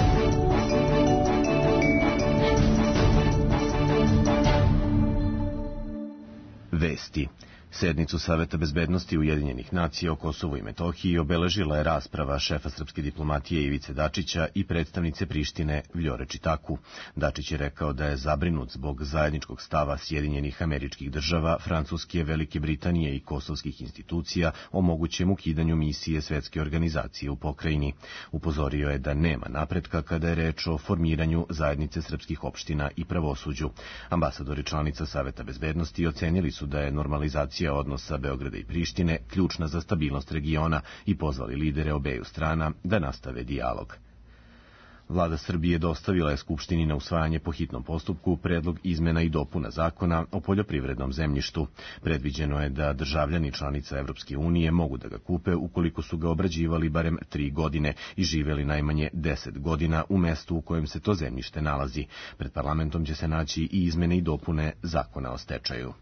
Vesti. Sednicu Saveta bezbednosti Ujedinjenih nacija o Kosovu i Metohiji obeležila je rasprava šefa srpske diplomatije Ivice Dačića i predstavnice Prištine Vljore Čitaku. Dačić je rekao da je zabrinut zbog zajedničkog stava Sjedinjenih Američkih Država, Francuske, Velike Britanije i kosovskih institucija o mogućem ukidanju misije Svetske organizacije u pokrajini. Upozorio je da nema napretka kada je reč o formiranju zajednice srpskih opština i pravosuđu. Ambasadori članica Saveta bezbednosti ocenili su da je normalizacija odnosa Beograda i Prištine ključna za stabilnost regiona i pozvali lidere obeju strana da nastave dijalog. Vlada Srbije dostavila je Skupštini na usvajanje po hitnom postupku predlog izmena i dopuna zakona o poljoprivrednom zemljištu. Predviđeno je da državljani članica Evropske unije mogu da ga kupe ukoliko su ga obrađivali barem tri godine i živeli najmanje deset godina u mestu u kojem se to zemljište nalazi. Pred parlamentom će se naći i izmene i dopune zakona o stečaju.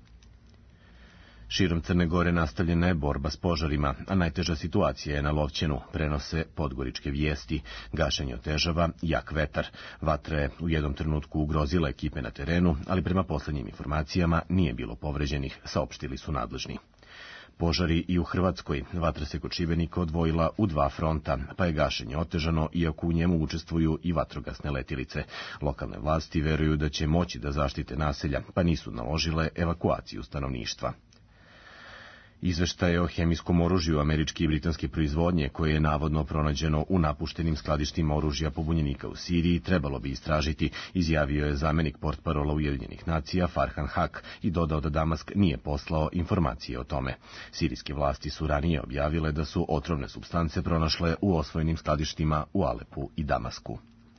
Širom Crne Gore nastavljena je borba s požarima, a najteža situacija je na Lovćenu, prenose podgoričke vijesti. Gašenje otežava jak vetar. Vatra je u jednom trenutku ugrozila ekipe na terenu, ali prema poslednjim informacijama nije bilo povređenih, saopštili su nadležni. Požari i u Hrvatskoj. Vatra se kod Šibenika odvojila u dva fronta, pa je gašenje otežano, iako u njemu učestvuju i vatrogasne letilice. Lokalne vlasti veruju da će moći da zaštite naselja, pa nisu naložile evakuaciju stanovništva. Izveštaje o hemijskom oružju američke i britanske proizvodnje, koje je navodno pronađeno u napuštenim skladištima oružja pobunjenika u Siriji, trebalo bi istražiti, izjavio je zamenik portparola Ujedinjenih nacija Farhan Haq i dodao da Damask nije poslao informacije o tome. Sirijske vlasti su ranije objavile da su otrovne supstance pronašle u osvojenim skladištima u Alepu i Damasku.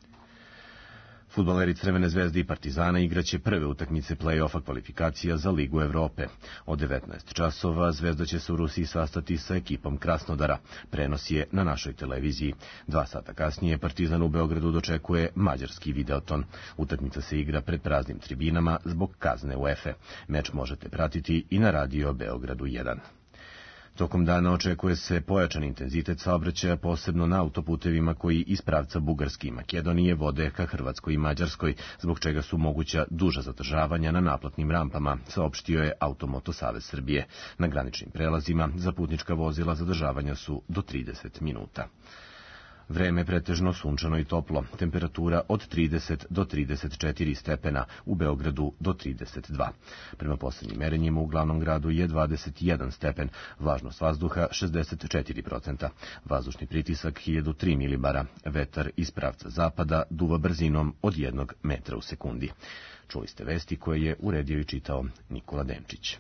Fudbaleri Crvene zvezde i Partizana igraće prve utakmice play-offa kvalifikacija za Ligu Evrope. Od devetnaest časova Zvezda će se u Rusiji sastati sa ekipom Krasnodara. Prenos je na našoj televiziji. Dva sata kasnije Partizan u Beogradu dočekuje mađarski Videoton. Utakmica se igra pred praznim tribinama zbog kazne UEFA. Meč možete pratiti i na radio Beogradu jedan. Tokom dana očekuje se pojačan intenzitet saobraćaja, posebno na autoputevima koji iz pravca Bugarske i Makedonije vode ka Hrvatskoj i Mađarskoj, zbog čega su moguća duža zadržavanja na naplatnim rampama, saopštio je Automoto Savez Srbije. Na graničnim prelazima za putnička vozila zadržavanja su do trideset minuta. Vreme pretežno sunčano i toplo, temperatura od trideset do trideset četiri stepena, u Beogradu do trideset dva. Prema posljednjim merenjima u glavnom gradu je dvadeset jedan stepen, vlažnost vazduha šezdeset četiri procenta, vazdušni pritisak hiljadu tri milibara, vetar iz pravca zapada duva brzinom od jednog metra u sekundi. Čuli ste vesti koje je uredio i čitao Nikola Denčić.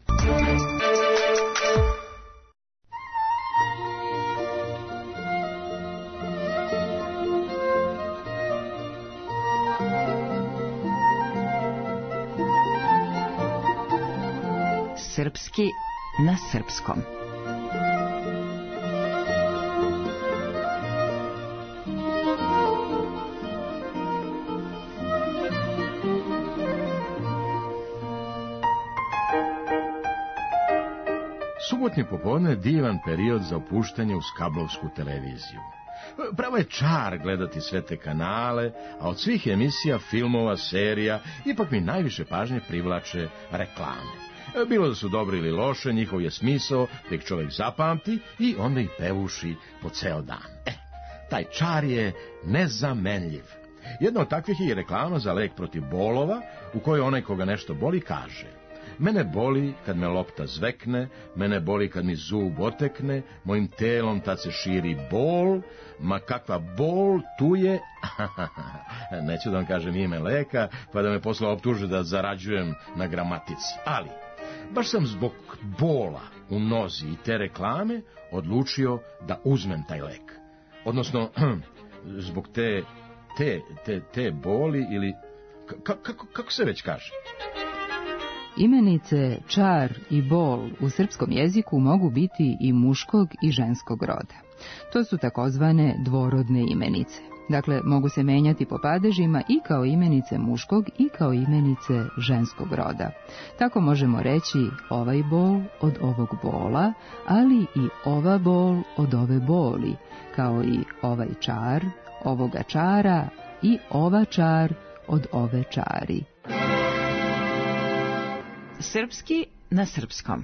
Srpski na srpskom. Subotnje popodne je divan period za opuštanje uz kablovsku televiziju. Pravo je čar gledati sve te kanale, a od svih emisija, filmova, serija, ipak mi najviše pažnje privlače reklame. Bilo da su dobri ili loše, njihov je smisao da ih čovjek zapamti i onda ih pevuši po ceo dan. E, taj čar je nezamenljiv. Jedna od takvih je reklama za lek protiv bolova, u kojoj onaj koga nešto boli kaže: mene boli kad me lopta zvekne, mene boli kad mi zub otekne, mojim telom tad se širi bol, ma kakva bol tu je... Neću da vam kažem ime leka, pa da me posle optuže da zarađujem na gramatici, ali baš sam zbog bola u nozi i te reklame odlučio da uzmem taj lek. Odnosno, zbog te, te, te, te boli ili... Kako, kako se već kaže? Imenice čar i bol u srpskom jeziku mogu biti i muškog i ženskog roda. To su takozvane dvorodne imenice. Dakle, mogu se menjati po padežima i kao imenice muškog i kao imenice ženskog roda. Tako možemo reći ovaj bol od ovog bola, ali i ova bol od ove boli, kao i ovaj čar, ovoga čara i ova čar od ove čari. Srpski na srpskom.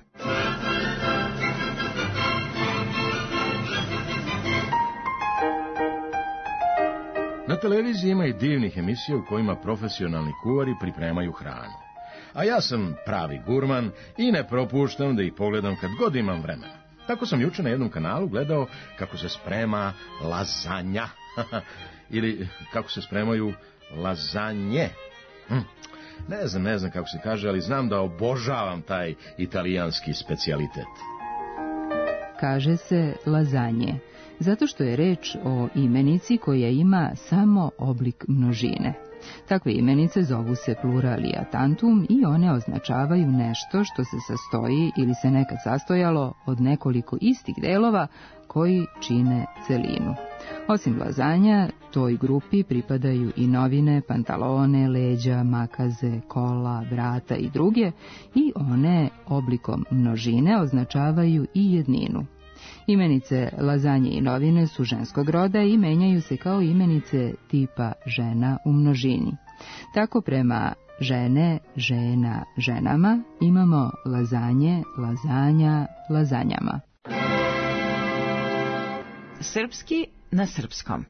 Na televiziji ima i divnih emisija u kojima profesionalni kuvari pripremaju hranu. A ja sam pravi gurman i ne propuštam da ih pogledam kad god imam vremena. Tako sam juče na jednom kanalu gledao kako se sprema lazanja. Ili kako se spremaju lazanje. Hm. Ne znam, ne znam kako se kaže, ali znam da obožavam taj italijanski specijalitet. Kaže se lazanje, zato što je reč o imenici koja ima samo oblik množine. Takve imenice zovu se pluralia tantum i one označavaju nešto što se sastoji ili se nekad sastojalo od nekoliko istih delova koji čine celinu. Osim lazanja, toj grupi pripadaju i novine, pantalone, leđa, makaze, kola, vrata i druge, i one oblikom množine označavaju i jedninu. Imenice lazanje i novine su ženskog roda i menjaju se kao imenice tipa žena u množini. Tako prema žene, žena, ženama imamo lazanje, lazanja, lazanjama. Srpski na srpskom.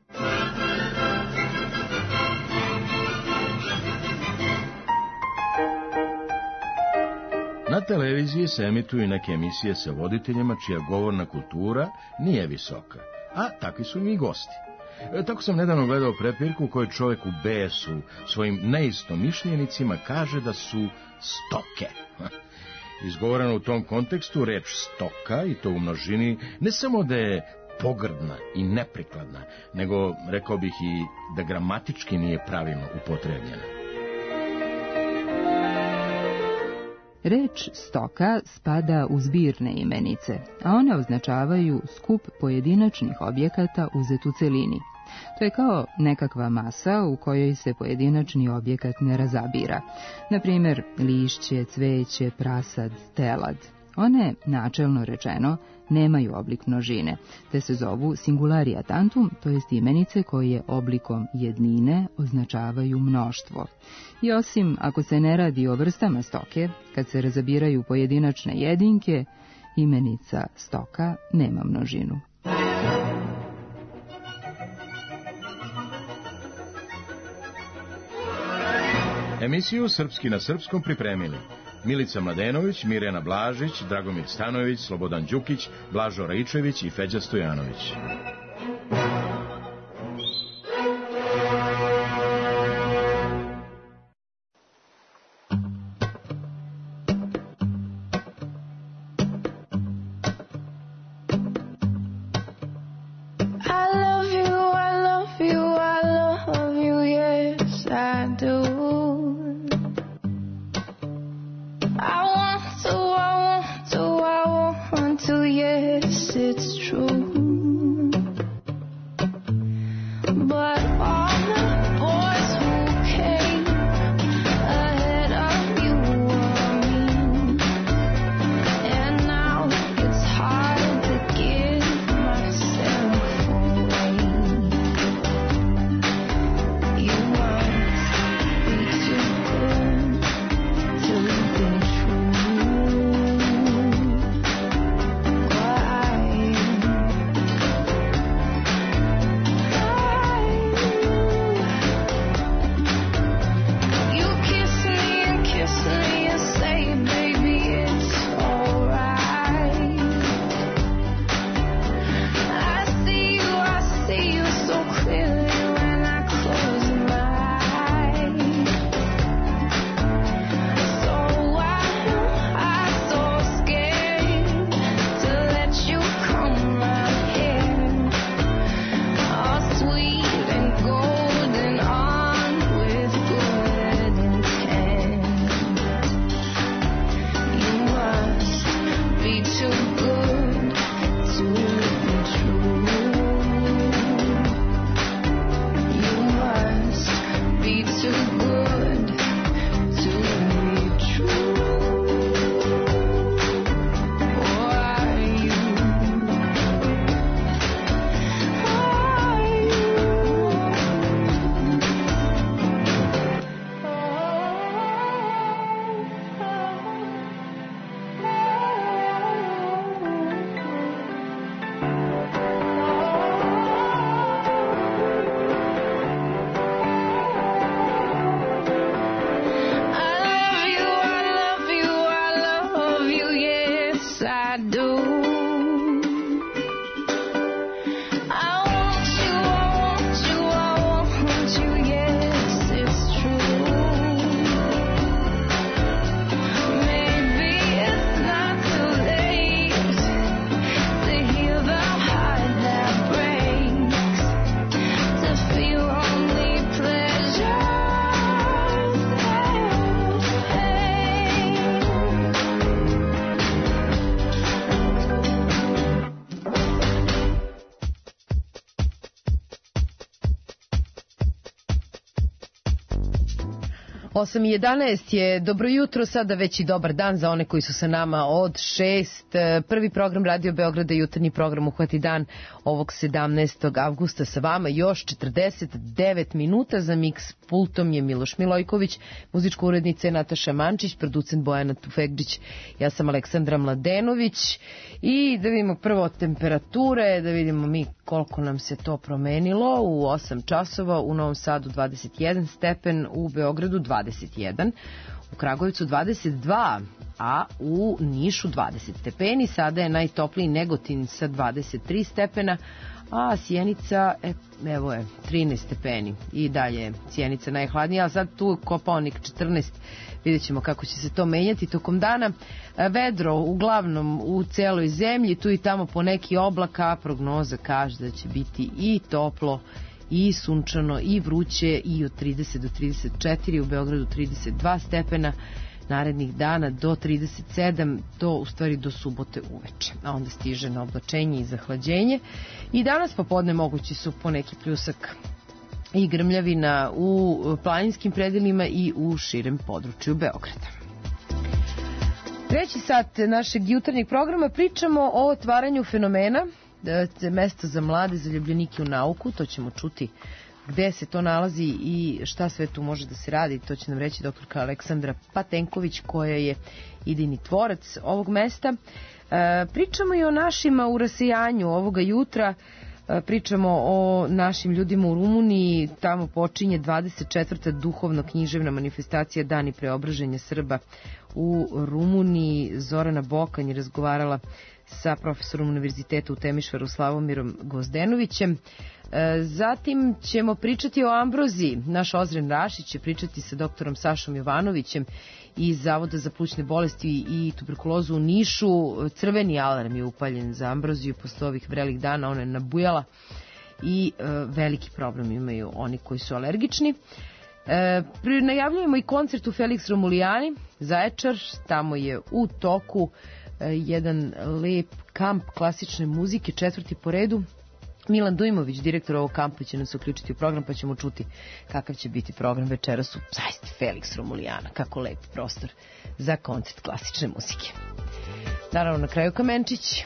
Na televiziji se emituju neke emisije sa voditeljima čija govorna kultura nije visoka, a takvi su i gosti. E, tako sam nedavno gledao prepirku u kojoj čovjek u besu svojim neistomišljenicima kaže da su stoke. Izgovoreno u tom kontekstu reč stoka, i to u množini, ne samo da je pogrdna i neprikladna, nego rekao bih i da gramatički nije pravilno upotrebljena. Reč stoka spada u zbirne imenice, a one označavaju skup pojedinačnih objekata uzet u celini. To je kao nekakva masa u kojoj se pojedinačni objekat ne razabira. Na primjer, lišće, cveće, prasad, telad. One, načelno rečeno, nemaju oblik množine, te se zovu singularia tantum, to jest imenice koje oblikom jednine označavaju mnoštvo. I osim ako se ne radi o vrstama stoke, kad se razabiraju pojedinačne jedinke, imenica stoka nema množinu. Emisiju Srpski na srpskom pripremili Milica Mladenović, Mirjana Blažić, Dragomir Stanojević, Slobodan Đukić, Blažo Raičević i Feđa Stojanović. osam i jedanaest je dobro jutro, sada već i dobar dan za one koji su sa nama od šest. Prvi program Radio Beograda, jutarnji program Uhvati dan ovog sedamnaestog avgusta sa vama. Još četrdeset devet minuta, za miks pultom je Miloš Milojković, muzička urednica je Nataša Mančić, producent Bojana Tufegđić, ja sam Aleksandra Mladenović. I da vidimo prvo temperature, da vidimo mi koliko nam se to promenilo. U osam časova u Novom Sadu dvadeset jedan stepen, u Beogradu dvadeset jedan, u Kragujevcu dvadeset dva, a u Nišu dvadeset stepeni. Sada je najtopliji Negotin sa dvadeset tri stepena, a Sjenica, e, evo je, trinaest stepeni. I dalje je Sjenica najhladnija, a sad tu Kopaonik četrnaest. Vidjet ćemo kako će se to menjati tokom dana. Vedro uglavnom u celoj zemlji, tu i tamo po neki oblaka, prognoza kaže da će biti i toplo i sunčano i vruće, i od trideset do trideset četiri, u Beogradu trideset dva stepena, narednih dana do trideset sedam, do, u stvari do subote uveče, a onda stiže na oblačenje i zahlađenje. I danas popodne mogući su poneki pljusak i grmljavina u planinskim predelima i u širem području Beograda. Treći sat našeg jutarnjeg programa pričamo o otvaranju fenomena mesta za mlade zaljubljenike u nauku. To ćemo čuti gde se to nalazi i šta sve tu može da se radi. To će nam reći doktorka Aleksandra Patenković, koja je idejni tvorac ovog mesta. Pričamo i o našima u rasijanju ovoga jutra. Pričamo o našim ljudima u Rumuniji, tamo počinje dvadeset četvrta duhovno-književna manifestacija Dani preobraženja Srba u Rumuniji. Zorana Bokanj je razgovarala sa profesorom univerziteta u Temišvaru Slavomirom Gozdenovićem. Zatim ćemo pričati o ambroziji. Naš Ozren Rašić će pričati sa doktorom Sašom Jovanovićem iz Zavoda za plućne bolesti i tuberkulozu u Nišu. Crveni alarm je upaljen za ambroziju posle ovih vrelih dana, ona je nabujala i e, veliki problem imaju oni koji su alergični. E, najavljujemo i koncert u Felix Romulijani, Zaječar, tamo je u toku e, jedan lep kamp klasične muzike, četvrti po redu. Milan Dujmović, direktor ovog kampa, će nas uključiti u program, pa ćemo čuti kakav će biti program večeras u zaista Felix Romulijana. Kako lep prostor za koncert klasične muzike. Naravno, na kraju Kamenčić.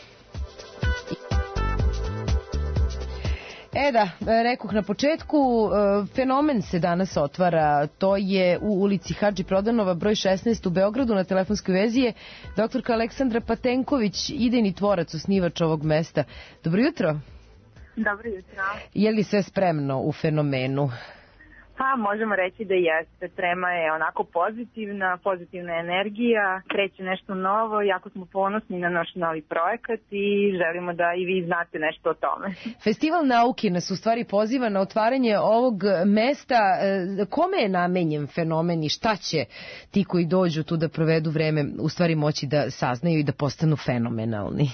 E da, rekoh na početku, fenomen se danas otvara, to je u ulici Hadži Prodanova, broj šesnaest u Beogradu. Na telefonskoj vezi je doktorka Aleksandra Patenković, idejni tvorac, osnivač ovog mesta. Dobro jutro. Dobro jutro. Je li sve spremno u fenomenu? Pa možemo reći da jeste. Trema je onako pozitivna, pozitivna energija, kreće nešto novo, jako smo ponosni na naš novi projekat i želimo da i vi znate nešto o tome. Festival nauke nas u stvari poziva na otvaranje ovog mesta. Kome je namenjen fenomen i šta će ti koji dođu tu da provedu vreme u stvari moći da saznaju i da postanu fenomenalni?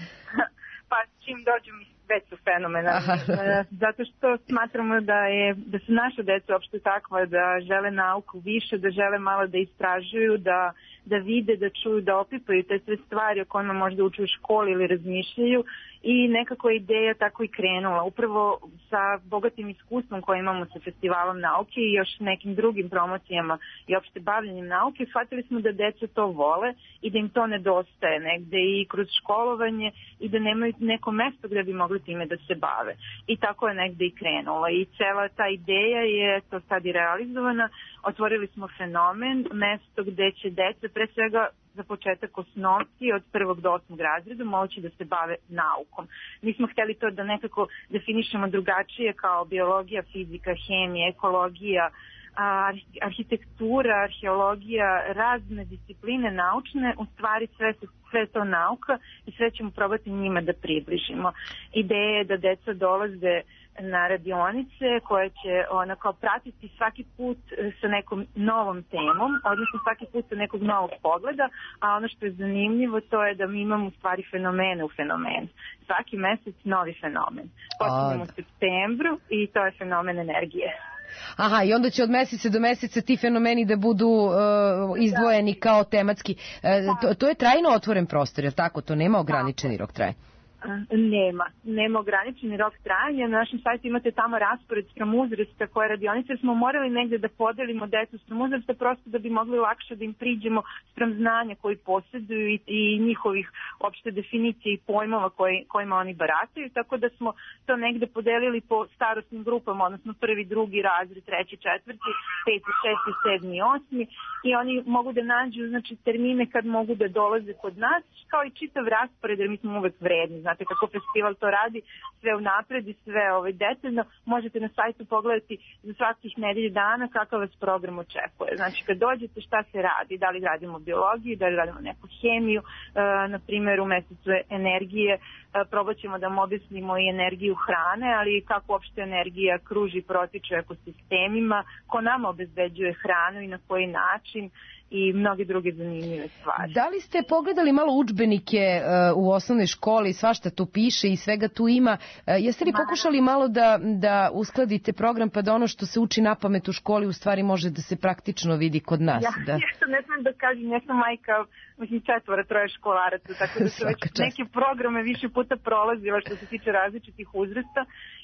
Pa čim dođu mi već su fenomenalni, zato što smatramo da je da su naša deca uopšte takva da žele nauku više, da žele malo da istražuju, da, da vide, da čuju, da opipaju te sve stvari o kojima možda uče u školi ili razmišljaju i nekako je ideja tako i krenula. Upravo sa bogatim iskustvom koje imamo sa festivalom nauke i još nekim drugim promocijama i opšte bavljenjem nauke, shvatili smo da deca to vole i da im to nedostaje negde i kroz školovanje i da nemaju neko mesto gde bi mogli time da se bave. I tako je negde i krenulo. I cela ta ideja je to sad i realizovana. Otvorili smo fenomen, mesto gde će deca, pre svega za početak osnovci od prvog do osmog razreda, moći da se bave naukom. Mi smo hteli to da nekako definišemo drugačije kao biologija, fizika, hemija, ekologija, arhitektura, arheologija, razne discipline naučne, u stvari sve, sve to nauka i sve ćemo probati njima da približimo. Ideja je da deca dolaze na radionice koje će ona kao pratiti svaki put sa nekom novom temom, odnosno svaki put sa nekog novog pogleda, a ono što je zanimljivo to je da mi imamo u stvari fenomene u fenomenu. Svaki mesec novi fenomen. Počinjemo u septembru i to je fenomen energije. Aha, i onda će od meseca do meseca ti fenomeni da budu uh, izdvojeni kao tematski. Uh, to, to je trajno otvoren prostor, je li tako? To nema ograničeni rok traje? Nema. Nema ograničeni rok trajanja. Na našem sajtu imate tamo raspored spram uzrasta koje radionice smo morali negde da podelimo decu spram uzrasta prosto da bi mogli lakše da im priđemo spram znanja koji posjeduju i, i njihovih opšte definicije i pojmova koji, kojima oni barataju. Tako da smo to negde podelili po starostnim grupama, odnosno prvi, drugi razred, treći, četvrti, peti, šesti, sedmi i osmi i oni mogu da nađu znači, termine kad mogu da dolaze kod nas kao i čitav raspored jer mi smo uvek vredni. Znate kako festival to radi, sve unapred i sve ovaj, detaljno. Možete na sajtu pogledati za svakih nedelje dana kakav vas program očekuje. Znači kad dođete šta se radi, da li radimo biologiju, da li radimo neku hemiju, e, na primjer u mesecu energije, e, probat ćemo da vam objasnimo i energiju hrane, ali kako uopšte energija kruži i protiče ekosistemima, ko nama obezbeđuje hranu i na koji način i mnoge druge zanimljive stvari. Da li ste pogledali malo udžbenike uh, u osnovnoj školi, svašta tu piše i svega tu ima, uh, jeste li pokušali malo da, da uskladite program pa da ono što se uči na pamet u školi u stvari može da se praktično vidi kod nas? Ja, da. ja što ne znam da kažem, ja sam majka, mislim četvora, troje školaraca, tako da su već neke programe više puta prolazila što se tiče različitih uzrasta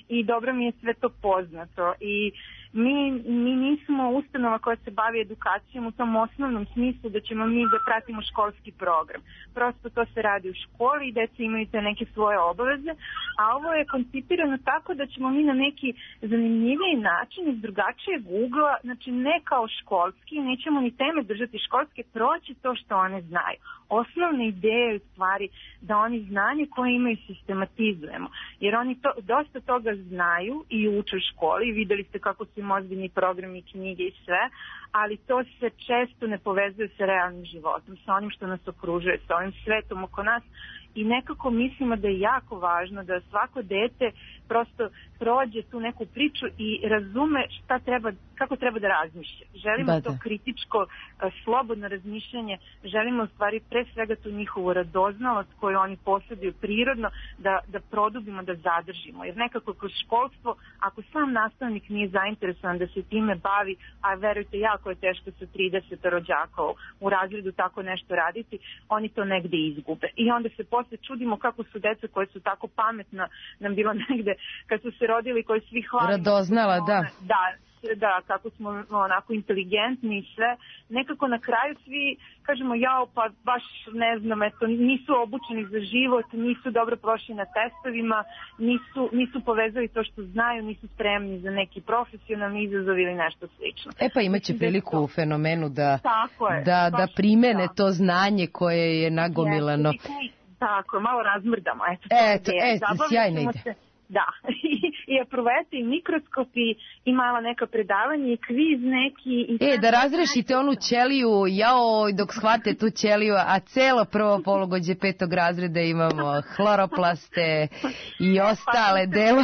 i dobro mi je sve to poznato i mi, mi nismo ustanova koja se bavi edukacijom u tom osnovnom smislu da ćemo mi da pratimo školski program. Prosto to se radi u školi i deca imaju te neke svoje obaveze, a ovo je koncipirano tako da ćemo mi na neki zanimljiviji način iz drugačijeg ugla, znači ne kao školski, nećemo ni teme držati školske, proći to što one znaju. Osnovna ideja je u stvari da oni znanje koje imaju sistematizujemo, jer oni to, dosta toga znaju i uče u školi, videli ste kako su im ozbiljni programi, knjige i sve, ali to se često ne povezuje sa realnim životom, sa onim što nas okružuje, sa ovim svetom oko nas i nekako mislimo da je jako važno da svako dete prosto prođe tu neku priču i razume šta treba, kako treba da razmišlja. Želimo da, to kritičko, slobodno razmišljanje, želimo u stvari pre svega tu njihovu radoznalost koju oni posjeduju prirodno da, da produbimo, da zadržimo. Jer nekako kroz školstvo, ako sam nastavnik nije zainteresovan da se time bavi, a verujte, jako je teško sa trideset rođaka u razredu tako nešto raditi, oni to negde izgube. I onda se posle čudimo kako su deca koje su tako pametna nam bilo negde kad su se rodili, koji svi hvalimo. Radoznala, da. Da, da, kako smo onako inteligentni i sve. Nekako na kraju svi kažemo, jao, pa baš ne znam, eto, nisu obučeni za život, nisu dobro prošli na testovima, nisu, nisu povezali to što znaju, nisu spremni za neki profesionalni izazov ili nešto slično. E pa imaće priliku u fenomenu da, je, da, da primene da. to znanje koje je nagomilano. Jeste, tako, malo razmrdamo. Eto, eto, eto sjajno ide. Se. Da, i apruvete i mikroskop i, i mala neka predavanja i kviz neki. I e, da razrešite onu ćeliju, jao, dok shvate tu ćeliju, a celo prvo polugođe petog razreda imamo hloroplaste i ostale pa, delove.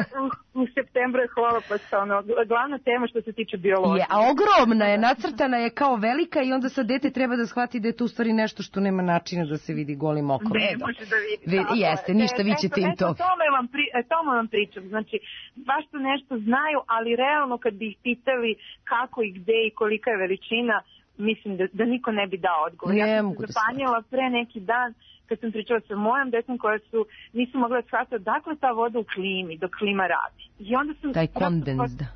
U septembru je hloroplast, ono, glavna tema što se tiče biologije. Je, a ogromna je, nacrtana je kao velika i onda sad dete treba da shvati da je to u stvari nešto što nema načina da se vidi golim okom. Ne, e, može da vidi. Vi, jeste, ništa, vi ćete im to. Eto, tome vam, pri, tome vam pričam. Znači, baš to nešto znaju, ali realno kad bi ih pitali kako i gde i kolika je veličina, mislim da, da niko ne bi dao odgovor. Ja sam se zapanjila pre neki dan kad sam pričala sa mojom decom koja su, nisu mogla da shvatiti dakle ta voda u klimi, dok klima radi. I onda sam... Taj kondens, da.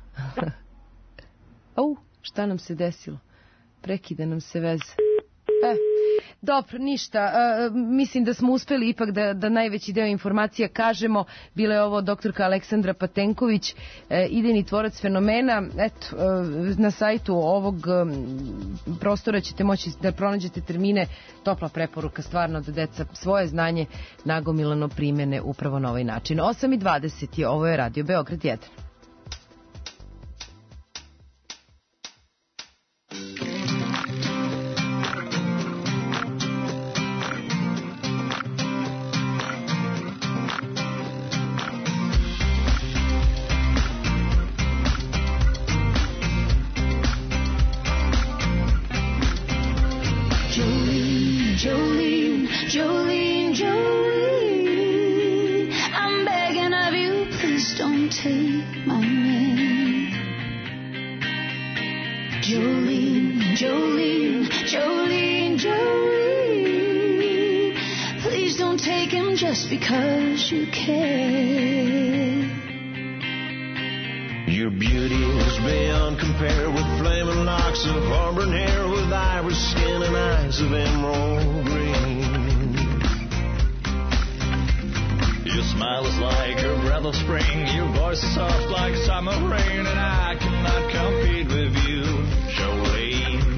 Au, šta nam se desilo? Prekida nam se veze. E, dobro, ništa. E, mislim da smo uspeli ipak da, da najveći deo informacija kažemo. Bila je ovo doktorka Aleksandra Patenković, e, idejni tvorac fenomena. Eto, e, na sajtu ovog e, prostora ćete moći da pronađete termine. Topla preporuka stvarno da deca svoje znanje nagomilano primene upravo na ovaj način. osam i dvadeset je, ovo je Radio Beograd jedan. Because you care. Your beauty is beyond compare with flaming locks of auburn hair, with iris skin and eyes of emerald green. Your smile is like a breath of spring, your voice is soft like summer rain, and I cannot compete with you, Jolene.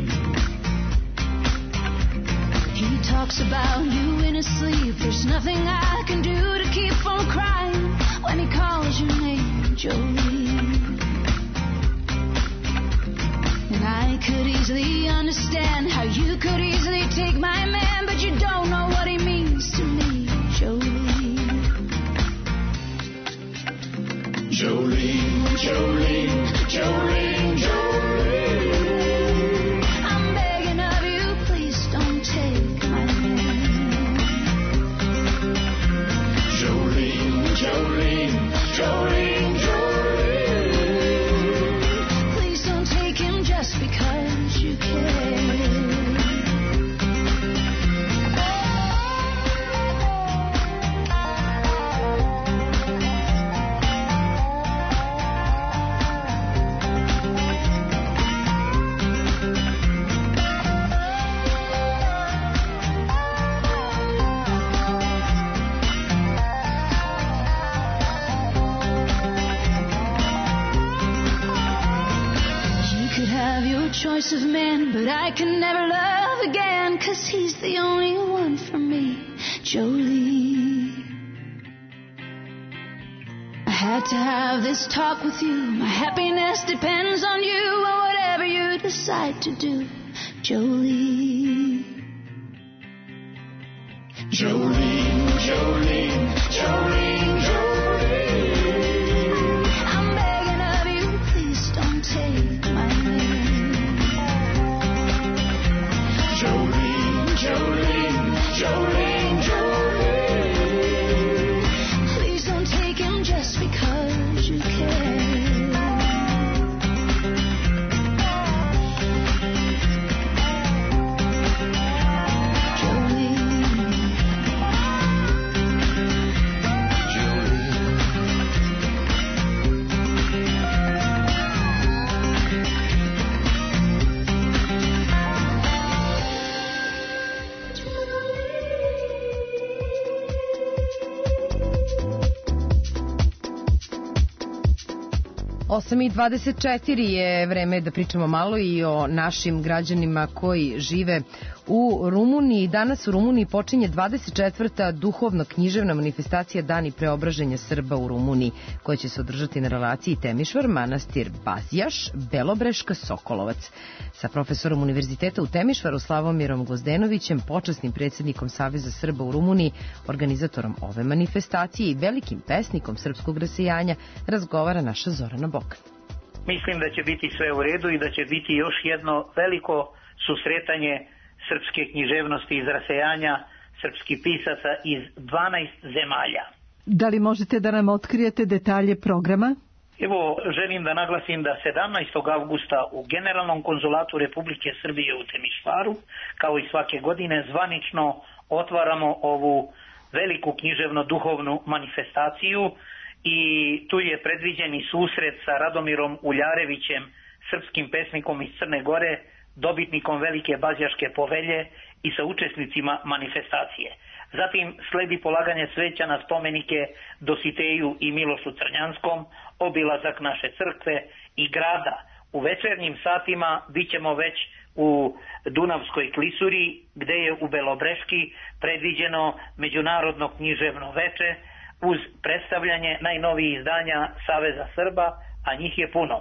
He talks about you in his sleep. There's nothing I can do to keep from crying when he calls your name, Jolene. And I could easily understand how you could easily take my man, but you don't know what he means to me, Jolene. Jolene, Jolene, Jolene, Jolene. I'm begging of you, please don't take my man. Jolene, Jolene, Jolene, Jolene. Please don't take him just because you care. choice of men, but I can never love again, 'cause he's the only one for me, Jolene. I had to have this talk with you. My happiness depends on you, and whatever you decide to do, Jolene. Jolene, Jolene, Jolene, Jolene. I'm begging of you, please don't take my name. Jolene, Jolene, Jolene, Jolene. Please don't take him just because you care. osam i dvadeset četiri je vreme da pričamo malo i o našim građanima koji žive u Rumuniji. Danas u Rumuniji počinje dvadeset četvrta duhovno-književna manifestacija Dani preobraženja Srba u Rumuniji, koja će se održati na relaciji Temišvar, manastir Bazjaš, Belobreška, Sokolovac. Sa profesorom Univerziteta u Temišvaru Slavomirom Gvozdenovićem, počasnim predsjednikom Saveza Srba u Rumuniji, organizatorom ove manifestacije i velikim pesnikom srpskog rasejanja, razgovara naša Zorana Bokan. Mislim da će biti sve u redu i da će biti još jedno veliko susretanje srpske književnosti iz rasejanja srpskih pisaca iz dvanaest zemalja. Da li možete da nam otkrijete detalje programa? Evo, želim da naglasim da sedamnaestog avgusta u Generalnom konzulatu Republike Srbije u Temišvaru, kao i svake godine, zvanično otvaramo ovu veliku književno-duhovnu manifestaciju i tu je predviđeni susret sa Radomirom Uljarevićem, srpskim pesnikom iz Crne Gore, dobitnikom Velike Bazjaške povelje i sa učesnicima manifestacije. Zatim sledi polaganje sveća na spomenike Dositeju i Milošu Crnjanskom, obilazak naše crkve i grada. U večernjim satima bit ćemo već u Dunavskoj klisuri, gde je u Belobreški predviđeno međunarodno književno veče uz predstavljanje najnovijih izdanja Saveza Srba, a njih je puno.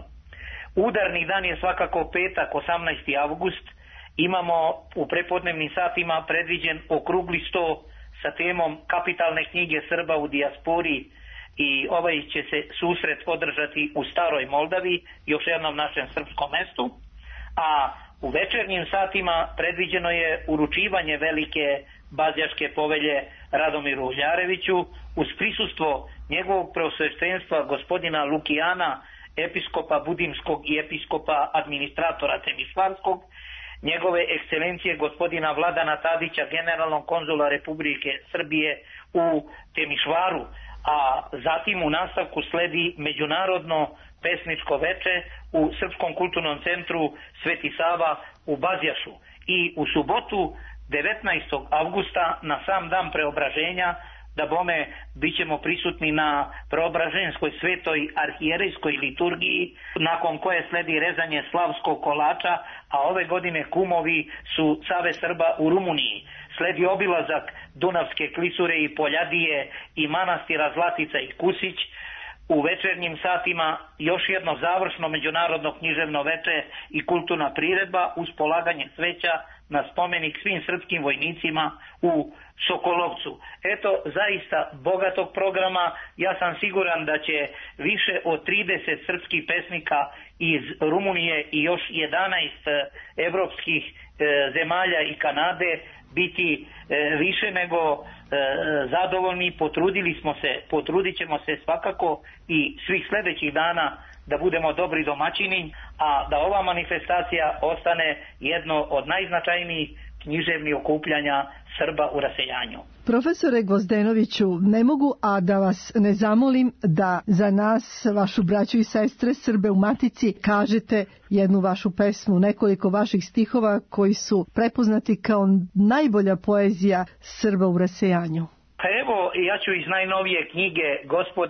Udarni dan je svakako petak, osamnaesti avgust. Imamo u prepodnevnim satima predviđen okrugli sto sa temom kapitalne knjige Srba u dijaspori i ovaj će se susret održati u Staroj Moldavi, još jednom našem srpskom mestu. A u večernjim satima predviđeno je uručivanje Velike Bazjaške povelje Radomiru Uljareviću uz prisustvo njegovog preosveštenstva gospodina Lukijana, episkopa Budimskog i episkopa administratora Temišvarskog, njegove ekscelencije gospodina Vladana Tadića, generalnog konzula Republike Srbije u Temišvaru, a zatim u nastavku sledi međunarodno pesničko veče u Srpskom kulturnom centru Sveti Sava u Bazjašu. I u subotu devetnaestog avgusta na sam dan preobraženja, da bome bit ćemo prisutni na preobraženskoj svetoj arhijerejskoj liturgiji, nakon koje sledi rezanje slavskog kolača, a ove godine kumovi su Save Srba u Rumuniji. Sledi obilazak Dunavske klisure i Poljadije i manastira Zlatica i Kusić. U večernjim satima još jedno završno međunarodno književno veče i kulturna priredba uz polaganje sveća na spomenik svim srpskim vojnicima u Sokolovcu. Eto, zaista bogatog programa. Ja sam siguran da će više od trideset srpskih pesnika iz Rumunije i još jedanaest evropskih e, zemalja i Kanade biti e, više nego e, zadovoljni. Potrudili smo se, potrudit ćemo se svakako i svih sljedećih dana da budemo dobri domaćini, a da ova manifestacija ostane jedno od najznačajnijih književnih okupljanja Srba u raseljanju. Profesore Gvozdenoviću, ne mogu a da vas ne zamolim da za nas, vašu braću i sestre Srbe u Matici, kažete jednu vašu pesmu, nekoliko vaših stihova koji su prepoznati kao najbolja poezija Srba u raseljanju. Pa evo, ja ću iz najnovije knjige Gospode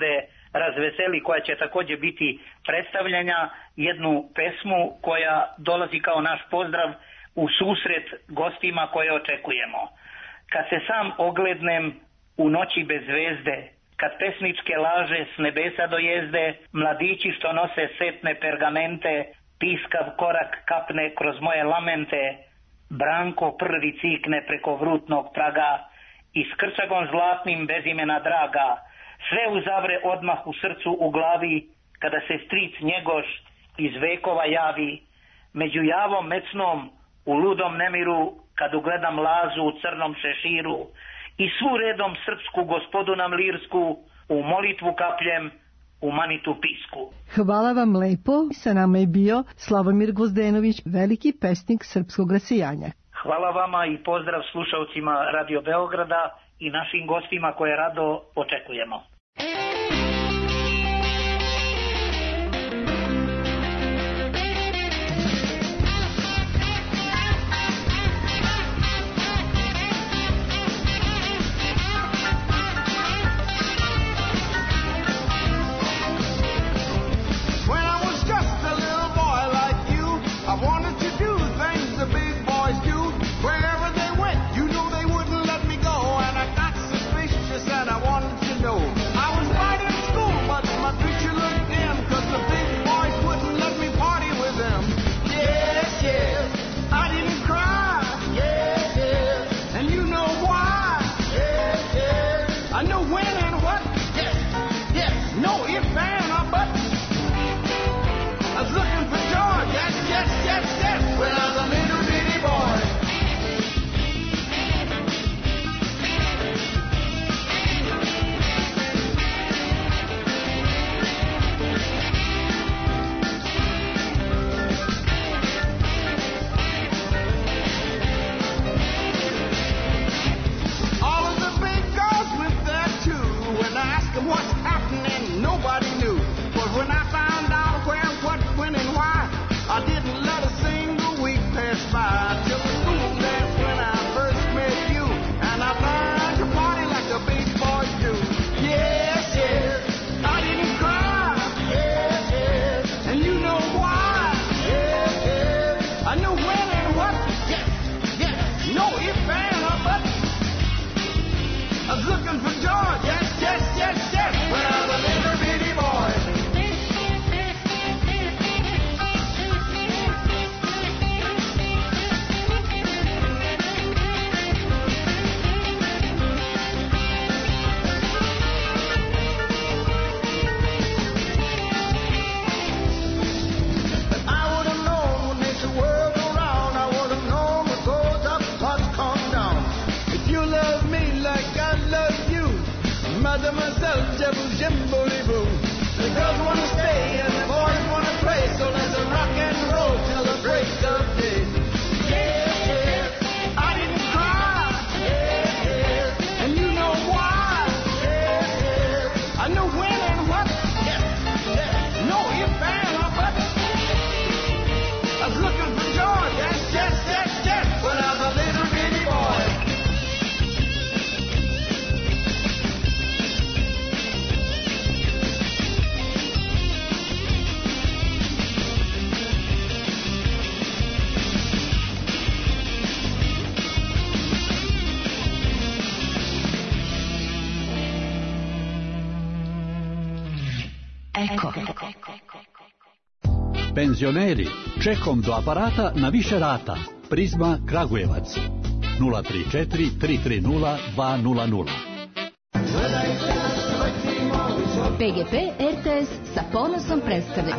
razveseli, koja će također biti predstavljanja, jednu pesmu koja dolazi kao naš pozdrav u susret gostima koje očekujemo. Kad se sam oglednem u noći bez zvezde, kad pesničke laže s nebesa dojezde, mladići što nose setne pergamente, piskav korak kapne kroz moje lamente, Branko prvi cikne preko vrutnog praga i s krčagom zlatnim bez imena draga, sve uzavre odmah u srcu u glavi, kada se stric Njegoš iz vekova javi, među javom mecnom u ludom nemiru, kad ugledam Lazu u crnom šeširu i svu redom srpsku gospodu nam lirsku, u molitvu kapljem, u manitu pisku. Hvala vam lepo. Sa nama je bio Slavomir Gvozdenović, veliki pesnik srpskog rasijanja. Hvala vama i pozdrav slušalcima Radio Beograda i našim gostima koje rado očekujemo. Eko. Penzioneri, čekom do aparata na više rata. Prizma Kragujevac. nula tri četiri tri tri nula dva nula nula. P G P R T S sa ponosom predstavlja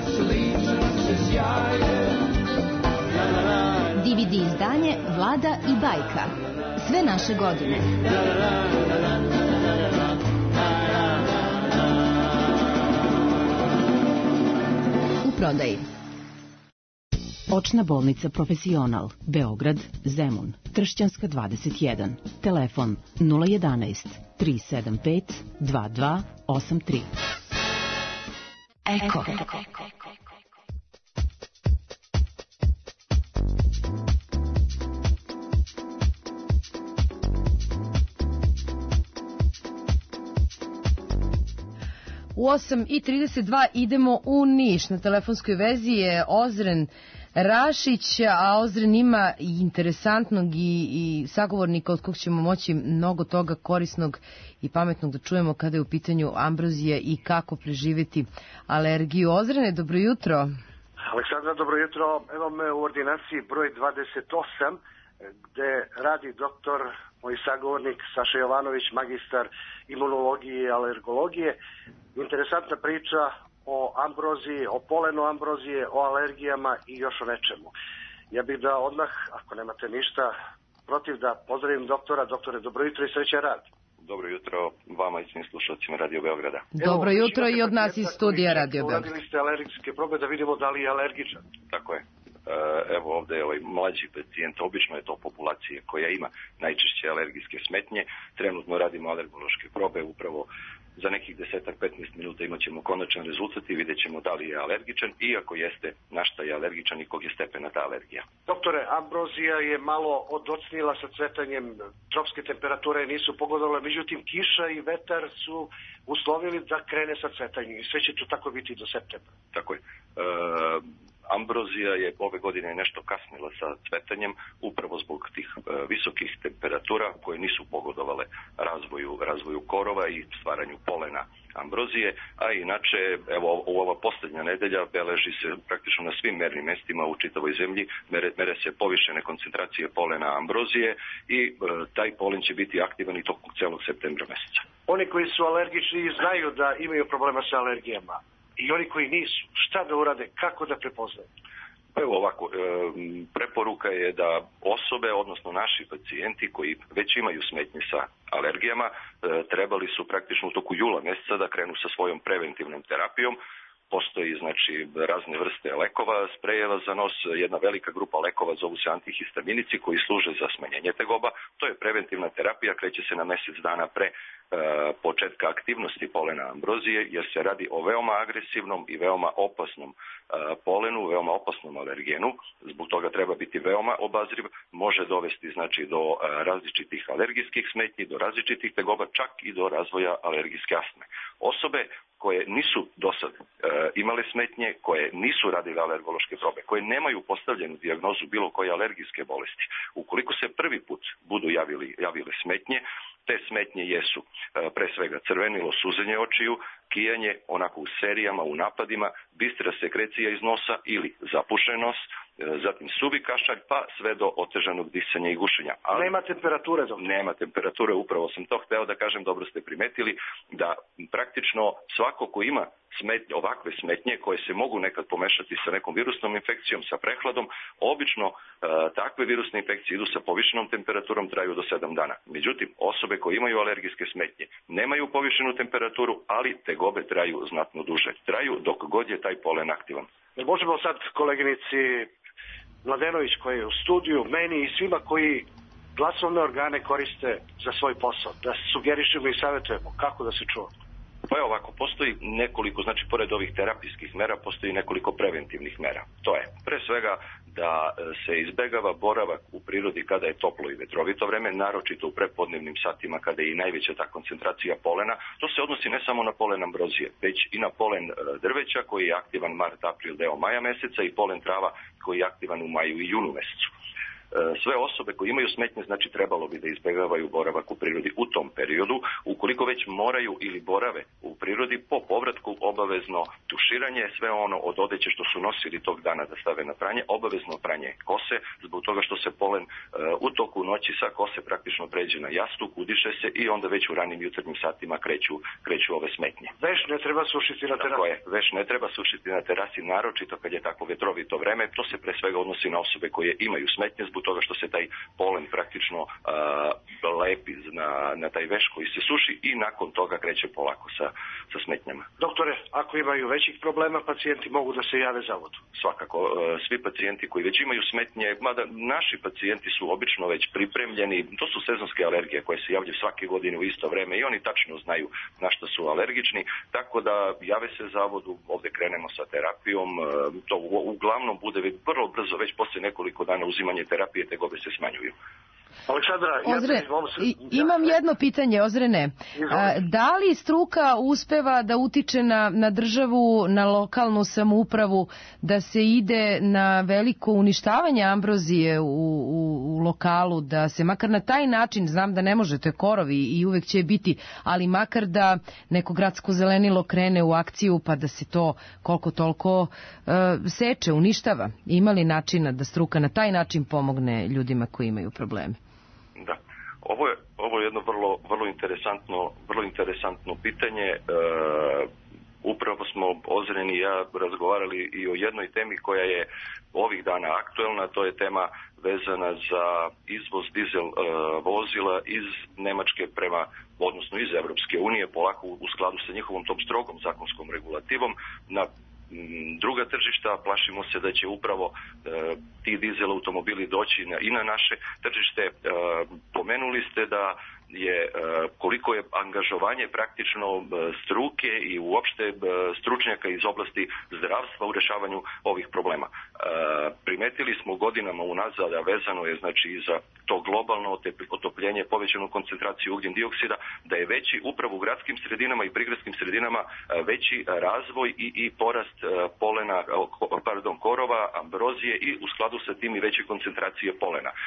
D V D izdanje Vlada i bajka. Sve naše godine. Prodaji. Očna bolnica Profesional, Beograd, Zemun, Tršćanska dvadeset jedan. Telefon nula jedanaest tri sedam pet dva dva osam tri. Eko. U osam i trideset dva idemo u Niš. Na telefonskoj vezi je Ozren Rašić, a Ozren ima i interesantnog i, i sagovornika od kog ćemo moći mnogo toga korisnog i pametnog da čujemo kada je u pitanju ambrozija i kako preživjeti alergiju. Ozrene, dobro jutro. Aleksandra, dobro jutro. Evo me u ordinaciji broj dvadeset osam, gde radi doktor, moj sagovornik Saša Jovanović, magistar imunologije i alergologije. Interesantna priča o ambroziji, o polenu ambrozije, o alergijama i još o nečemu. Ja bih da odmah, ako nemate ništa protiv, da pozdravim doktora. Doktore, dobro jutro i srećan rad. Dobro jutro vama i svim slušalcima Radio Beograda. Dobro jutro i od nas iz studija Radio Beograda. Uradili ste alergijske probe da vidimo da li je alergičan. Tako je. Evo ovdje je ovaj mlađi pacijent, obično je to populacije koja ima najčešće alergijske smetnje. Trenutno radimo alergološke probe, upravo za nekih desetak petnaest minuta imat ćemo konačan rezultat i vidjet ćemo da li je alergičan i ako jeste, na šta je alergičan i kog je stepena ta alergija. Doktore, ambrozija je malo odocnila sa cvetanjem, tropske temperature nisu pogodovale, međutim kiša i vetar su uslovili da krene sa cvetanjem i sve će to tako biti do septembra. Tako je. E, ambrozija je ove godine nešto kasnila sa cvetanjem upravo zbog tih e, visokih temperatura koje nisu pogodovale razvoju, razvoju korova i stvaranju polena ambrozije, a inače evo u ova posljednja nedelja beleži se praktično na svim mernim mestima u čitavoj zemlji, mere, mere se povišene koncentracije polena ambrozije i e, taj polen će biti aktivan i tokom celog septembra meseca. Oni koji su alergični znaju da imaju problema sa alergijama i oni koji nisu, šta da urade, kako da prepoznaju? Evo ovako, e, preporuka je da osobe, odnosno naši pacijenti koji već imaju smetnje sa alergijama, e, trebali su praktično u toku jula mjeseca da krenu sa svojom preventivnom terapijom. Postoji znači razne vrste lekova, sprejeva za nos, jedna velika grupa lekova zovu se antihistaminici koji služe za smanjenje tegoba. To je preventivna terapija, kreće se na mjesec dana pre e, početka aktivnosti polena ambrozije, jer se radi o veoma agresivnom i veoma opasnom e, polenu, veoma opasnom alergenu. Zbog toga treba biti veoma obazriv, može dovesti znači do e, različitih alergijskih smetnji, do različitih tegoba, čak i do razvoja alergijske astme. Osobe koje nisu do sad e, imale smetnje, koje nisu radile alergološke probe, koje nemaju postavljenu dijagnozu bilo koje alergijske bolesti, ukoliko se prvi put budu javili, javile smetnje, te smetnje jesu e, pre svega crvenilo, suzenje očiju, kijanje onako u serijama, u napadima, bistra sekrecija iz nosa ili zapušenost, zatim suvi kašalj, pa sve do otežanog disanja i gušenja. Ali nema temperature, doktor? Nema temperature, upravo sam to hteo da kažem, dobro ste primetili, da praktično svako ko ima smetnje, ovakve smetnje koje se mogu nekad pomešati sa nekom virusnom infekcijom, sa prehladom, obično e, takve virusne infekcije idu sa povišenom temperaturom, traju do sedam dana. Međutim, osobe koje imaju alergijske smetnje nemaju povišenu temperaturu, ali tegobe traju znatno duže. Traju dok god je taj polen aktivan. Možemo sad koleginici Mladenović koji je u studiju, meni i svima koji glasovne organe koriste za svoj posao, da sugerišemo i savjetujemo kako da se čuva. Pa je ovako, postoji nekoliko, znači pored ovih terapijskih mera, postoji nekoliko preventivnih mera. To je pre svega da se izbegava boravak u prirodi kada je toplo i vetrovito vreme, naročito u prepodnevnim satima kada je i najveća ta koncentracija polena. To se odnosi ne samo na polen ambrozije, već i na polen drveća koji je aktivan mart, april, deo maja meseca i polen trava koji je aktivan u maju i junu mesecu. Sve osobe koje imaju smetnje, znači trebalo bi da izbegavaju boravak u prirodi u tom periodu. Ukoliko već moraju ili borave u prirodi, po povratku obavezno tuširanje, sve ono od odeće što su nosili tog dana da stave na pranje, obavezno pranje kose, zbog toga što se polen u toku noći sa kose praktično pređe na jastuk, udiše se i onda već u ranim jutarnjim satima kreću, kreću ove smetnje. Veš ne treba sušiti na terasi. Tako je, veš ne treba sušiti na terasi, naročito kad je tako vetrovito vreme. To se pre svega odnosi na osobe koje imaju smetnje zbog toga što se taj polen praktično uh, lepi na, na taj veš koji se suši i nakon toga kreće polako sa, sa smetnjama. Doktore, ako imaju većih problema, pacijenti mogu da se jave zavodu? Svakako. Uh, svi pacijenti koji već imaju smetnje, mada naši pacijenti su obično već pripremljeni, to su sezonske alergije koje se javljaju svake godine u isto vreme i oni tačno znaju na što su alergični, tako da jave se zavodu, ovde krenemo sa terapijom, uh, to uglavnom bude vrlo brzo, već posle nekoliko dana uzimanje terapije tegobe se smanjuju. Aleksandra, Ozre, ja vam... i, imam jedno pitanje, Ozrene. A, da li struka uspeva da utiče na, na državu, na lokalnu samoupravu, da se ide na veliko uništavanje ambrozije u, u, u lokalu, da se makar na taj način, znam da ne možete korovi i uvek će biti, ali makar da neko gradsko zelenilo krene u akciju pa da se to koliko toliko uh, seče, uništava? Ima li načina da struka na taj način pomogne ljudima koji imaju probleme? Da. Ovo je, ovo je jedno vrlo, vrlo, interesantno, vrlo interesantno pitanje. E, upravo smo Ozren i ja razgovarali i o jednoj temi koja je ovih dana aktuelna, to je tema vezana za izvoz dizel e, vozila iz Nemačke prema, odnosno iz Evropske unije, polako u skladu sa njihovom tom strogom zakonskom regulativom na druga tržišta. Plašimo se da će upravo e, ti dizel automobili doći na, i na naše tržište. E, pomenuli ste da je e, koliko je angažovanje praktično e, struke i uopšte e, stručnjaka iz oblasti zdravstva u rešavanju ovih problema. E, primetili smo godinama unazad, a vezano je znači i za to globalno otopljenje, povećanu koncentraciju ugljen dioksida, da je veći upravo u gradskim sredinama i prigradskim sredinama e, veći razvoj i, i porast e, polena, pardon, korova, ambrozije i u skladu sa tim i veće koncentracije polena. E,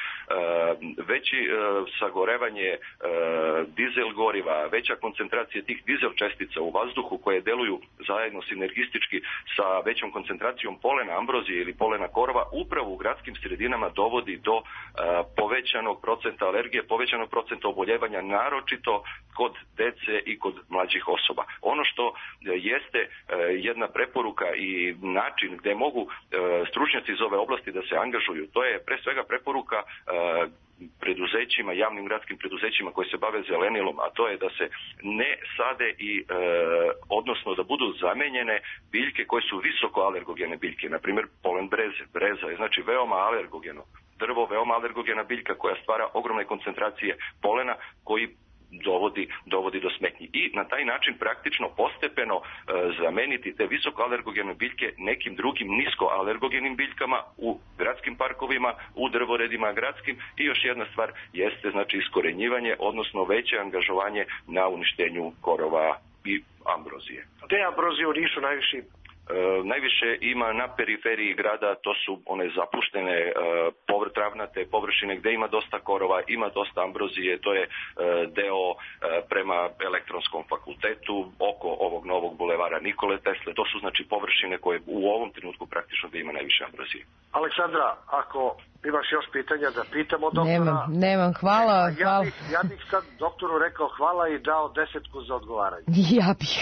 veći e, sagorevanje e, dizel goriva, veća koncentracija tih dizel čestica u vazduhu koje deluju zajedno sinergistički sa većom koncentracijom polena ambrozije ili polena korova, upravo u gradskim sredinama dovodi do uh, povećanog procenta alergije, povećanog procenta oboljevanja, naročito kod dece i kod mlađih osoba. Ono što uh, jeste uh, jedna preporuka i način gde mogu uh, stručnjaci iz ove oblasti da se angažuju, to je pre svega preporuka uh, preduzećima, javnim gradskim preduzećima koji se bave zelenilom, a to je da se ne sade i e, odnosno da budu zamenjene biljke koje su visoko alergogene biljke, na primjer polen breze. Breza je znači veoma alergogeno drvo, veoma alergogena biljka koja stvara ogromne koncentracije polena koji dovodi, dovodi do smetnji. I na taj način praktično postepeno e, zameniti te visoko alergogene biljke nekim drugim nisko alergogenim biljkama u gradskim parkovima, u drvoredima gradskim. I još jedna stvar jeste znači iskorenjivanje, odnosno veće angažovanje na uništenju korova i ambrozije. Gde je ambrozija u Nišu najviše? E, najviše ima na periferiji grada, to su one zapuštene e, povr, travnate površine gde ima dosta korova, ima dosta ambrozije, to je e, deo e, prema elektronskom fakultetu, oko ovog novog bulevara Nikole Tesle, to su znači površine koje u ovom trenutku praktično gde ima najviše ambrozije. Aleksandra, ako imaš još pitanja da pitamo doktora... Nemam, nemam, hvala. Ja, hvala. bih, ja bih sad doktoru rekao hvala i dao desetku za odgovaranje. Ja bih.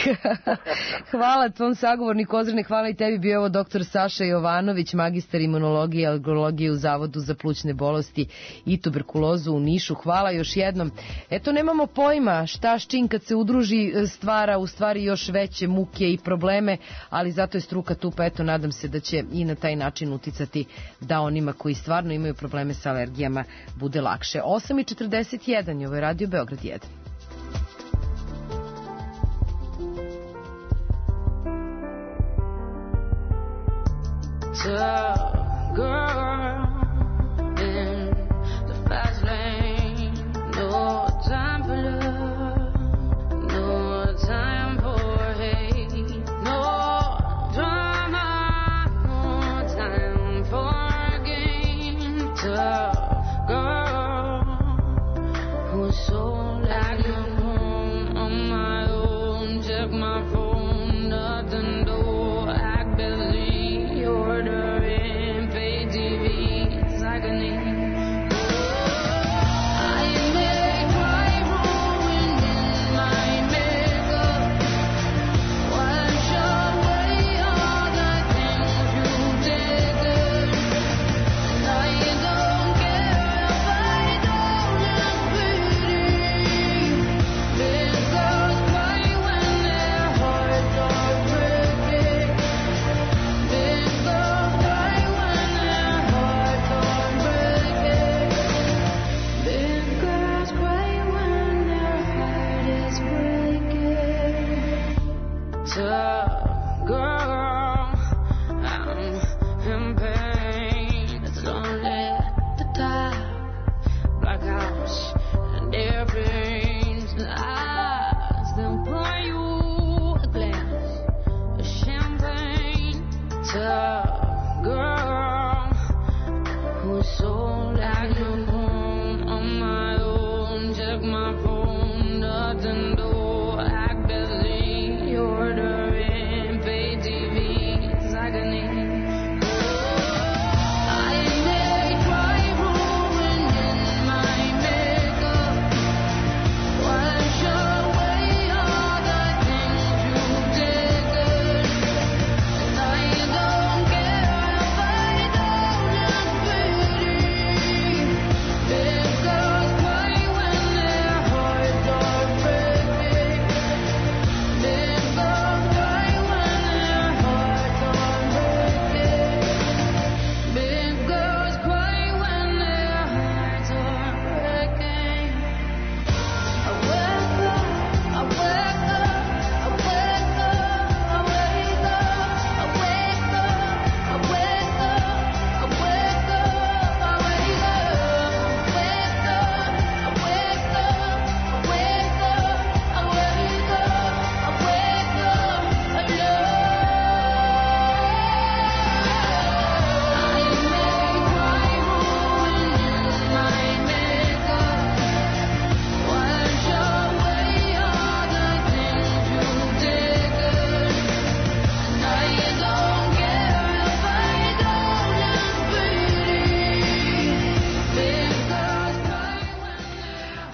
Hvala tvom sagovorniku, Ozrene, hvala i tebi. Bio je ovo doktor Saša Jovanović, magistar imunologije i alergologije u Zavodu za plućne bolesti i tuberkulozu u Nišu. Hvala još jednom. Eto, nemamo pojma šta s čim kad se udruži stvara u stvari još veće muke i probleme, ali zato je struka tu, pa eto, nadam se da će i na taj način uticati da onima koji stvarno imaju probleme sa alergijama bude lakše. osam i četrdeset jedan je ovo je Radio Beograd jedan. Tough girl in the fast lane, no time for love, no time for hate, no drama, no time for game. Tough girl who's so like I'm home on my own, check my phone, nothing though, act busy, ordering, pay T V, it's agony. I may cry ruined in my makeup, wash away all the things you've taken, and I don't care.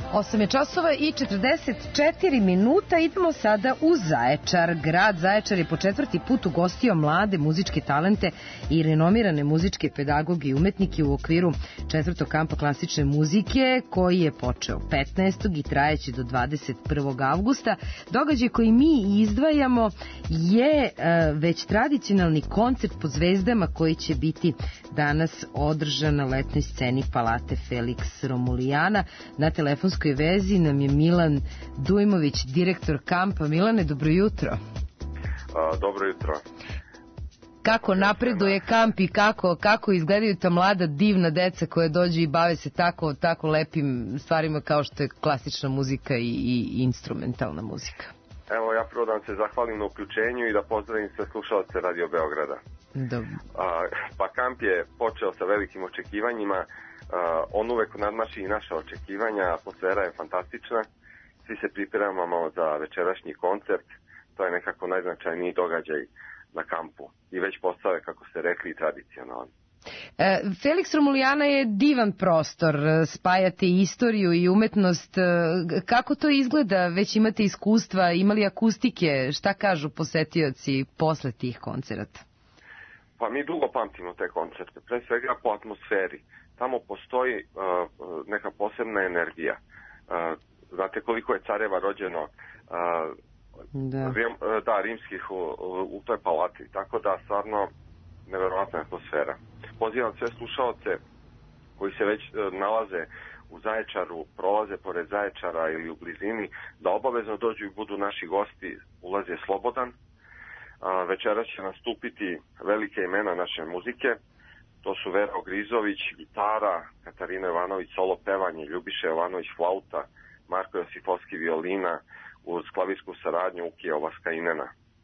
osam je časova i četrdeset četiri minuta. Idemo sada u Zaječar. Grad Zaječar je po četvrti put ugostio mlade muzičke talente i renomirane muzičke pedagoge i umetnike u okviru četvrtog kampa klasične muzike koji je počeo petnaestog i trajeći do dvadeset prvog avgusta. Događaj koji mi izdvajamo je e, već tradicionalni koncert pod zvezdama koji će biti danas održan na letnoj sceni Palate Felix Romulijana. Na telefonskoj vezi nam je Milan Dujmović, direktor kampa. Milane, dobro jutro. A, dobro jutro. Kako napreduje kamp i kako, kako izgledaju ta mlada divna deca koje dođu i bave se tako, tako lepim stvarima kao što je klasična muzika i, i instrumentalna muzika? Evo, ja prvo da vam se zahvalim na uključenju i da pozdravim sve slušalce Radio Beograda. Dobro. A, pa kamp je počeo sa velikim očekivanjima. Uh, on uvek nadmaši i naša očekivanja, atmosfera je fantastična, svi se pripremamo za večerašnji koncert, to je nekako najznačajniji događaj na kampu i već postave, kako ste rekli, tradicionalno. E, Felix Romulijana je divan prostor, spajate istoriju i umetnost. Kako to izgleda? Već imate iskustva, imali akustike, šta kažu posetioci posle tih koncerata? Pa mi dugo pamtimo te koncerte, pre svega po atmosferi. Tamo postoji uh, neka posebna energija. Uh, znate koliko je careva rođeno uh, da. Rim, uh, da, rimskih u, u, u toj palati, tako da stvarno neverovatna atmosfera. Pozivam sve slušaoce koji se već uh, nalaze u Zaječaru, prolaze pored Zaječara ili u blizini, da obavezno dođu i budu naši gosti. Ulaz je slobodan. Uh, večera će nastupiti velike imena naše muzike. To su Vera Ogrizović, gitara, Katarina Jovanović, solo pevanje, Ljubiša Jovanović, flauta, Marko Josifovski, violina, uz klavirsku saradnju Ukija Ovaskainena.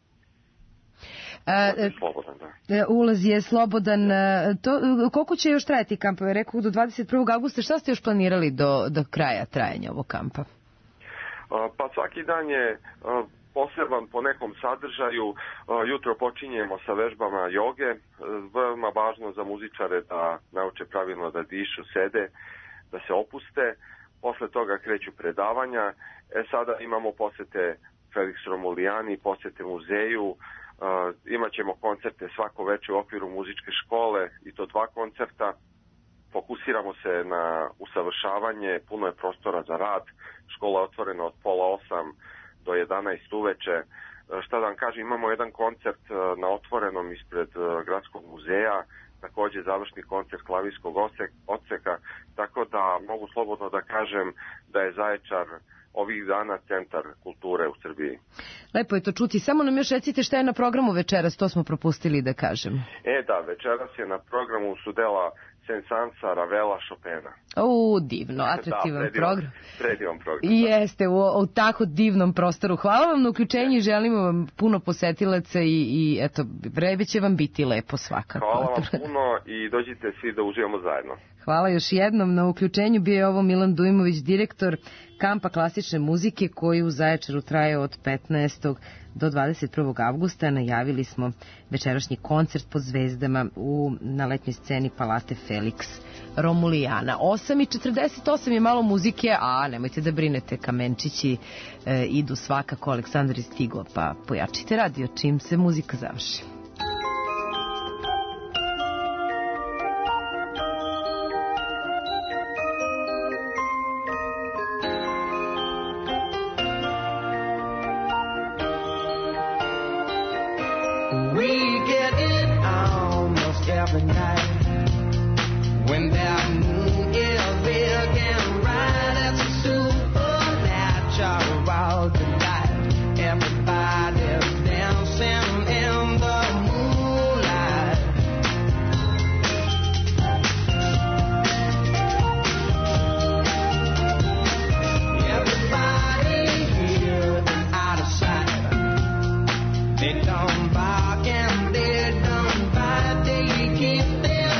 A, ulaz je slobodan, da. Ulaz je slobodan. To, koliko će još trajati kampove? Rekao do dvadeset prvog avgusta. Šta ste još planirali do, do kraja trajanja ovog kampa? A, pa svaki dan je a, poseban po nekom sadržaju. Jutro počinjemo sa vežbama joge, veoma važno za muzičare da nauče pravilno da dišu, sede, da se opuste. Posle toga kreću predavanja. E sada imamo posete Felix Romulijani, posete muzeju, imaćemo koncerte svako veče u okviru muzičke škole i to dva koncerta. Fokusiramo se na usavršavanje, puno je prostora za rad, škola je otvorena od pola osam do jedanaest uveče. Šta da vam kažem, imamo jedan koncert na otvorenom ispred Gradskog muzeja, takođe završni koncert klavirskog odseka, tako da mogu slobodno da kažem da je Zaječar ovih dana centar kulture u Srbiji. Lepo je to čuti. Samo nam još recite šta je na programu večeras, to smo propustili da kažem. E da, večeras je na programu su dela Sensansa, Ravela, Chopina. U, divno, atraktivan da, predivan, program. Predivan program. Jeste, u, u tako divnom prostoru. Hvala vam na uključenju i želimo vam puno posetilaca i, i eto, vreme će vam biti lepo svakako. Hvala vam puno i dođite svi da uživamo zajedno. Hvala još jednom na uključenju. Bio je ovo Milan Dujmović, direktor kampa klasične muzike koji u Zaječaru traje od petnaestog do dvadeset prvog avgusta. Najavili smo večerašnji koncert pod zvezdama u, na letnjoj sceni Palate Felix Romulijana. osam i četrdeset osam je malo muzike, a nemojte da brinete, kamenčići e, idu svakako. Aleksandar je stigo, pa pojačite radio čim se muzika završi. We get it almost every night when that moon is big and bright. It's a supernatural delight. Everybody's dancing in the moonlight. Everybody here is out of sight. They don't bark and they don't bite. They keep their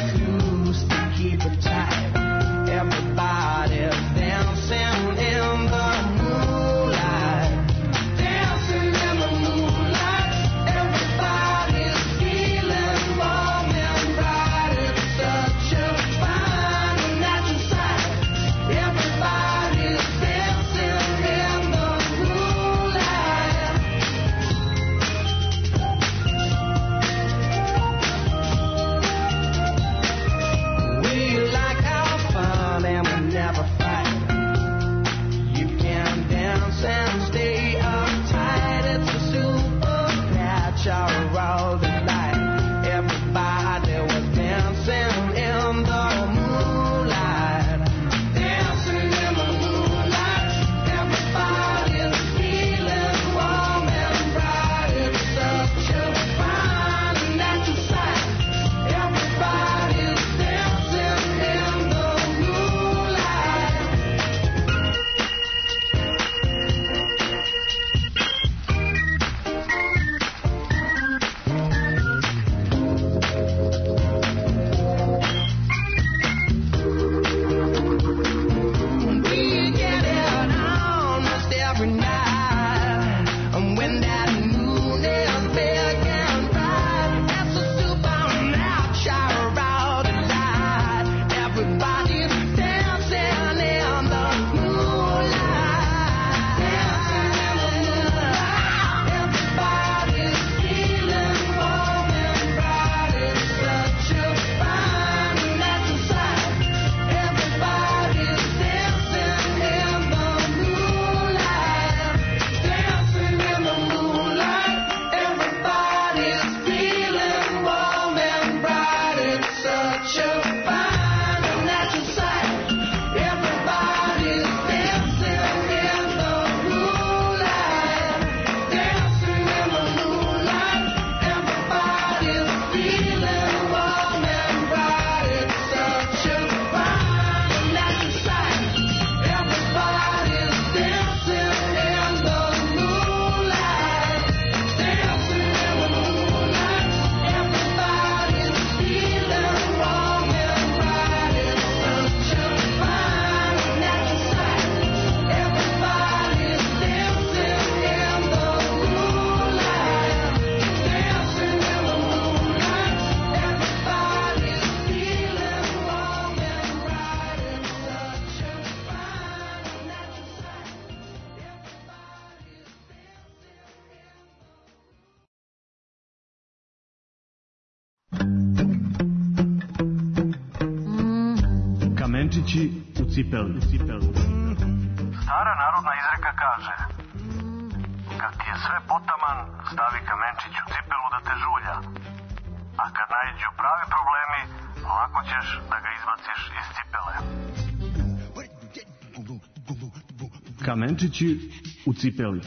Kamenčići u cipeli. U cipeli. Stara narodna izreka kaže: kad ti je sve potaman, stavi kamenčić u cipelu da te žulja. A kad naiđu pravi problemi, lako ćeš da ga izbaciš iz cipele. Kamenčići u cipeli.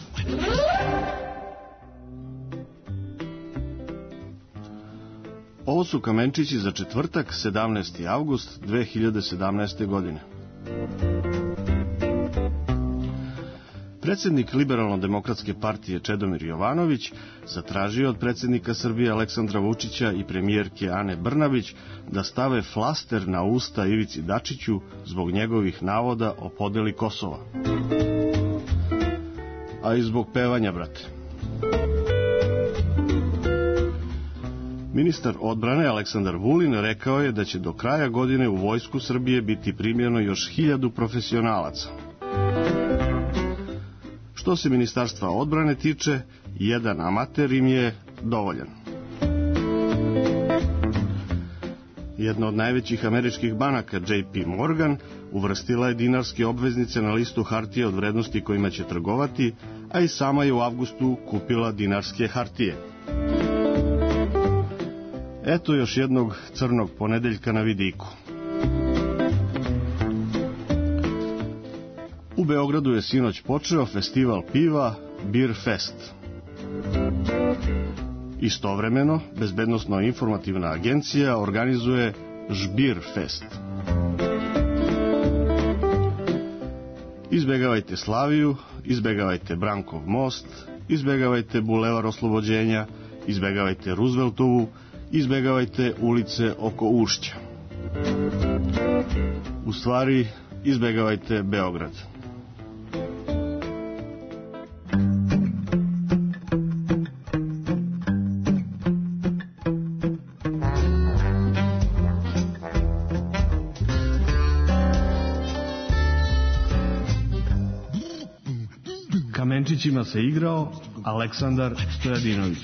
Ovo su kamenčići za četvrtak, sedamnaesti avgust dve hiljade sedamnaeste. godine. Predsjednik Liberalno-demokratske partije Čedomir Jovanović zatražio od predsjednika Srbije Aleksandra Vučića i premijerke Ane Brnabić da stave flaster na usta Ivici Dačiću zbog njegovih navoda o podeli Kosova. A i zbog pevanja, brate. Ministar odbrane Aleksandar Vulin rekao je da će do kraja godine u vojsku Srbije biti primljeno još hiljadu profesionalaca. Što se Ministarstva odbrane tiče, jedan amater im je dovoljan. Jedna od najvećih američkih banaka, J P Morgan, uvrstila je dinarske obveznice na listu hartije od vrednosti kojima će trgovati, a i sama je u avgustu kupila dinarske hartije. Eto još jednog crnog ponedeljka na vidiku. U Beogradu je sinoć počeo festival piva Beer Fest. Istovremeno, Bezbednosno-informativna agencija organizuje Žbir Fest. Izbegavajte Slaviju, izbegavajte Brankov most, izbegavajte Bulevar Oslobođenja, izbegavajte Rooseveltovu, izbegavajte ulice oko Ušća. U stvari, izbegavajte Beograd. Kamenčićima se igrao Aleksandar Stojadinović.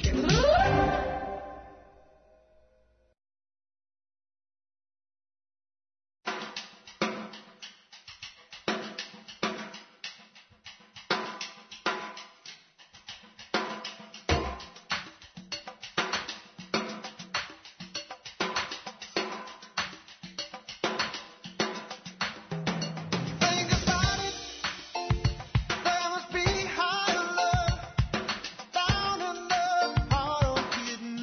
Down in the heart of hidden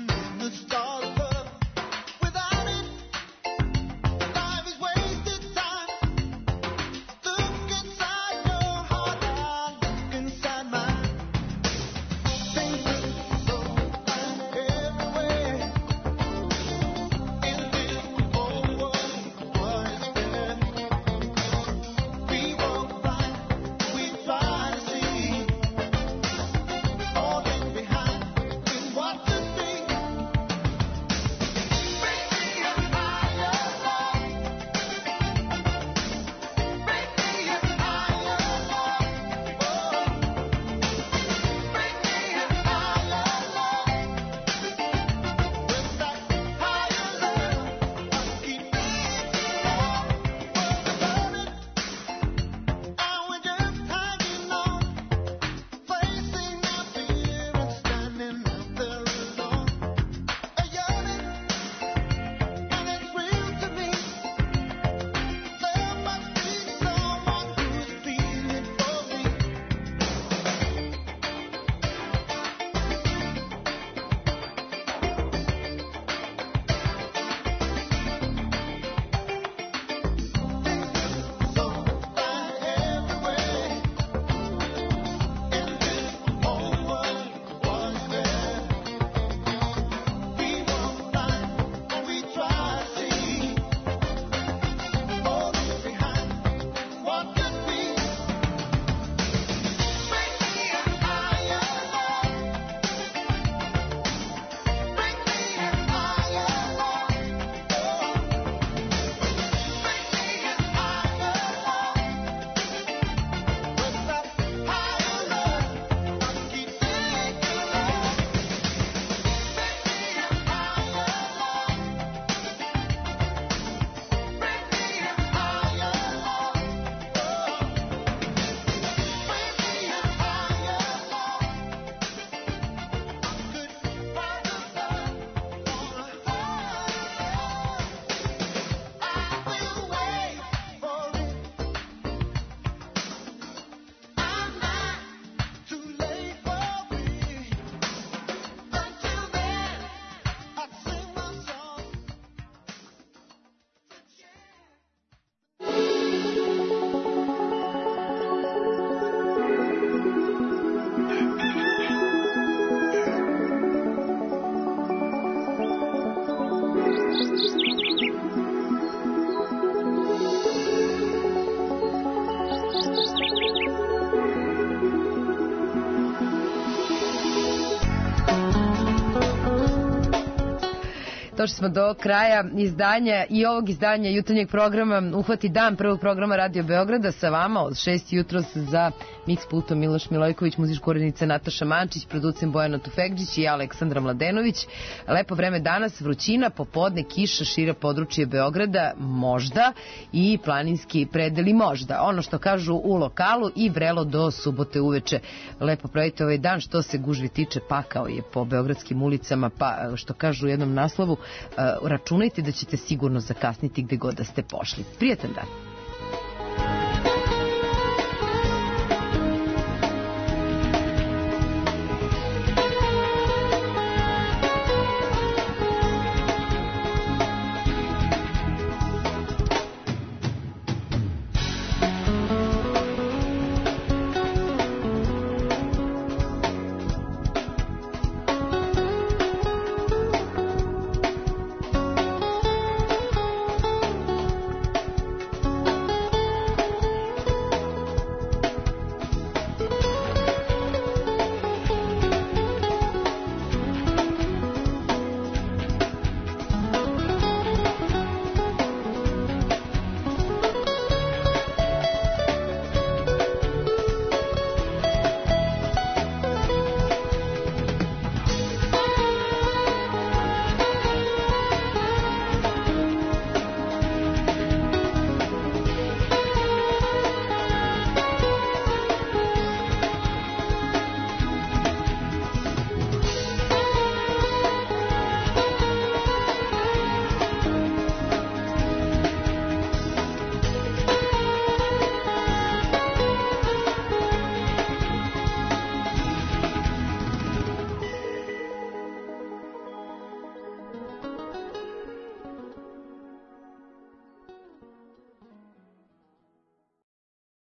došli smo do kraja izdanja i ovog izdanja jutarnjeg programa Uhvati dan prvog programa Radio Beograda sa vama od šest jutros za Mix Pultom Miloš Milojković, muzička urednica Nataša Mančić, producent Bojana Tufekđić i ja Aleksandra Mladenović. Lepo vreme danas, vrućina, popodne kiša, šira područje Beograda, možda i planinski predeli možda. Ono što kažu u lokalu i vrelo do subote uveče. Lepo pravite ovaj dan, što se gužvi tiče, pakao je po beogradskim ulicama, pa što kažu u jednom naslovu, računajte da ćete sigurno zakasniti gde god da ste pošli. Prijatan dan.